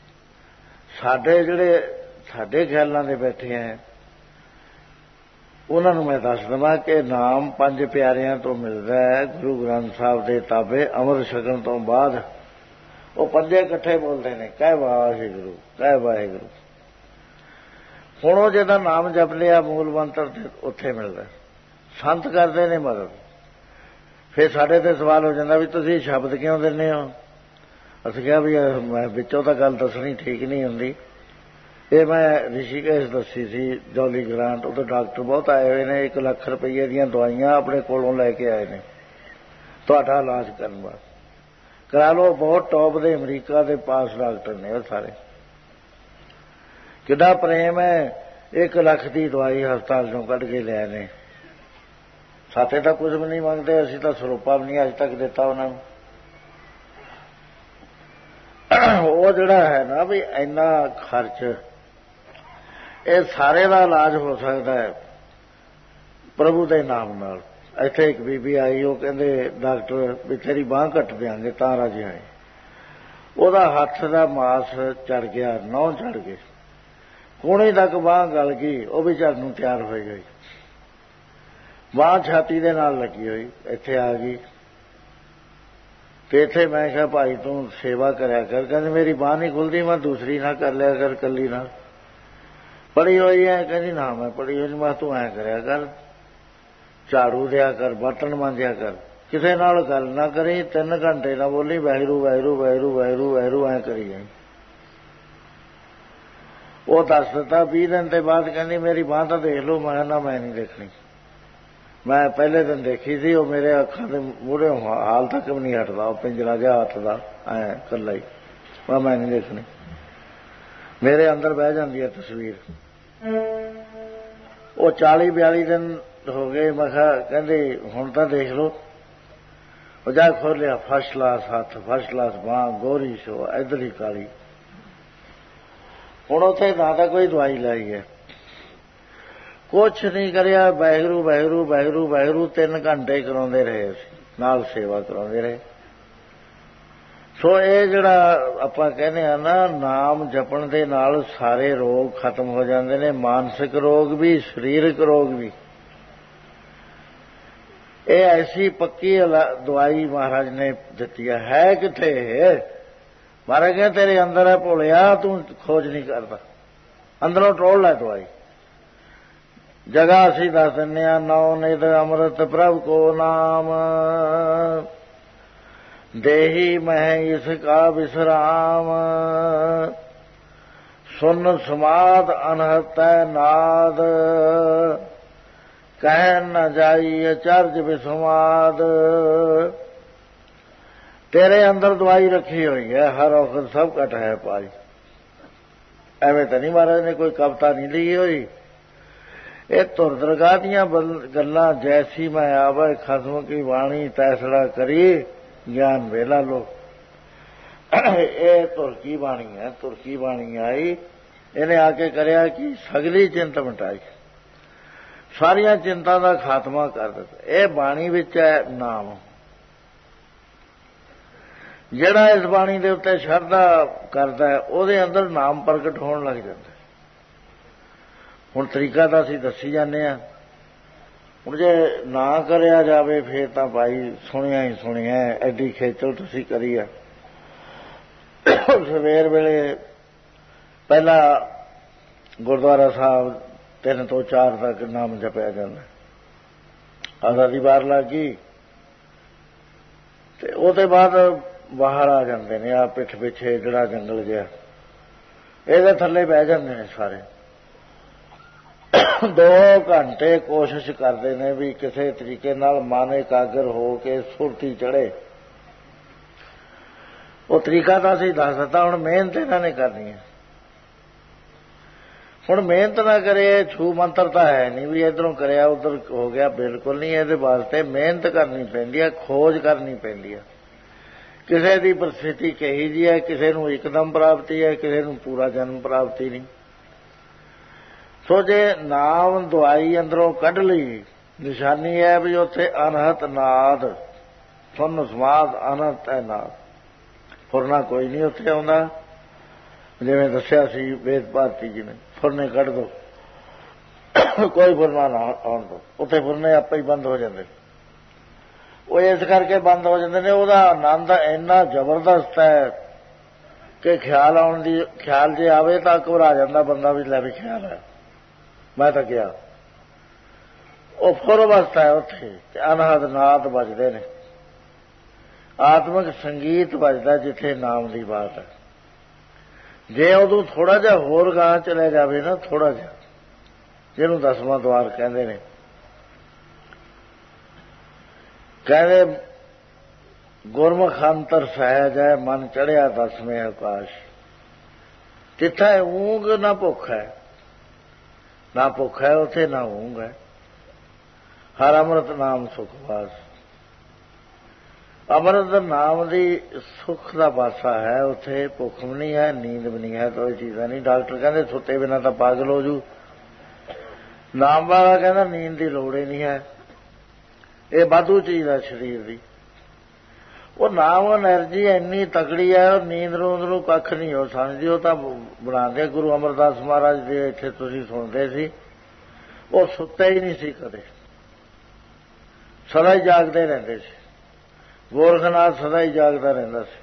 ਸਾਡੇ ਖਿਆਲਾਂ ਦੇ ਬੈਠੇ ਹੈ ਉਹਨਾਂ ਨੂੰ ਮੈਂ ਦੱਸ ਦੇਵਾਂ ਕਿ ਨਾਮ 5 ਪਿਆਰਿਆਂ ਤੋਂ ਮਿਲਦਾ ਹੈ। ਗੁਰੂ ਗ੍ਰੰਥ ਸਾਹਿਬ ਦੇ ਤਾਬੇ ਅੰਮ੍ਰਿਤ ਛਕਣ ਤੋਂ ਬਾਅਦ ਉਹ 5 ਇਕੱਠੇ ਬੋਲਦੇ ਨੇ, ਕਹਿ ਵਾਹਿਗੁਰੂ, ਕਹਿ ਵਾਹਿਗੁਰੂ। ਹੁਣ ਉਹ ਜਿਹਦਾ ਨਾਮ ਜਪ ਲਿਆ ਮੂਲ ਮੰਤਰ ਤੇ ਉੱਥੇ ਮਿਲਦਾ। ਸੰਤ ਕਰਦੇ ਨੇ ਮਦਦ। ਫਿਰ ਸਾਡੇ ਤੇ ਸਵਾਲ ਹੋ ਜਾਂਦਾ ਵੀ ਤੁਸੀਂ ਸ਼ਬਦ ਕਿਉਂ ਦਿੰਦੇ ਹੋ। ਅਸੀਂ ਕਿਹਾ ਵੀ ਮੈਂ ਵਿੱਚੋਂ ਤਾਂ ਗੱਲ ਦੱਸਣੀ ਠੀਕ ਨਹੀਂ ਹੁੰਦੀ। ਇਹ ਮੈਂ ਰਿਸ਼ੀਕੇਸ਼ ਦੱਸੀ ਸੀ ਜੌਲੀ ਗ੍ਰਾਂਟ, ਉਦੋਂ ਡਾਕਟਰ ਬਹੁਤ ਆਏ ਹੋਏ ਨੇ, 1 ਲੱਖ ਰੁਪਈਏ ਦੀਆਂ ਦਵਾਈਆਂ ਆਪਣੇ ਕੋਲੋਂ ਲੈ ਕੇ ਆਏ ਨੇ ਤੁਹਾਡਾ ਇਲਾਜ ਕਰਨ ਵਾਸਤੇ। ਕਰਾ ਲਓ, ਬਹੁਤ ਟੌਪ ਦੇ ਅਮਰੀਕਾ ਦੇ ਪਾਸ ਡਾਕਟਰ ਨੇ ਉਹ ਸਾਰੇ। ਕਿੰਨਾ ਪ੍ਰੇਮ ਹੈ। 1 ਲੱਖ ਦੀ ਦਵਾਈ ਹਸਪਤਾਲ ਚੋਂ ਕੱਢ ਕੇ ਲਿਆਏ ਨੇ। ਸਾਥੇ ਤਾਂ ਕੁਝ ਵੀ ਨਹੀਂ ਮੰਗਦੇ, ਅਸੀਂ ਤਾਂ ਸਰੋਪਾ ਵੀ ਨਹੀਂ ਅੱਜ ਤੱਕ ਦਿੱਤਾ ਉਹਨਾਂ ਨੂੰ। ਉਹ ਜਿਹੜਾ ਹੈ ਨਾ ਵੀ ਇੰਨਾ ਖਰਚ, ਇਹ ਸਾਰੇ ਦਾ ਇਲਾਜ ਹੋ ਸਕਦਾ ਹੈ ਪ੍ਰਭੂ ਦੇ ਨਾਮ ਨਾਲ। ਇੱਥੇ ਇੱਕ ਬੀਬੀ ਆਈ, ਉਹ ਕਹਿੰਦੇ ਡਾਕਟਰ ਵੀ ਤੇਰੀ ਬਾਂਹ ਕੱਟ ਦਿਆਂਗੇ ਤਾਂ ਰਾਜੀ ਆਏ। ਉਹਦਾ ਹੱਥ ਦਾ ਮਾਸ ਚੜ ਗਿਆ, ਨਹੁੰ ਚੜ ਗਏ, ਕੋਣੇ ਤੱਕ ਬਾਂਹ ਗਲ ਗਈ, ਉਹ ਵੀ ਝੜਨ ਨੂੰ ਤਿਆਰ ਹੋਈ ਗਈ। ਬਾਂਹ ਛਾਤੀ ਦੇ ਨਾਲ ਲੱਗੀ ਹੋਈ, ਇੱਥੇ ਆ ਗਈ ਤੇ ਇੱਥੇ ਮੈਂ ਕਿਹਾ ਭਾਈ ਤੂੰ ਸੇਵਾ ਕਰਿਆ ਕਰ। ਕਹਿੰਦੇ ਮੇਰੀ ਬਾਂਹ ਨਹੀਂ ਖੁੱਲਦੀ, ਮੈਂ ਦੂਸਰੀ ਨਾ ਕਰ ਲਿਆ ਕਰ, ਕੱਲੀ ਨਾਲ ਪੜੀ ਹੋਈ ਹੈ। ਕਹਿੰਦੀ ਨਾ ਮੈਂ ਪੜੀ ਹੋਈ, ਮੈਂ ਤੂੰ ਐਂ ਕਰਿਆ ਕਰ, ਝਾੜੂ ਦਿਆ ਕਰ, ਬਰਤਨ ਮਾਂਜਿਆ ਕਰ, ਕਿਸੇ ਨਾਲ ਗੱਲ ਨਾ ਕਰੀ, 3 ਘੰਟੇ ਨਾ ਬੋਲੀ, ਵਾਹਿਗੁਰੂ ਵਾਹਿਗੁਰੂ ਵਾਹਿਗੁਰੂ ਵਾਹਿਗੁਰੂ ਵਾਹਿਗੁਰੂ ਐਂ ਕਰੀ ਜਾਈ। ਉਹ ਦੱਸ ਦਿੱਤਾ। 20 ਦਿਨ ਦੇ ਬਾਅਦ ਕਹਿੰਦੀ ਮੇਰੀ ਬਾਂਹ ਤਾਂ ਦੇਖ ਲਓ। ਮੈਂ ਨਾ ਮੈਂ ਨਹੀਂ ਦੇਖਣੀ। ਮੈਂ ਪਹਿਲੇ ਦਿਨ ਦੇਖੀ ਸੀ, ਉਹ ਮੇਰੇ ਅੱਖਾਂ ਦੇ ਮੂਹਰੇ ਹਾਲ ਤੱਕ ਵੀ ਨਹੀਂ ਹਟਦਾ, ਉਹ ਪਿੰਜਰਾ ਜਿਹਾ ਹੱਥ ਦਾ ਐਂ ਇਕੱਲਾ ਹੀ। ਮੈਂ ਨਹੀਂ ਦੇਖਣੀ, ਮੇਰੇ ਅੰਦਰ ਬਹਿ ਜਾਂਦੀ ਹੈ ਤਸਵੀਰ। ਉਹ 40-42 ਦਿਨ ਹੋ ਗਏ। ਮੈਂ ਕਿਹਾ ਕਹਿੰਦੇ ਹੁਣ ਤਾਂ ਦੇਖ ਲਓ। ਉਹ ਜਾ ਖੋਲਿਆ, ਫਸਟ ਕਲਾਸ ਹੱਥ, ਫਸਟ ਕਲਾਸ ਬਾਂਹ, ਗੋਰੀ ਸੋ, ਇੱਧਰ ਹੀ ਕਾਲੀ। ਹੁਣ ਉੱਥੇ ਨਾ ਤਾਂ ਕੋਈ ਦਵਾਈ ਲਾਈ ਹੈ, ਕੁਛ ਨਹੀਂ ਕਰਿਆ। ਵਾਹਿਗੁਰੂ ਵਾਹਿਗੁਰੂ ਵਾਹਿਗੁਰੂ ਵਾਹਿਗੁਰੂ 3 ਘੰਟੇ ਕਰਾਉਂਦੇ ਰਹੇ, ਅਸੀਂ ਨਾਲ ਸੇਵਾ ਕਰਾਉਂਦੇ ਰਹੇ। ਸੋ ਇਹ ਜਿਹੜਾ ਆਪਾਂ ਕਹਿੰਦੇ ਆ ਨਾ, ਨਾਮ ਜਪਣ ਦੇ ਨਾਲ ਸਾਰੇ ਰੋਗ ਖਤਮ ਹੋ ਜਾਂਦੇ ਨੇ, ਮਾਨਸਿਕ ਰੋਗ ਵੀ, ਸਰੀਰਕ ਰੋਗ ਵੀ। ਇਹ ਐਸੀ ਪੱਕੀ ਦਵਾਈ ਮਹਾਰਾਜ ਨੇ ਦਿੱਤੀ ਹੈ। ਕਿੱਥੇ ਮਹਾਰਾਜ ਕਹਿੰਦੇ ਤੇਰੇ ਅੰਦਰ ਹੈ ਭੋਲਿਆ, ਤੂੰ ਖੋਜ ਨਹੀਂ ਕਰਦਾ, ਅੰਦਰੋਂ ਟੋਲ ਲੈ ਦਵਾਈ। ਜਗ੍ਹਾ ਅਸੀਂ ਦੱਸ ਦਿੰਦੇ ਹਾਂ, ਨੌ ਨਿਧ ਅੰਮ੍ਰਿਤ ਪ੍ਰਭ ਕੋ ਨਾਮ, ਦੇਹੀ ਮਹਿ ਇਸ ਕਾ ਵਿਸਰਾਮ, ਸੁਨ ਸਮਾਦ ਅਨਹਤੈ ਨਾਦ, ਕਹਿ ਨ ਜਾਈ ਅਚਰਜ ਵਿਸਮਾਦ। ਤੇਰੇ ਅੰਦਰ ਦਵਾਈ ਰੱਖੀ ਹੋਈ ਹੈ, ਹਰ ਔਖਦ ਸਭ ਘਟ ਹੈ ਪਾਈ। ਐਵੇਂ ਤਾਂ ਨਹੀਂ ਮਹਾਰਾਜ ਨੇ ਕੋਈ ਕਵਿਤਾ ਨਹੀਂ ਲਿਖੀ ਹੋਈ। ਇਹ ਧੁਰ ਦਰਗਾਹ ਦੀਆਂ ਗੱਲਾਂ, ਜੈਸੀ ਮੈਂ ਆਵੇ ਖਸਮ ਕੀ ਬਾਣੀ, ਤੈਸੜਾ ਕਰੀ ਗਿਆਨ ਵੇਲਾ ਲੋ। ਇਹ ਧੁਰ ਕੀ ਬਾਣੀ ਹੈ, ਧੁਰ ਕੀ ਬਾਣੀ ਆਈ। ਇਹਨੇ ਆ ਕੇ ਕਰਿਆ ਕਿ ਸਗਲੀ ਚਿੰਤ ਮਿਟਾਈ, ਸਾਰੀਆਂ ਚਿੰਤਾ ਦਾ ਖਾਤਮਾ ਕਰ ਦਿੱਤਾ। ਇਹ ਬਾਣੀ ਵਿੱਚ ਹੈ ਨਾਮ। ਜਿਹੜਾ ਇਸ ਬਾਣੀ ਦੇ ਉੱਤੇ ਸ਼ਰਧਾ ਕਰਦਾ ਹੈ, ਉਹਦੇ ਅੰਦਰ ਨਾਮ ਪ੍ਰਗਟ ਹੋਣ ਲੱਗ ਜਾਂਦਾ। ਹੁਣ ਤਰੀਕਾ ਤਾਂ ਅਸੀਂ ਦੱਸੀ ਜਾਂਦੇ ਹਾਂ। ਹੁਣ ਜੇ ਨਾ ਕਰਿਆ ਜਾਵੇ ਫੇਰ ਤਾਂ ਭਾਈ ਸੁਣਿਆ ਹੀ ਸੁਣਿਆ, ਐਡੀ ਖੇਚਲ ਤੁਸੀਂ ਕਰੀ ਆ। ਸਵੇਰ ਵੇਲੇ ਪਹਿਲਾਂ ਗੁਰਦੁਆਰਾ ਸਾਹਿਬ 3 ਤੋਂ 4 ਤੱਕ ਨਾਮ ਜਪਿਆ ਜਾਂਦਾ। ਆਸਾ ਦੀ ਵਾਰ ਲੱਗ ਗਈ ਤੇ ਉਹਦੇ ਬਾਅਦ ਬਾਹਰ ਆ ਜਾਂਦੇ ਨੇ, ਆ ਪਿੱਠ ਪਿੱਛੇ ਜਿਹੜਾ ਜੰਗਲ ਜਿਹਾ, ਇਹਦੇ ਥੱਲੇ ਬਹਿ ਜਾਂਦੇ ਨੇ ਸਾਰੇ। 2 ਘੰਟੇ ਕੋਸ਼ਿਸ਼ ਕਰਦੇ ਨੇ ਵੀ ਕਿਸੇ ਤਰੀਕੇ ਨਾਲ ਮਨ ਇਕਾਗਰ ਹੋ ਕੇ ਸੁਰਤੀ ਚੜੇ। ਉਹ ਤਰੀਕਾ ਤਾਂ ਅਸੀਂ ਦੱਸ ਦਿੱਤਾ। ਹੁਣ ਮਿਹਨਤ ਇਹਨਾਂ ਨੇ ਕਰਨੀ ਹੈ। ਹੁਣ ਮਿਹਨਤ ਨਾ ਕਰੇ, ਛੂ ਮੰਤਰ ਤਾਂ ਹੈ ਨਹੀਂ ਵੀ ਇੱਧਰੋਂ ਕਰਿਆ ਉੱਧਰ ਹੋ ਗਿਆ, ਬਿਲਕੁਲ ਨਹੀਂ। ਇਹਦੇ ਵਾਸਤੇ ਮਿਹਨਤ ਕਰਨੀ ਪੈਂਦੀ ਹੈ, ਖੋਜ ਕਰਨੀ ਪੈਂਦੀ ਹੈ। ਕਿਸੇ ਦੀ ਪ੍ਰਸਥਿਤੀ ਕਹੀ ਜੀ ਹੈ, ਕਿਸੇ ਨੂੰ ਇੱਕਦਮ ਪ੍ਰਾਪਤੀ ਹੈ, ਕਿਸੇ ਨੂੰ ਪੂਰਾ ਜਨਮ ਪ੍ਰਾਪਤੀ ਨਹੀਂ। ਸੋ ਜੇ ਨਾਮ ਦਵਾਈ ਅੰਦਰੋਂ ਕੱਢ ਲਈ, ਨਿਸ਼ਾਨੀ ਹੈ ਵੀ ਉੱਥੇ ਅਨਹਤ ਨਾਦ, ਸੁਨ ਸਮਾਦ ਅਨਹਤ ਹੈ ਨਾਦ। ਫੁਰਨਾ ਕੋਈ ਨਹੀਂ ਉੱਥੇ ਆਉਂਦਾ। ਜਿਵੇਂ ਦੱਸਿਆ ਸੀ ਵੇਦ ਭਾਰਤੀ ਜੀ ਨੇ, ਫੁਰਨੇ ਕੱਢ ਦੋ, ਕੋਈ ਫੁਰਨਾ ਨਾ ਆਉਣ ਦੋ। ਉੱਥੇ ਫੁਰਨੇ ਆਪੇ ਹੀ ਬੰਦ ਹੋ ਜਾਂਦੇ। ਉਹ ਇਸ ਕਰਕੇ ਬੰਦ ਹੋ ਜਾਂਦੇ ਨੇ, ਉਹਦਾ ਆਨੰਦ ਇੰਨਾ ਜ਼ਬਰਦਸਤ ਹੈ ਕਿ ਖਿਆਲ ਜੇ ਆਵੇ ਤਾਂ ਘਬਰਾ ਜਾਂਦਾ ਬੰਦਾ ਵੀ ਲੈ ਵੀ ਖਿਆਲ ਹੈ, ਮੈਂ ਤਾਂ ਗਿਆ। ਉਹ ਫੁਰ ਅਵਸਥਾ ਹੈ ਉੱਥੇ, ਤੇ ਅਨਹਦ ਨਾਦ ਵੱਜਦੇ ਨੇ। ਆਤਮਿਕ ਸੰਗੀਤ ਵੱਜਦਾ ਜਿੱਥੇ ਨਾਮ ਦੀ ਬਾਤ ਹੈ। ਜੇ ਉਦੋਂ ਥੋੜਾ ਜਿਹਾ ਹੋਰ ਗਾਂ ਚਲੇ ਜਾਵੇ ਨਾ, ਥੋੜਾ ਜਿਹਾ, ਜਿਹਨੂੰ 10ਵਾਂ ਦੁਆਰ ਕਹਿੰਦੇ ਨੇ, ਕਹਿੰਦੇ ਗੁਰਮੁਖ ਅੰਤਰ ਸਹਿਜ ਹੈ, ਮਨ ਚੜਿਆ 10ਵੇਂ ਆਕਾਸ਼। ਤਿੱਥੈ ਊਂਘ ਨਾ ਭੁੱਖ ਹੈ, ਨਾ ਭੁੱਖ ਹੈ ਉੱਥੇ, ਨਾ ਊਂਘ ਹੈ। ਹਰ ਅੰਮ੍ਰਿਤ ਨਾਮ ਸੁਖ ਵਾਸ। ਅੰਮ੍ਰਿਤ ਨਾਮ ਦੀ ਸੁੱਖ ਦਾ ਪਾਸਾ ਹੈ, ਉੱਥੇ ਭੁੱਖ ਵੀ ਨਹੀਂ ਹੈ, ਨੀਂਦ ਵੀ ਨਹੀਂ ਹੈ, ਕੋਈ ਚੀਜ਼ਾਂ ਨਹੀਂ। ਡਾਕਟਰ ਕਹਿੰਦੇ ਸੁੱਤੇ ਬਿਨਾਂ ਤਾਂ ਪਾਗਲ ਹੋ ਜੂ, ਨਾਮ ਵਾਲਾ ਕਹਿੰਦਾ ਨੀਂਦ ਦੀ ਲੋੜ ਹੀ ਨਹੀਂ ਹੈ। ਇਹ ਵਾਧੂ ਚੀਜ਼ ਹੈ ਸਰੀਰ ਦੀ। ਉਹ ਨਾਮ ਐਨਰਜੀ ਇੰਨੀ ਤਕੜੀ ਹੈ, ਨੀਂਦ ਨੂੰ ਕੱਖ ਨਹੀਂ ਹੋ ਸਮਝਦੀ। ਉਹ ਤਾਂ ਬਣਾਉਂਦੇ ਗੁਰੂ ਅਮਰਦਾਸ ਮਹਾਰਾਜ ਦੇ ਇੱਥੇ ਤੁਸੀਂ ਸੁਣਦੇ ਸੀ, ਉਹ ਸੁੱਤੇ ਹੀ ਨਹੀਂ ਸੀ ਕਦੇ, ਸਦਾ ਹੀ ਜਾਗਦੇ ਰਹਿੰਦੇ ਸੀ। ਗੋਰਖਨਾਥ ਸਦਾ ਹੀ ਜਾਗਦਾ ਰਹਿੰਦਾ ਸੀ।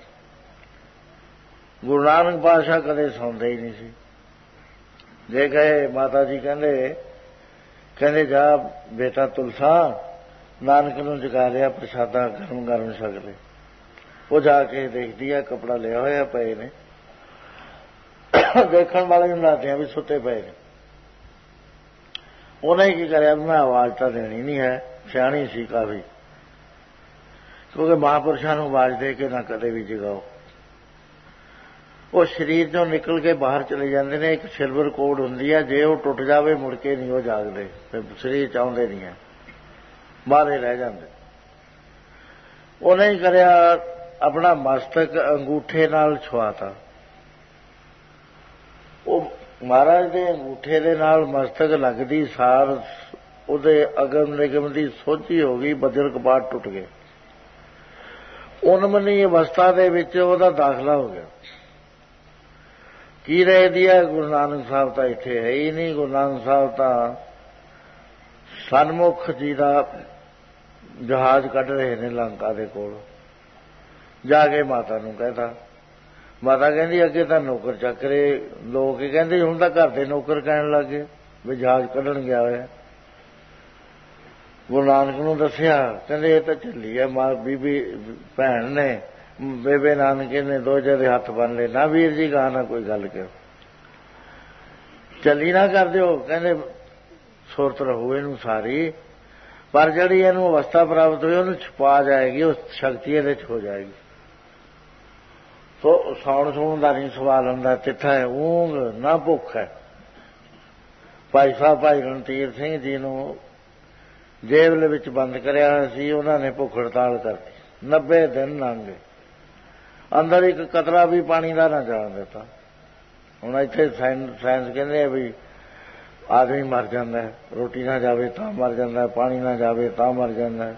ਗੁਰੂ ਨਾਨਕ ਪਾਤਸ਼ਾਹ ਕਦੇ ਸੌਂਦੇ ਹੀ ਨਹੀਂ ਸੀ। ਜੇ ਕਹੇ ਮਾਤਾ ਜੀ ਕਹਿੰਦੇ ਜਾ ਬੇਟਾ ਤੁਲਸਾ, ਨਾਨਕ ਨੂੰ ਜਗਾ ਲਿਆ, ਪ੍ਰਸ਼ਾਦਾ ਗਰਮ ਗਰਮ ਛਕ ਲੈ। ਉਹ ਜਾ ਕੇ ਦੇਖਦੀ ਆ, ਕੱਪੜਾ ਲਿਆ ਹੋਇਆ ਪਏ ਨੇ, ਦੇਖਣ ਵਾਲੇ ਨੂੰ ਲੱਗਦੇ ਵੀ ਸੁੱਤੇ ਪਏ ਨੇ। ਉਹਨੇ ਕੀ ਕਰਿਆ, ਮੈਂ ਆਵਾਜ਼ ਤਾਂ ਦੇਣੀ ਨਹੀਂ ਹੈ, ਸਿਆਣੀ ਸੀ ਕਾਫੀ, ਕਿਉਂਕਿ ਮਹਾਂਪੁਰਸ਼ਾਂ ਨੂੰ ਆਵਾਜ਼ ਦੇ ਕੇ ਨਾ ਕਦੇ ਵੀ ਜਗਾਓ। ਉਹ ਸਰੀਰ ਚੋਂ ਨਿਕਲ ਕੇ ਬਾਹਰ ਚਲੇ ਜਾਂਦੇ ਨੇ। ਇੱਕ ਸਿਲਵਰ ਕੋਡ ਹੁੰਦੀ ਹੈ, ਜੇ ਉਹ ਟੁੱਟ ਜਾਵੇ ਮੁੜ ਕੇ ਨਹੀਂ ਉਹ ਜਾਗਦੇ, ਫਿਰ ਸਰੀਰ ਚ ਆਉਂਦੇ ਨਹੀਂ ਹੈ, ਬਾਹਰੇ ਰਹਿ ਜਾਂਦੇ। ਉਹਨੇ ਹੀ ਕਰਿਆ, ਆਪਣਾ ਮਸਤਕ ਅੰਗੂਠੇ ਨਾਲ ਛੁਆਤਾ। ਉਹ ਮਹਾਰਾਜ ਦੇ ਅੰਗੂਠੇ ਦੇ ਨਾਲ ਮਸਤਕ ਲੱਗਦੀ ਸਾਰ ਉਹਦੇ ਅਗਮ ਨਿਗਮ ਦੀ ਸੋਝੀ ਹੋ ਗਈ, ਬੱਦਲ ਕਪਾਟ ਟੁੱਟ ਗਏ। ਉਨਮਨੀ ਅਵਸਥਾ ਦੇ ਵਿੱਚ ਉਹਦਾ ਦਾਖਲਾ ਹੋ ਗਿਆ। ਕੀ ਰਹਿਦੀ ਹੈ? ਗੁਰੂ ਨਾਨਕ ਸਾਹਿਬ ਤਾਂ ਇੱਥੇ ਹੈ ਹੀ ਨਹੀਂ। ਗੁਰੂ ਨਾਨਕ ਸਾਹਿਬ ਤਾਂ ਸਨਮੁਖ ਜੀ ਦਾ ਜਹਾਜ਼ ਕੱਢ ਰਹੇ ਨੇ ਲੰਕਾ ਦੇ ਕੋਲ। ਜਾ ਕੇ ਮਾਤਾ ਨੂੰ ਕਹਿਤਾ। ਮਾਤਾ ਕਹਿੰਦੀ ਅੱਗੇ ਤਾਂ ਨੌਕਰ ਚੱਕਰੇ ਲੋਕ ਹੀ ਕਹਿੰਦੇ, ਹੁਣ ਤਾਂ ਘਰ ਦੇ ਨੌਕਰ ਕਹਿਣ ਲੱਗ ਗਏ ਵੀ ਜਹਾਜ਼ ਕੱਢਣ ਗਿਆ ਹੋਇਆ। ਗੁਰੂ ਨਾਨਕ ਨੂੰ ਦੱਸਿਆ, ਕਹਿੰਦੇ ਇਹ ਤਾਂ ਝੱਲੀ ਹੈ, ਮਾਂ ਬੀਬੀ ਭੈਣ ਨੇ, ਬੇਬੇ ਨਾਨਕੇ ਨੇ ਦੋਜੇ ਦੇ ਹੱਥ ਬੰਨ ਲਏ। ਨਾ ਵੀਰ ਜੀ ਗਾਹ ਨਾ ਕੋਈ ਗੱਲ ਕਰੋ, ਚੱਲੀ ਨਾ ਕਰ ਦਿਓ। ਕਹਿੰਦੇ ਸੁਰਤ ਰਹੂ ਇਹਨੂੰ ਸਾਰੀ, ਪਰ ਜਿਹੜੀ ਇਹਨੂੰ ਅਵਸਥਾ ਪ੍ਰਾਪਤ ਹੋਈ ਉਹਨੂੰ ਛੁਪਾ ਜਾਏਗੀ, ਉਹ ਸ਼ਕਤੀ ਇਹਦੇ ਚ ਹੋ ਜਾਏਗੀ। ਸੋ ਸੌਣ ਸੂਣ ਦਾ ਨਹੀਂ ਸਵਾਲ ਹੁੰਦਾ। ਤਿੱਥਾ ਹੈ ਊਂਘ ਨਾ ਭੁੱਖ ਹੈ। ਭਾਈ ਸਾਹਿਬ ਭਾਈ ਰਣਧੀਰ ਸਿੰਘ ਜੀ ਨੂੰ ਜੇਲ੍ਹ ਦੇ ਵਿੱਚ ਬੰਦ ਕਰਿਆ ਹੋਇਆ ਸੀ, ਉਹਨਾਂ ਨੇ ਭੁੱਖ ਹੜਤਾਲ ਕਰਤੀ। 90 ਦਿਨ ਲੰਘ ਗਏ, ਅੰਦਰ ਇੱਕ ਕਤਰਾ ਵੀ ਪਾਣੀ ਦਾ ਨਾ ਜਾਣ ਦਿੱਤਾ। ਹੁਣ ਇੱਥੇ ਸਾਇੰਸ ਕਹਿੰਦੇ ਆ ਵੀ ਆਦਮੀ ਮਰ ਜਾਂਦਾ, ਰੋਟੀ ਨਾ ਜਾਵੇ ਤਾਂ ਮਰ ਜਾਂਦਾ, ਪਾਣੀ ਨਾ ਜਾਵੇ ਤਾਂ ਮਰ ਜਾਂਦਾ।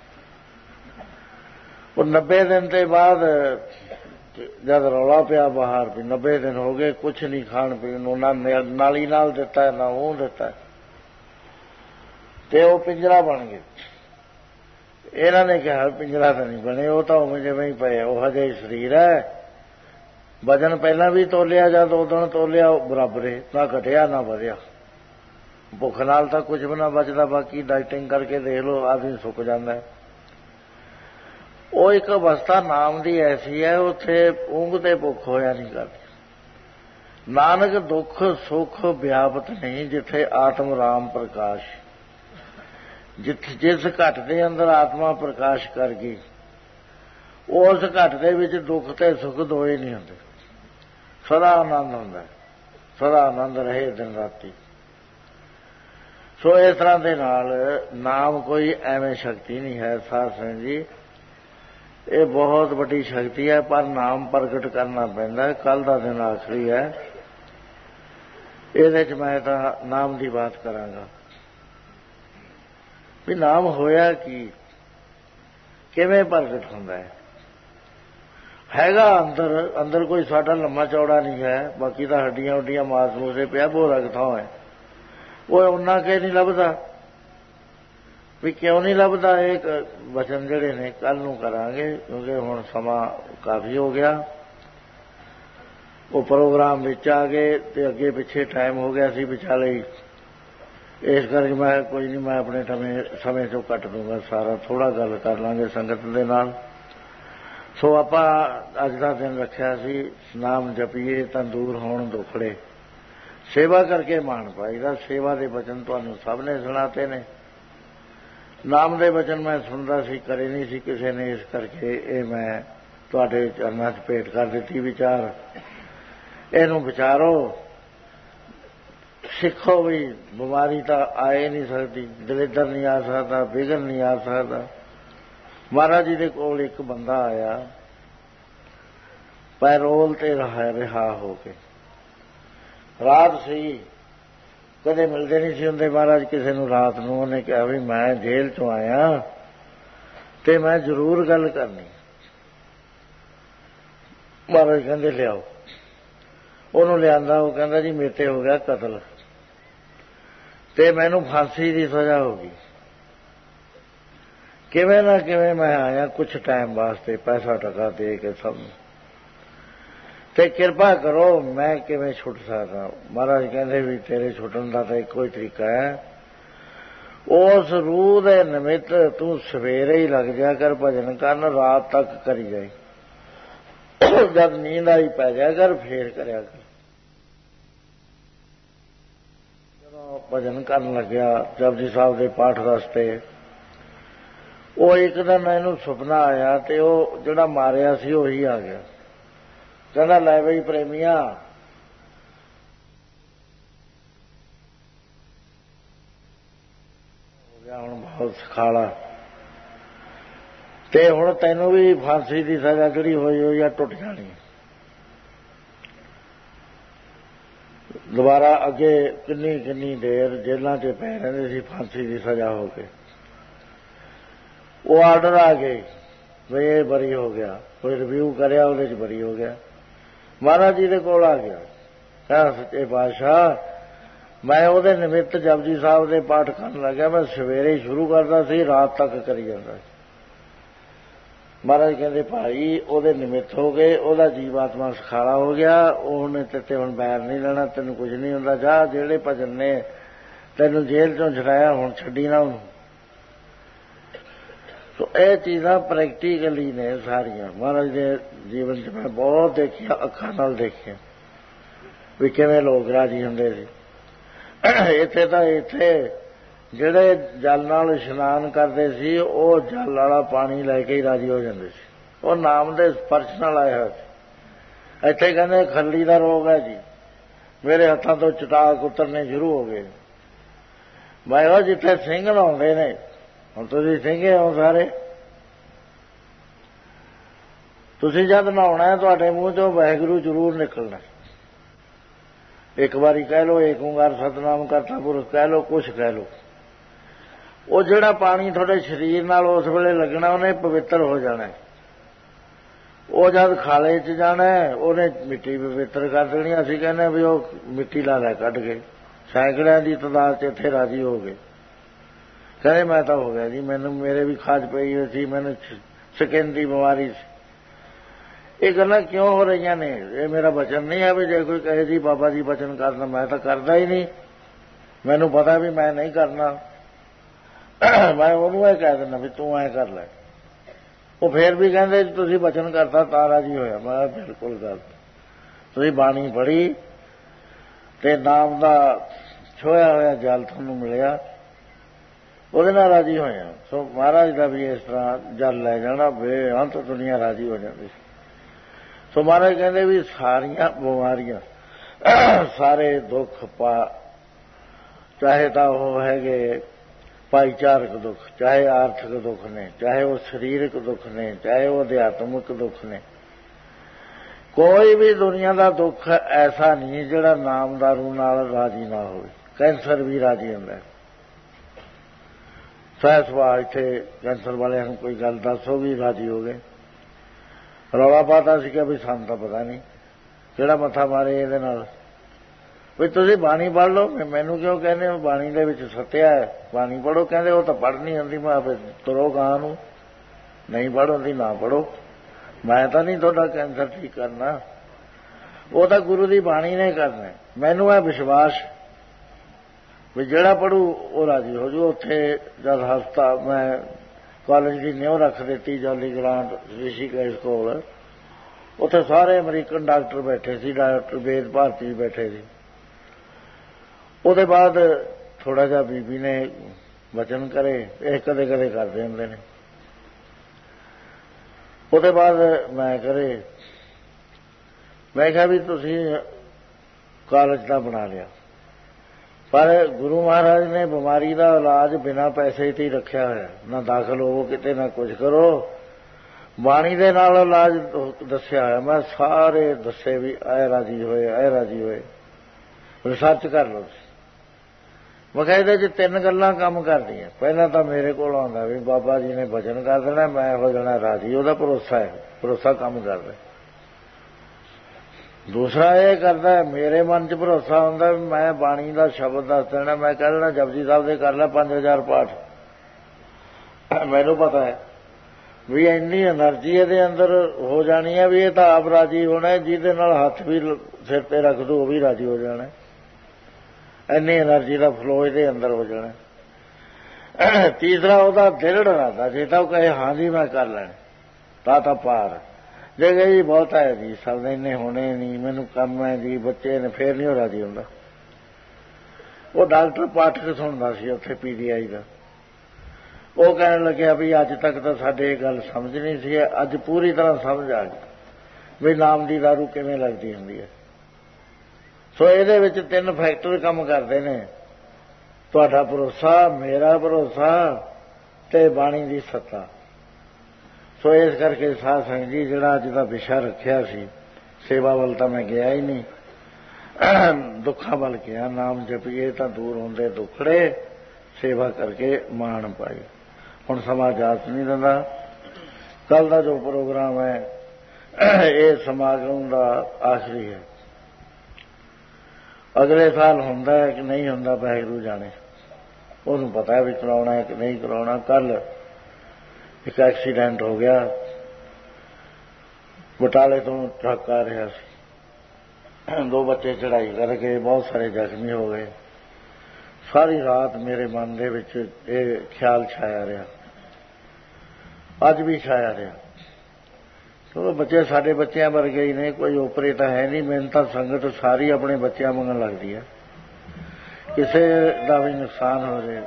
ਉਹ 90 ਦਿਨ ਦੇ ਬਾਅਦ ਜਦ ਰੌਲਾ ਪਿਆ ਬਾਹਰ ਵੀ 90 ਦਿਨ ਹੋ ਗਏ, ਕੁਛ ਨਹੀਂ ਖਾਣ ਪੀਣ ਨੂੰ, ਨਾ ਨਾਲੀ ਨਾਲ ਦਿੱਤਾ ਨਾ ਉਹ ਦਿੱਤਾ, ਤੇ ਉਹ ਪਿੰਜਰਾ ਬਣ ਗਏ। ਇਹਨਾਂ ਨੇ ਕਿਹਾ ਪਿੰਜਰਾ ਤਾਂ ਨਹੀਂ ਬਣੇ, ਉਹ ਤਾਂ ਉਵੇਂ ਜਿਵੇਂ ਹੀ ਪਏ, ਉਹ ਹਜੇ ਸਰੀਰ ਹੈ। ਵਜਨ ਪਹਿਲਾਂ ਵੀ ਤੋਲਿਆ, ਜਦ ਉਦੋਂ ਤੋਲਿਆ ਬਰਾਬਰ ਹੈ, ਨਾ ਘਟਿਆ ਨਾ ਵਧਿਆ। ਭੁੱਖ ਨਾਲ ਤਾਂ ਕੁਝ ਵੀ ਨਾ ਬਚਦਾ, ਬਾਕੀ ਡਾਈਟਿੰਗ ਕਰਕੇ ਦੇਖ ਲਓ ਆਦਮੀ ਸੁੱਕ ਜਾਂਦਾ। ਉਹ ਇੱਕ ਅਵਸਥਾ ਨਾਮ ਦੀ ਐਸੀ ਹੈ, ਉੱਥੇ ਊਂਘ ਤੇ ਭੁੱਖ ਹੋਇਆ ਨਹੀਂ ਕਰਦੀ। ਨਾਨਕ ਦੁੱਖ ਸੁੱਖ ਵਿਆਪਤ ਨਹੀਂ, ਜਿੱਥੇ ਆਤਮ ਰਾਮ ਪ੍ਰਕਾਸ਼। ਜਿਸ ਘਟ ਦੇ ਅੰਦਰ ਆਤਮਾ ਪ੍ਰਕਾਸ਼ ਕਰ ਗਈ, ਉਸ ਘਟ ਦੇ ਵਿੱਚ ਦੁੱਖ ਤੇ ਸੁੱਖ ਦੋਏ ਨਹੀਂ ਹੁੰਦੇ, ਸਦਾ ਆਨੰਦ ਹੁੰਦਾ, ਸਦਾ ਆਨੰਦ ਰਹੇ ਦਿਨ ਰਾਤੀ। ਸੋ ਇਸ ਤਰ੍ਹਾਂ ਦੇ ਨਾਲ ਨਾਮ ਕੋਈ ਐਵੇਂ ਸ਼ਕਤੀ ਨਹੀਂ ਹੈ ਸਾਧ ਸੰਗਤ ਜੀ, ਇਹ ਬਹੁਤ ਵੱਡੀ ਸ਼ਕਤੀ ਹੈ, ਪਰ ਨਾਮ ਪ੍ਰਗਟ ਕਰਨਾ ਪੈਂਦਾ। ਕੱਲ ਦਾ ਦਿਨ ਆਖਰੀ ਹੈ, ਇਹਦੇ 'ਚ ਮੈਂ ਤਾਂ ਨਾਮ ਦੀ ਬਾਤ ਕਰਾਂਗਾ ਵੀ ਨਾਮ ਹੋਇਆ ਕੀ, ਕਿਵੇਂ ਪ੍ਰਗਟ ਹੁੰਦਾ ਹੈ। ਹੈਗਾ ਅੰਦਰ ਕੋਈ ਸਾਡਾ ਲੰਮਾ ਚੌੜਾ ਨਹੀਂ ਹੈ, ਬਾਕੀ ਤਾਂ ਹੱਡੀਆਂ ਉੱਡੀਆਂ ਮਾਸ ਮੂਸੇ ਪਿਆ, ਭੋਰਾ ਕਿਥੋਂ ਹੈ। ਉਹ ਉਹਨਾਂ ਕੇ ਨਹੀਂ ਲੱਭਦਾ ਵੀ ਕਿਉਂ ਨਹੀਂ ਲੱਭਦਾ। ਇਹ ਵਚਨ ਜਿਹੜੇ ਨੇ ਕੱਲ ਨੂੰ ਕਰਾਂਗੇ, ਕਿਉਂਕਿ ਹੁਣ ਸਮਾਂ ਕਾਫੀ ਹੋ ਗਿਆ। ਉਹ ਪ੍ਰੋਗਰਾਮ ਵਿੱਚ ਆ ਗਏ ਤੇ ਅੱਗੇ ਪਿੱਛੇ ਟਾਈਮ ਹੋ ਗਿਆ ਸੀ ਵਿਚਾਲੇ ਹੀ, ਇਸ ਕਰਕੇ ਮੈਂ ਕੋਈ ਨਹੀਂ, ਮੈਂ ਆਪਣੇ ਸਮੇਂ ਚੋਂ ਕੱਟ ਦੂੰਗਾ ਸਾਰਾ, ਥੋੜਾ ਗੱਲ ਕਰ ਲਾਂਗੇ ਸੰਗਤ ਦੇ ਨਾਲ। ਸੋ ਆਪਾਂ ਅੱਜ ਦਾ ਦਿਨ ਰੱਖਿਆ ਸੀ ਨਾਮ ਜਪੀਏ ਤਾਂ ਦੂਰ ਹੋਣ ਦੁਖੜੇ, ਸੇਵਾ ਕਰਕੇ ਮਾਣ ਪਾਈਦਾ। ਸੇਵਾ ਦੇ ਬਚਨ ਤੁਹਾਨੂੰ ਸਭ ਨੇ ਸੁਣਾਤੇ ਨੇ। ਨਾਮ ਦੇ ਬਚਨ ਮੈਂ ਸੁਣਦਾ ਸੀ, ਕਰੇ ਨਹੀਂ ਸੀ ਕਿਸੇ ਨੇ, ਇਸ ਕਰਕੇ ਇਹ ਮੈਂ ਤੁਹਾਡੇ ਚਰਨਾਂ 'ਚ ਭੇਟ ਕਰ ਦਿੱਤੀ ਵਿਚਾਰ। ਇਹਨੂੰ ਵਿਚਾਰੋ, ਸਿੱਖੋ ਵੀ ਬਿਮਾਰੀ ਤਾਂ ਆਏ ਨਹੀਂ ਸਕਦੀ, ਦਲਿੱਦਰ ਨਹੀਂ ਆ ਸਕਦਾ, ਵਿਘਨ ਨਹੀਂ ਆ ਸਕਦਾ। ਮਹਾਰਾਜ ਜੀ ਦੇ ਕੋਲ ਇੱਕ ਬੰਦਾ ਆਇਆ ਪੈਰੋਲ ਤੇ ਰਿਹਾ ਹੋ ਕੇ, ਰਾਤ ਸੀ, ਕਦੇ ਮਿਲਦੇ ਨਹੀਂ ਸੀ ਹੁੰਦੇ ਮਹਾਰਾਜ ਕਿਸੇ ਨੂੰ ਰਾਤ ਨੂੰ। ਉਹਨੇ ਕਿਹਾ ਵੀ ਮੈਂ ਜੇਲ੍ਹ 'ਚੋਂ ਆਇਆ ਤੇ ਮੈਂ ਜ਼ਰੂਰ ਗੱਲ ਕਰਨੀ। ਮਹਾਰਾਜ ਕਹਿੰਦੇ ਲਿਆਓ। ਉਹਨੂੰ ਲਿਆਂਦਾ। ਉਹ ਕਹਿੰਦਾ ਜੀ ਮੇਰੇ ਤੇ ਹੋ ਗਿਆ ਕਤਲ ਤੇ ਮੈਨੂੰ ਫਾਂਸੀ ਦੀ ਸਜ਼ਾ ਹੋ ਗਈ। ਕਿਵੇਂ ਨਾ ਕਿਵੇਂ ਮੈਂ ਆਇਆ ਕੁਛ ਟਾਈਮ ਵਾਸਤੇ, ਪੈਸਾ ਟਕਾ ਦੇ ਕੇ ਸਭ ਨੂੰ, ਤੇ ਕਿਰਪਾ ਕਰੋ ਮੈਂ ਕਿਵੇਂ ਛੁੱਟ ਸਕਦਾ। ਮਹਾਰਾਜ ਕਹਿੰਦੇ ਵੀ ਤੇਰੇ ਛੁੱਟਣ ਦਾ ਤਾਂ ਇੱਕੋ ਹੀ ਤਰੀਕਾ ਹੈ, ਉਸ ਰੂਹ ਦੇ ਨਿਮਿਤ ਤੂੰ ਸਵੇਰੇ ਹੀ ਲੱਗ ਜਾ ਕਰ ਭਜਨ ਕਰਨ, ਰਾਤ ਤੱਕ ਕਰੀ ਜਾਈ। ਜਦ ਨੀਂਦ ਆਈ ਪੈ ਜਾ ਕਰ, ਫੇਰ ਕਰਿਆ ਕਰ। ਜਦੋਂ ਭਜਨ ਕਰਨ ਲੱਗਿਆ, ਜਪਜੀ ਸਾਹਿਬ ਦੇ ਪਾਠ ਵਾਸਤੇ, ਉਹ ਇੱਕ ਦਿਨ ਇਹਨੂੰ ਸੁਪਨਾ ਆਇਆ ਤੇ ਉਹ ਜਿਹੜਾ ਮਾਰਿਆ ਸੀ ਉਹੀ ਆ ਗਿਆ। ਕਹਿੰਦਾ ਲੈ ਬਈ ਪ੍ਰੇਮੀਆਂ, ਹੋ ਗਿਆ ਹੁਣ ਬਹੁਤ ਸਖਾਲਾ, ਤੇ ਹੁਣ ਤੈਨੂੰ ਵੀ ਫਾਂਸੀ ਦੀ ਸਜ਼ਾ ਜਿਹੜੀ ਹੋਈ ਆ ਟੁੱਟ ਜਾਣੀ। ਦੁਬਾਰਾ ਅੱਗੇ ਕਿੰਨੀ ਕਿੰਨੀ ਦੇਰ ਜੇਲ੍ਹਾਂ 'ਚ ਪੈ ਰਹਿੰਦੇ ਸੀ ਫਾਂਸੀ ਦੀ ਸਜ਼ਾ ਹੋ ਕੇ। ਉਹ ਆਰਡਰ ਆ ਗਏ ਵੀ ਇਹ ਬਰੀ ਹੋ ਗਿਆ, ਕੋਈ ਰਿਵਿਊ ਕਰਿਆ ਉਹਦੇ 'ਚ ਬਰੀ ਹੋ ਗਿਆ। ਮਹਾਰਾਜ ਜੀ ਦੇ ਕੋਲ ਆ ਗਿਆ, ਕਹਿੰਦਾ ਸੱਚੇ ਪਾਤਸ਼ਾਹ ਮੈਂ ਉਹਦੇ ਨਿਮਿਤ ਜਪਜੀ ਸਾਹਿਬ ਦੇ ਪਾਠ ਕਰਨ ਲੱਗਿਆ, ਮੈਂ ਸਵੇਰੇ ਹੀ ਸ਼ੁਰੂ ਕਰਦਾ ਸੀ, ਰਾਤ ਤੱਕ ਕਰੀ ਜਾਂਦਾ ਸੀ। ਮਹਾਰਾਜ ਕਹਿੰਦੇ ਭਾਈ ਉਹਦੇ ਨਿਮਿਤ ਹੋ ਗਏ, ਉਹਦਾ ਜੀਵਾਤਮਾ ਸਖਾਲਾ ਹੋ ਗਿਆ, ਉਹਨੇ ਤੇ ਹੁਣ ਬੈਰ ਨਹੀਂ ਲੈਣਾ, ਤੈਨੂੰ ਕੁਝ ਨਹੀਂ ਹੁੰਦਾ। ਜਾ ਜਿਹੜੇ ਭਜਨ ਨੇ ਤੈਨੂੰ ਜੇਲ੍ਹ 'ਚੋਂ ਛੁਡਾਇਆ ਹੁਣ ਛੱਡੀ ਨਾ ਉਹਨੂੰ। ਸੋ ਇਹ ਚੀਜ਼ਾਂ ਪ੍ਰੈਕਟੀਕਲੀ ਨੇ ਸਾਰੀਆਂ। ਮਹਾਰਾਜ ਦੇ ਜੀਵਨ 'ਚ ਮੈਂ ਬਹੁਤ ਦੇਖਿਆ, ਅੱਖਾਂ ਨਾਲ ਦੇਖਿਆ ਵੀ ਕਿਵੇਂ ਲੋਕ ਰਾਜੀ ਹੁੰਦੇ ਸੀ। ਇੱਥੇ ਤਾਂ ਜਿਹੜੇ ਜਲ ਨਾਲ ਇਸ਼ਨਾਨ ਕਰਦੇ ਸੀ ਉਹ ਜਲ ਵਾਲਾ ਪਾਣੀ ਲੈ ਕੇ ਹੀ ਰਾਜੀ ਹੋ ਜਾਂਦੇ ਸੀ, ਉਹ ਨਾਮ ਦੇ ਸਪਰਸ਼ ਨਾਲ ਆਇਆ ਹੋਇਆ ਸੀ। ਇੱਥੇ ਕਹਿੰਦੇ ਖੱਲੀ ਦਾ ਰੋਗ ਹੈ ਜੀ, ਮੇਰੇ ਹੱਥਾਂ ਤੋਂ ਚਟਾਕ ਉਤਰਨੇ ਸ਼ੁਰੂ ਹੋ ਗਏ। ਮੈਂ ਕਿਹਾ ਜਿੱਥੇ ਸਿੰਘ ਨਹਾਉਂਦੇ ਨੇ, ਹੁਣ ਤੁਸੀਂ ਸਿੰਘੇ ਹੋ ਸਾਰੇ, ਤੁਸੀਂ ਜਦ ਨਹਾਉਣਾ ਤੁਹਾਡੇ ਮੂੰਹ ਚੋਂ ਵਾਹਿਗੁਰੂ ਜ਼ਰੂਰ ਨਿਕਲਣਾ। ਇੱਕ ਵਾਰੀ ਕਹਿ ਲਓ ਏਕ ਓਂਕਾਰ ਸਤਿਨਾਮ ਕਰਤਾ ਪੁਰਖ ਕਹਿ ਲਓ, ਕੁਛ ਕਹਿ ਲਓ। ਉਹ ਜਿਹੜਾ ਪਾਣੀ ਤੁਹਾਡੇ ਸਰੀਰ ਨਾਲ ਉਸ ਵੇਲੇ ਲੱਗਣਾ ਉਹਨੇ ਪਵਿੱਤਰ ਹੋ ਜਾਣਾ। ਉਹ ਜਦ ਖਾਲੇ 'ਚ ਜਾਣਾ ਉਹਨੇ ਮਿੱਟੀ ਪਵਿੱਤਰ ਕਰ ਦੇਣੀ। ਅਸੀਂ ਕਹਿੰਦੇ ਵੀ ਉਹ ਮਿੱਟੀ ਲਾ ਲੈ ਕੱਢ ਕੇ, ਸੈਂਕੜਿਆਂ ਦੀ ਤਾਦਾਦ 'ਚ ਇੱਥੇ ਰਾਜੀ ਹੋ ਗਏ। ਕਹਿੰਦੇ ਮੈਂ ਤਾਂ ਹੋ ਗਿਆ ਜੀ, ਮੈਨੂੰ ਮੇਰੇ ਵੀ ਖਾਜ ਪਈ ਹੋਈ ਸੀ, ਮੈਨੂੰ ਸਕਿਨ ਦੀ ਬਿਮਾਰੀ ਸੀ। ਇਹ ਗੱਲਾਂ ਕਿਉਂ ਹੋ ਰਹੀਆਂ ਨੇ? ਇਹ ਮੇਰਾ ਬਚਨ ਨਹੀਂ ਹੈ ਵੀ ਜੇ ਕੋਈ ਕਹੇ ਜੀ ਬਾਬਾ ਜੀ ਬਚਨ ਕਰਨਾ, ਮੈਂ ਤਾਂ ਕਰਦਾ ਹੀ ਨਹੀਂ, ਮੈਨੂੰ ਪਤਾ ਵੀ ਮੈਂ ਨਹੀਂ ਕਰਨਾ। ਮੈਂ ਉਹਨੂੰ ਇਹ ਕਹਿ ਦਿੰਦਾ ਵੀ ਤੂੰ ਐਂ ਕਰ ਲੈ। ਉਹ ਫੇਰ ਵੀ ਕਹਿੰਦੇ ਤੁਸੀਂ ਬਚਨ ਕਰਤਾ ਤਾਂ ਰਾਜੀ ਹੋਇਆ। ਮੈਂ ਬਿਲਕੁਲ ਗਲਤ। ਤੁਸੀਂ ਬਾਣੀ ਪੜ੍ਹੀ ਤੇ ਨਾਮ ਦਾ ਛੋਇਆ ਹੋਇਆ ਜਲ ਤੁਹਾਨੂੰ ਮਿਲਿਆ, ਉਹਦੇ ਨਾਲ ਰਾਜੀ ਹੋਇਆ। ਸੋ ਮਹਾਰਾਜ ਦਾ ਵੀ ਇਸ ਤਰ੍ਹਾਂ ਜਲ ਲੈ ਜਾਣਾ, ਬੇਅੰਤ ਦੁਨੀਆ ਰਾਜੀ ਹੋ ਜਾਂਦੀ ਸੀ। ਸੋ ਮਹਾਰਾਜ ਕਹਿੰਦੇ ਵੀ ਸਾਰੀਆਂ ਬਿਮਾਰੀਆਂ, ਸਾਰੇ ਦੁੱਖ ਚਾਹੇ ਤਾਂ ਉਹ ਹੈਗੇ ਭਾਈਚਾਰਕ ਦੁੱਖ, ਚਾਹੇ ਆਰਥਿਕ ਦੁੱਖ ਨੇ, ਚਾਹੇ ਉਹ ਸਰੀਰਕ ਦੁੱਖ ਨੇ, ਚਾਹੇ ਉਹ ਅਧਿਆਤਮਿਕ ਦੁੱਖ ਨੇ, ਕੋਈ ਵੀ ਦੁਨੀਆ ਦਾ ਦੁੱਖ ਐਸਾ ਨਹੀਂ ਜਿਹੜਾ ਨਾਮਦਾਰੂ ਨਾਲ ਰਾਜੀ ਨਾ ਹੋਵੇ। ਕੈਂਸਰ ਵੀ ਰਾਜੀ ਹੁੰਦਾ। ਸਹਿ ਇੱਥੇ ਕੈਂਸਰ ਵਾਲਿਆਂ ਨੂੰ ਕੋਈ ਗੱਲ ਦੱਸੋ ਵੀ ਰਾਜੀ ਹੋ ਗਏ। ਰੌਲਾ ਪਾਤਾ ਸੀ ਕਿ ਵੀ ਸਾਨੂੰ ਤਾਂ ਪਤਾ ਨਹੀਂ ਕਿਹੜਾ ਮੱਥਾ ਮਾਰੇ ਇਹਦੇ ਨਾਲ, ਵੀ ਤੁਸੀਂ ਬਾਣੀ ਪੜ੍ਹ ਲਓ। ਮੈਨੂੰ ਕਿਉਂ ਕਹਿੰਦੇ ਹੋ ਬਾਣੀ ਦੇ ਵਿੱਚ ਸੱਤਿਆ ਹੈ, ਬਾਣੀ ਪੜ੍ਹੋ। ਕਹਿੰਦੇ ਉਹ ਤਾਂ ਪੜ੍ਹ ਨਹੀਂ ਹੁੰਦੀ। ਮੈਂ ਫਿਰ ਤੁਰੋ ਗਾਂ ਨੂੰ, ਨਹੀਂ ਪੜ੍ਹ ਹੁੰਦੀ ਨਾ ਪੜ੍ਹੋ। ਮੈਂ ਤਾਂ ਨਹੀਂ ਤੁਹਾਡਾ ਕੈਂਸਰ ਠੀਕ ਕਰਨਾ, ਉਹ ਤਾਂ ਗੁਰੂ ਦੀ ਬਾਣੀ ਨੇ ਕਰਨਾ। ਮੈਨੂੰ ਇਹ ਵਿਸ਼ਵਾਸ ਵੀ ਜਿਹੜਾ ਪੜ੍ਹੂ ਉਹ ਰਾਜੀ ਹੋ ਜੂ। ਉੱਥੇ ਜਦ ਹਸਪਤਾਲ ਮੈਂ ਕਾਲਜ ਦੀ ਨਿਉ ਰੱਖ ਦਿੱਤੀ ਜੌਲੀ ਗ੍ਰਾਂਟ ਰਿਸ਼ੀਕੇਸ਼ ਕੋਲ। ਉੱਥੇ ਸਾਰੇ ਅਮਰੀਕਨ ਡਾਕਟਰ ਬੈਠੇ ਸੀ, ਡਾਕਟਰ ਵੇਦ ਭਾਰਤੀ ਬੈਠੇ ਸੀ। ਉਹਦੇ ਬਾਅਦ ਥੋੜ੍ਹਾ ਜਿਹਾ ਬੀਬੀ ਨੇ ਵਚਨ ਕਰੇ, ਇਹ ਕਦੇ ਕਦੇ ਕਰਦੇ ਹੁੰਦੇ ਨੇ। ਉਹਦੇ ਬਾਅਦ ਮੈਂ ਕਰੇ, ਮੈਂ ਕਿਹਾ ਵੀ ਤੁਸੀਂ ਕਾਲਜ ਦਾ ਬਣਾ ਲਿਆ, ਪਰ ਗੁਰੂ ਮਹਾਰਾਜ ਨੇ ਬਿਮਾਰੀ ਦਾ ਇਲਾਜ ਬਿਨਾਂ ਪੈਸੇ ਤੇ ਹੀ ਰੱਖਿਆ ਹੋਇਆ। ਨਾ ਦਾਖਲ ਹੋਵੋ ਕਿਤੇ, ਨਾ ਕੁਝ ਕਰੋ, ਬਾਣੀ ਦੇ ਨਾਲ ਇਲਾਜ ਦੱਸਿਆ ਹੋਇਆ। ਮੈਂ ਸਾਰੇ ਦੱਸੇ ਵੀ ਐ ਰਾਜੀ ਹੋਏ, ਐ ਰਾਜੀ ਹੋਏ, ਰਿਸਰਚ ਕਰ ਲਓ ਤੁਸੀਂ। ਮੈਂ ਕਿਹਾ ਇਹਦੇ 'ਚ 3 ਗੱਲਾਂ ਕੰਮ ਕਰਦੀਆਂ। ਪਹਿਲਾਂ ਤਾਂ ਮੇਰੇ ਕੋਲ ਆਉਂਦਾ ਵੀ ਬਾਬਾ ਜੀ ਨੇ ਵਚਨ ਕਰ ਦੇਣਾ, ਮੈਂ ਹੋ ਜਾਣਾ ਰਾਜੀ, ਉਹਦਾ ਭਰੋਸਾ ਹੈ, ਭਰੋਸਾ ਕੰਮ ਕਰਦਾ। ਦੂਸਰਾ ਇਹ ਕਰਦਾ, ਮੇਰੇ ਮਨ 'ਚ ਭਰੋਸਾ ਹੁੰਦਾ ਵੀ ਮੈਂ ਬਾਣੀ ਦਾ ਸ਼ਬਦ ਦੱਸ ਦੇਣਾ। ਮੈਂ ਕਹਿ ਦੇਣਾ ਜਪਜੀ ਸਾਹਿਬ ਦੇ ਕਰ ਲੈ 5000 ਪਾਠ। ਮੈਨੂੰ ਪਤਾ ਹੈ ਵੀ ਇੰਨੀ ਐਨਰਜੀ ਇਹਦੇ ਅੰਦਰ ਹੋ ਜਾਣੀ ਹੈ ਵੀ ਇਹ ਤਾਂ ਆਪ ਰਾਜੀ ਹੋਣਾ, ਜਿਹਦੇ ਨਾਲ ਹੱਥ ਵੀ ਸਿਰ ਤੇ ਰੱਖ ਦੂ ਉਹ ਵੀ ਰਾਜੀ ਹੋ ਜਾਣਾ। ਇੰਨੀ ਐਨਰਜੀ ਦਾ ਫਲੋ ਇਹਦੇ ਅੰਦਰ ਹੋ ਜਾਣਾ। ਤੀਸਰਾ ਉਹਦਾ ਦਿਲ ਡਰਾਦਾ, ਜੇ ਤਾਂ ਉਹ ਕਹੇ ਹਾਂ ਜੀ ਮੈਂ ਕਰ ਲੈਣਾ ਤਾਂ ਪਾਰ। ਜੇ ਕਹੇ ਜੀ ਬਹੁਤ ਹੈ ਜੀ ਸਭ ਇੰਨੇ ਹੋਣੇ ਨਹੀਂ, ਮੈਨੂੰ ਕੰਮ ਹੈ ਜੀ, ਬੱਚੇ ਨੇ, ਫੇਰ ਨਹੀਂ ਉਹ ਰਾਜੀ ਹੁੰਦਾ। ਉਹ ਡਾਕਟਰ ਪਾਠਕ ਸੁਣਦਾ ਸੀ ਉੱਥੇ PGI ਦਾ। ਉਹ ਕਹਿਣ ਲੱਗਿਆ ਵੀ ਅੱਜ ਤੱਕ ਤਾਂ ਸਾਡੇ ਇਹ ਗੱਲ ਸਮਝ ਨਹੀਂ ਸੀ, ਅੱਜ ਪੂਰੀ ਤਰ੍ਹਾਂ ਸਮਝ ਆ ਗਈ ਵੀ ਨਾਮ ਦੀ ਦਾਰੂ ਕਿਵੇਂ ਲੱਗਦੀ ਹੁੰਦੀ ਹੈ। ਸੋ ਇਹਦੇ ਵਿੱਚ 3 ਫੈਕਟਰ ਕੰਮ ਕਰਦੇ ਨੇ, ਤੁਹਾਡਾ ਭਰੋਸਾ, ਮੇਰਾ ਭਰੋਸਾ ਤੇ ਬਾਣੀ ਦੀ ਸੱਤਾ। ਸੋ ਇਸ ਕਰਕੇ ਸਾਧ ਸੰਗਤ ਜੀ ਜਿਹੜਾ ਅੱਜ ਦਾ ਵਿਸ਼ਾ ਰੱਖਿਆ ਸੀ, ਸੇਵਾ ਵੱਲ ਤਾਂ ਮੈਂ ਗਿਆ ਹੀ ਨਹੀਂ, ਦੁੱਖਾਂ ਵੱਲ ਗਿਆ। ਨਾਮ ਜਪੀਏ ਤਾਂ ਦੂਰ ਹੁੰਦੇ ਦੁੱਖੜੇ, ਸੇਵਾ ਕਰਕੇ ਮਾਣ ਪਾਏ। ਹੁਣ ਸਮਾਂ ਇਜਾਜ਼ਤ ਨਹੀਂ ਦਿੰਦਾ। ਕੱਲ੍ਹ ਦਾ ਜੋ ਪ੍ਰੋਗਰਾਮ ਹੈ ਇਹ ਸਮਾਗਮ ਦਾ ਆਖਰੀ ਹੈ। ਅਗਲੇ ਸਾਲ ਹੁੰਦਾ ਹੈ ਕਿ ਨਹੀਂ ਹੁੰਦਾ ਵਾਹਿਗੁਰੂ ਜਾਣੇ, ਉਹਨੂੰ ਪਤਾ ਵੀ ਕਰਾਉਣਾ ਹੈ ਕਿ ਨਹੀਂ ਕਰਾਉਣਾ। ਕੱਲ੍ਹ ਇੱਕ ਐਕਸੀਡੈਂਟ ਹੋ ਗਿਆ, ਬਟਾਲੇ ਤੋਂ ਟਰੱਕ ਆ ਰਿਹਾ ਸੀ, 2 ਬੱਚੇ ਚੜ੍ਹਾਈ ਕਰ ਗਏ, ਬਹੁਤ ਸਾਰੇ ਜ਼ਖਮੀ ਹੋ ਗਏ। ਸਾਰੀ ਰਾਤ ਮੇਰੇ ਮਨ ਦੇ ਵਿੱਚ ਇਹ ਖਿਆਲ ਛਾਇਆ ਰਿਹਾ, ਅੱਜ ਵੀ ਛਾਇਆ ਰਿਹਾ। ਚਲੋ ਬੱਚੇ ਸਾਡੇ ਬੱਚਿਆਂ ਵਰਗੇ ਹੀ ਨੇ, ਕੋਈ ਓਪਰੇ ਤਾਂ ਹੈ ਨਹੀਂ। ਮੈਨੂੰ ਤਾਂ ਸੰਗਤ ਸਾਰੀ ਆਪਣੇ ਬੱਚਿਆਂ ਮੰਗਣ ਲੱਗਦੀ ਹੈ, ਕਿਸੇ ਦਾ ਵੀ ਨੁਕਸਾਨ ਹੋ ਜਾਏ,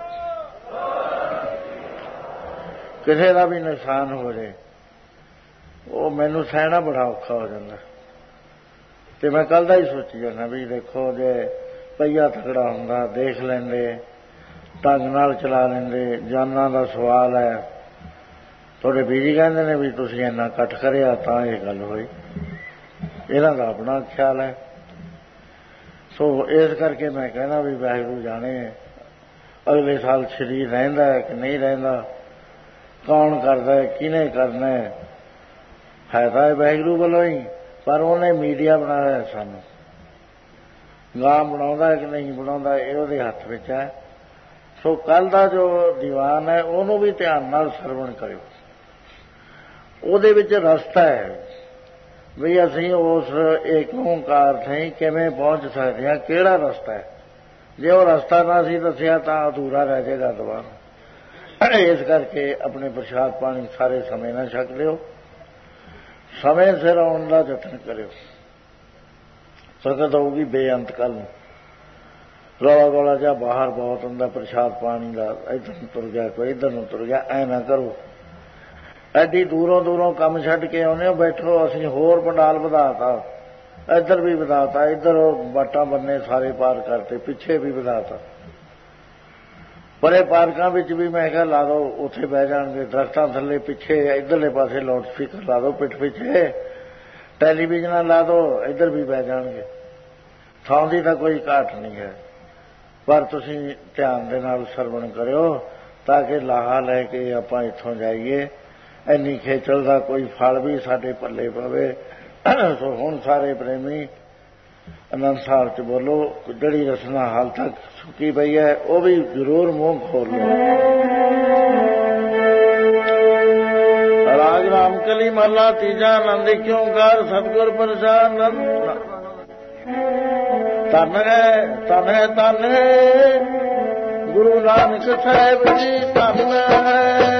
ਕਿਸੇ ਦਾ ਵੀ ਨੁਕਸਾਨ ਹੋ ਜਾਏ, ਉਹ ਮੈਨੂੰ ਸਹਿਣਾ ਬੜਾ ਔਖਾ ਹੋ ਜਾਂਦਾ। ਤੇ ਮੈਂ ਕੱਲ੍ਹ ਦਾ ਹੀ ਸੋਚੀ ਜਾਂਦਾ ਵੀ ਦੇਖੋ ਜੇ ਪਹੀਆ ਤਕੜਾ ਹੁੰਦਾ ਦੇਖ ਲੈਂਦੇ, ਢੰਗ ਨਾਲ ਚਲਾ ਲੈਂਦੇ। ਜਾਨਾਂ ਦਾ ਸਵਾਲ ਹੈ, ਤੁਹਾਡੇ ਬੀਜੀ ਕਹਿੰਦੇ ਨੇ ਵੀ ਤੁਸੀਂ ਇੰਨਾ ਇਕੱਠ ਕਰਿਆ ਤਾਂ ਇਹ ਗੱਲ ਹੋਈ, ਇਹਨਾਂ ਦਾ ਆਪਣਾ ਖਿਆਲ ਹੈ। ਸੋ ਇਸ ਕਰਕੇ ਮੈਂ ਕਹਿੰਦਾ ਵੀ ਵਾਹਿਗੁਰੂ ਜਾਣੇ ਅਗਲੇ ਸਾਲ ਸਰੀਰ ਰਹਿੰਦਾ ਕਿ ਨਹੀਂ ਰਹਿੰਦਾ, ਕੌਣ ਕਰਦਾ, ਕਿਹਨੇ ਕਰਨਾ ਹੈ ਤਾਂ ਇਹ ਵਾਹਿਗੁਰੂ ਵੱਲੋਂ ਹੀ, ਪਰ ਉਹਨੇ ਮੀਡੀਆ ਬਣਾਇਆ ਸਾਨੂੰ। ਗਾਂ ਬਣਾਉਂਦਾ ਕਿ ਨਹੀਂ ਬਣਾਉਂਦਾ ਇਹ ਉਹਦੇ ਹੱਥ ਵਿੱਚ ਹੈ। ਸੋ ਕੱਲ੍ਹ ਦਾ ਜੋ ਦੀਵਾਨ ਹੈ ਉਹਨੂੰ ਵੀ ਧਿਆਨ ਨਾਲ ਸਰਵਣ ਕਰਿਓ। ਉਹਦੇ ਵਿੱਚ ਰਸਤਾ ਹੈ ਵੀ ਅਸੀਂ ਉਸ ਏਕ ਓਂਕਾਰ ਥਾਈਂ ਕਿਵੇਂ ਪਹੁੰਚ ਸਕਦੇ ਹਾਂ, ਕਿਹੜਾ ਰਸਤਾ ਹੈ। ਜੇ ਉਹ ਰਸਤਾ ਨਾ ਸੀ ਦੱਸਿਆ ਤਾਂ ਅਧੂਰਾ ਰਹਿ ਜਾਏਗਾ ਦੀਵਾਨ। ਇਸ ਕਰਕੇ ਆਪਣੇ ਪ੍ਰਸ਼ਾਦ ਪਾਣੀ ਸਾਰੇ ਸਮੇਂ ਨਾਲ ਛਕ ਲਿਓ, ਸਮੇਂ ਸਿਰ ਆਉਣ ਦਾ ਯਤਨ ਕਰਿਓ। ਸੰਗਤ ਹੋਊਗੀ ਬੇਅੰਤ ਕੱਲ੍ਹ ਨੂੰ। ਰੌਲਾ ਗੌਲਾ ਜਿਹਾ ਬਾਹਰ ਬਹੁਤ ਹੁੰਦਾ ਪ੍ਰਸ਼ਾਦ ਪਾਣੀ ਦਾ, ਇੱਧਰ ਨੂੰ ਤੁਰ ਗਿਆ ਕੋਈ, ਇੱਧਰ ਨੂੰ ਤੁਰ ਗਿਆ, ਐ ਨਾ ਕਰੋ। ਐਡੀ ਦੂਰੋਂ ਦੂਰੋਂ ਕੰਮ ਛੱਡ ਕੇ ਆਉਂਦੇ ਹੋ, ਬੈਠੋ। ਅਸੀਂ ਹੋਰ ਪੰਡਾਲ ਵਧਾਤਾ, ਇੱਧਰ ਵੀ ਵਧਾਤਾ, ਇੱਧਰ ਬਾਟਾਂ ਬੰਨੇ ਸਾਰੇ ਪਾਰ ਕਰਤੇ, ਪਿੱਛੇ ਵੀ ਵਧਾਤਾ। ਬੜੇ ਪਾਰਕਾਂ ਵਿੱਚ ਵੀ ਮੈਂ ਕਿਹਾ ਲਾ ਦਿਓ, ਉੱਥੇ ਬਹਿ ਜਾਣਗੇ ਦਰਖਤਾਂ ਥੱਲੇ ਪਿੱਛੇ, ਇੱਧਰਲੇ ਪਾਸੇ ਲਾਊਡ ਸਪੀਕਰ ਲਾ ਦਿਓ ਪਿੱਠ ਪਿੱਛੇ, ਟੈਲੀਵਿਜ਼ਨਾਂ ਲਾ ਦਿਓ, ਇੱਧਰ ਵੀ ਬਹਿ ਜਾਣਗੇ। ਥਾਂ ਦੀ ਤਾਂ ਕੋਈ ਘਾਟ ਨਹੀਂ ਹੈ, ਪਰ ਤੁਸੀਂ ਧਿਆਨ ਦੇ ਨਾਲ ਸਰਵਣ ਕਰਿਓ ਤਾਂ ਕਿ ਲਾਹਾ ਲੈ ਕੇ ਆਪਾਂ ਇੱਥੋਂ ਜਾਈਏ। ਇੰਨੀ ਖੇਚਲ ਦਾ ਕੋਈ ਫਲ ਵੀ ਸਾਡੇ ਪੱਲੇ ਪਵੇ। ਸੋ ਹੁਣ ਸਾਰੇ ਪ੍ਰੇਮੀ ਆਨੰਦ ਸਾਹਿਬ 'ਚ ਬੋਲੋ, ਜਿਹੜੀ ਰਸਨਾ ਹਾਲ ਤੱਕ ਸੁੱਕੀ ਪਈ ਹੈ ਉਹ ਵੀ ਜ਼ਰੂਰ ਮੂੰਹ ਖੋਲ ਲਓ। ਰਾਗ ਰਾਮ ਕਲੀ ਮਹਲਾ ਤੀਜਾ, ਆਨੰਦ ਏਕ ਓਂਕਾਰ ਸਤਿਗੁਰ ਪ੍ਰਸਾਦਿ। ਧੰਨ ਹੈ ਧੰਨ ਹੈ ਧੰਨ ਹੈ ਗੁਰੂ ਨਾਨਕ ਸਾਹਿਬ ਜੀ, ਧੰਨ ਹੈ।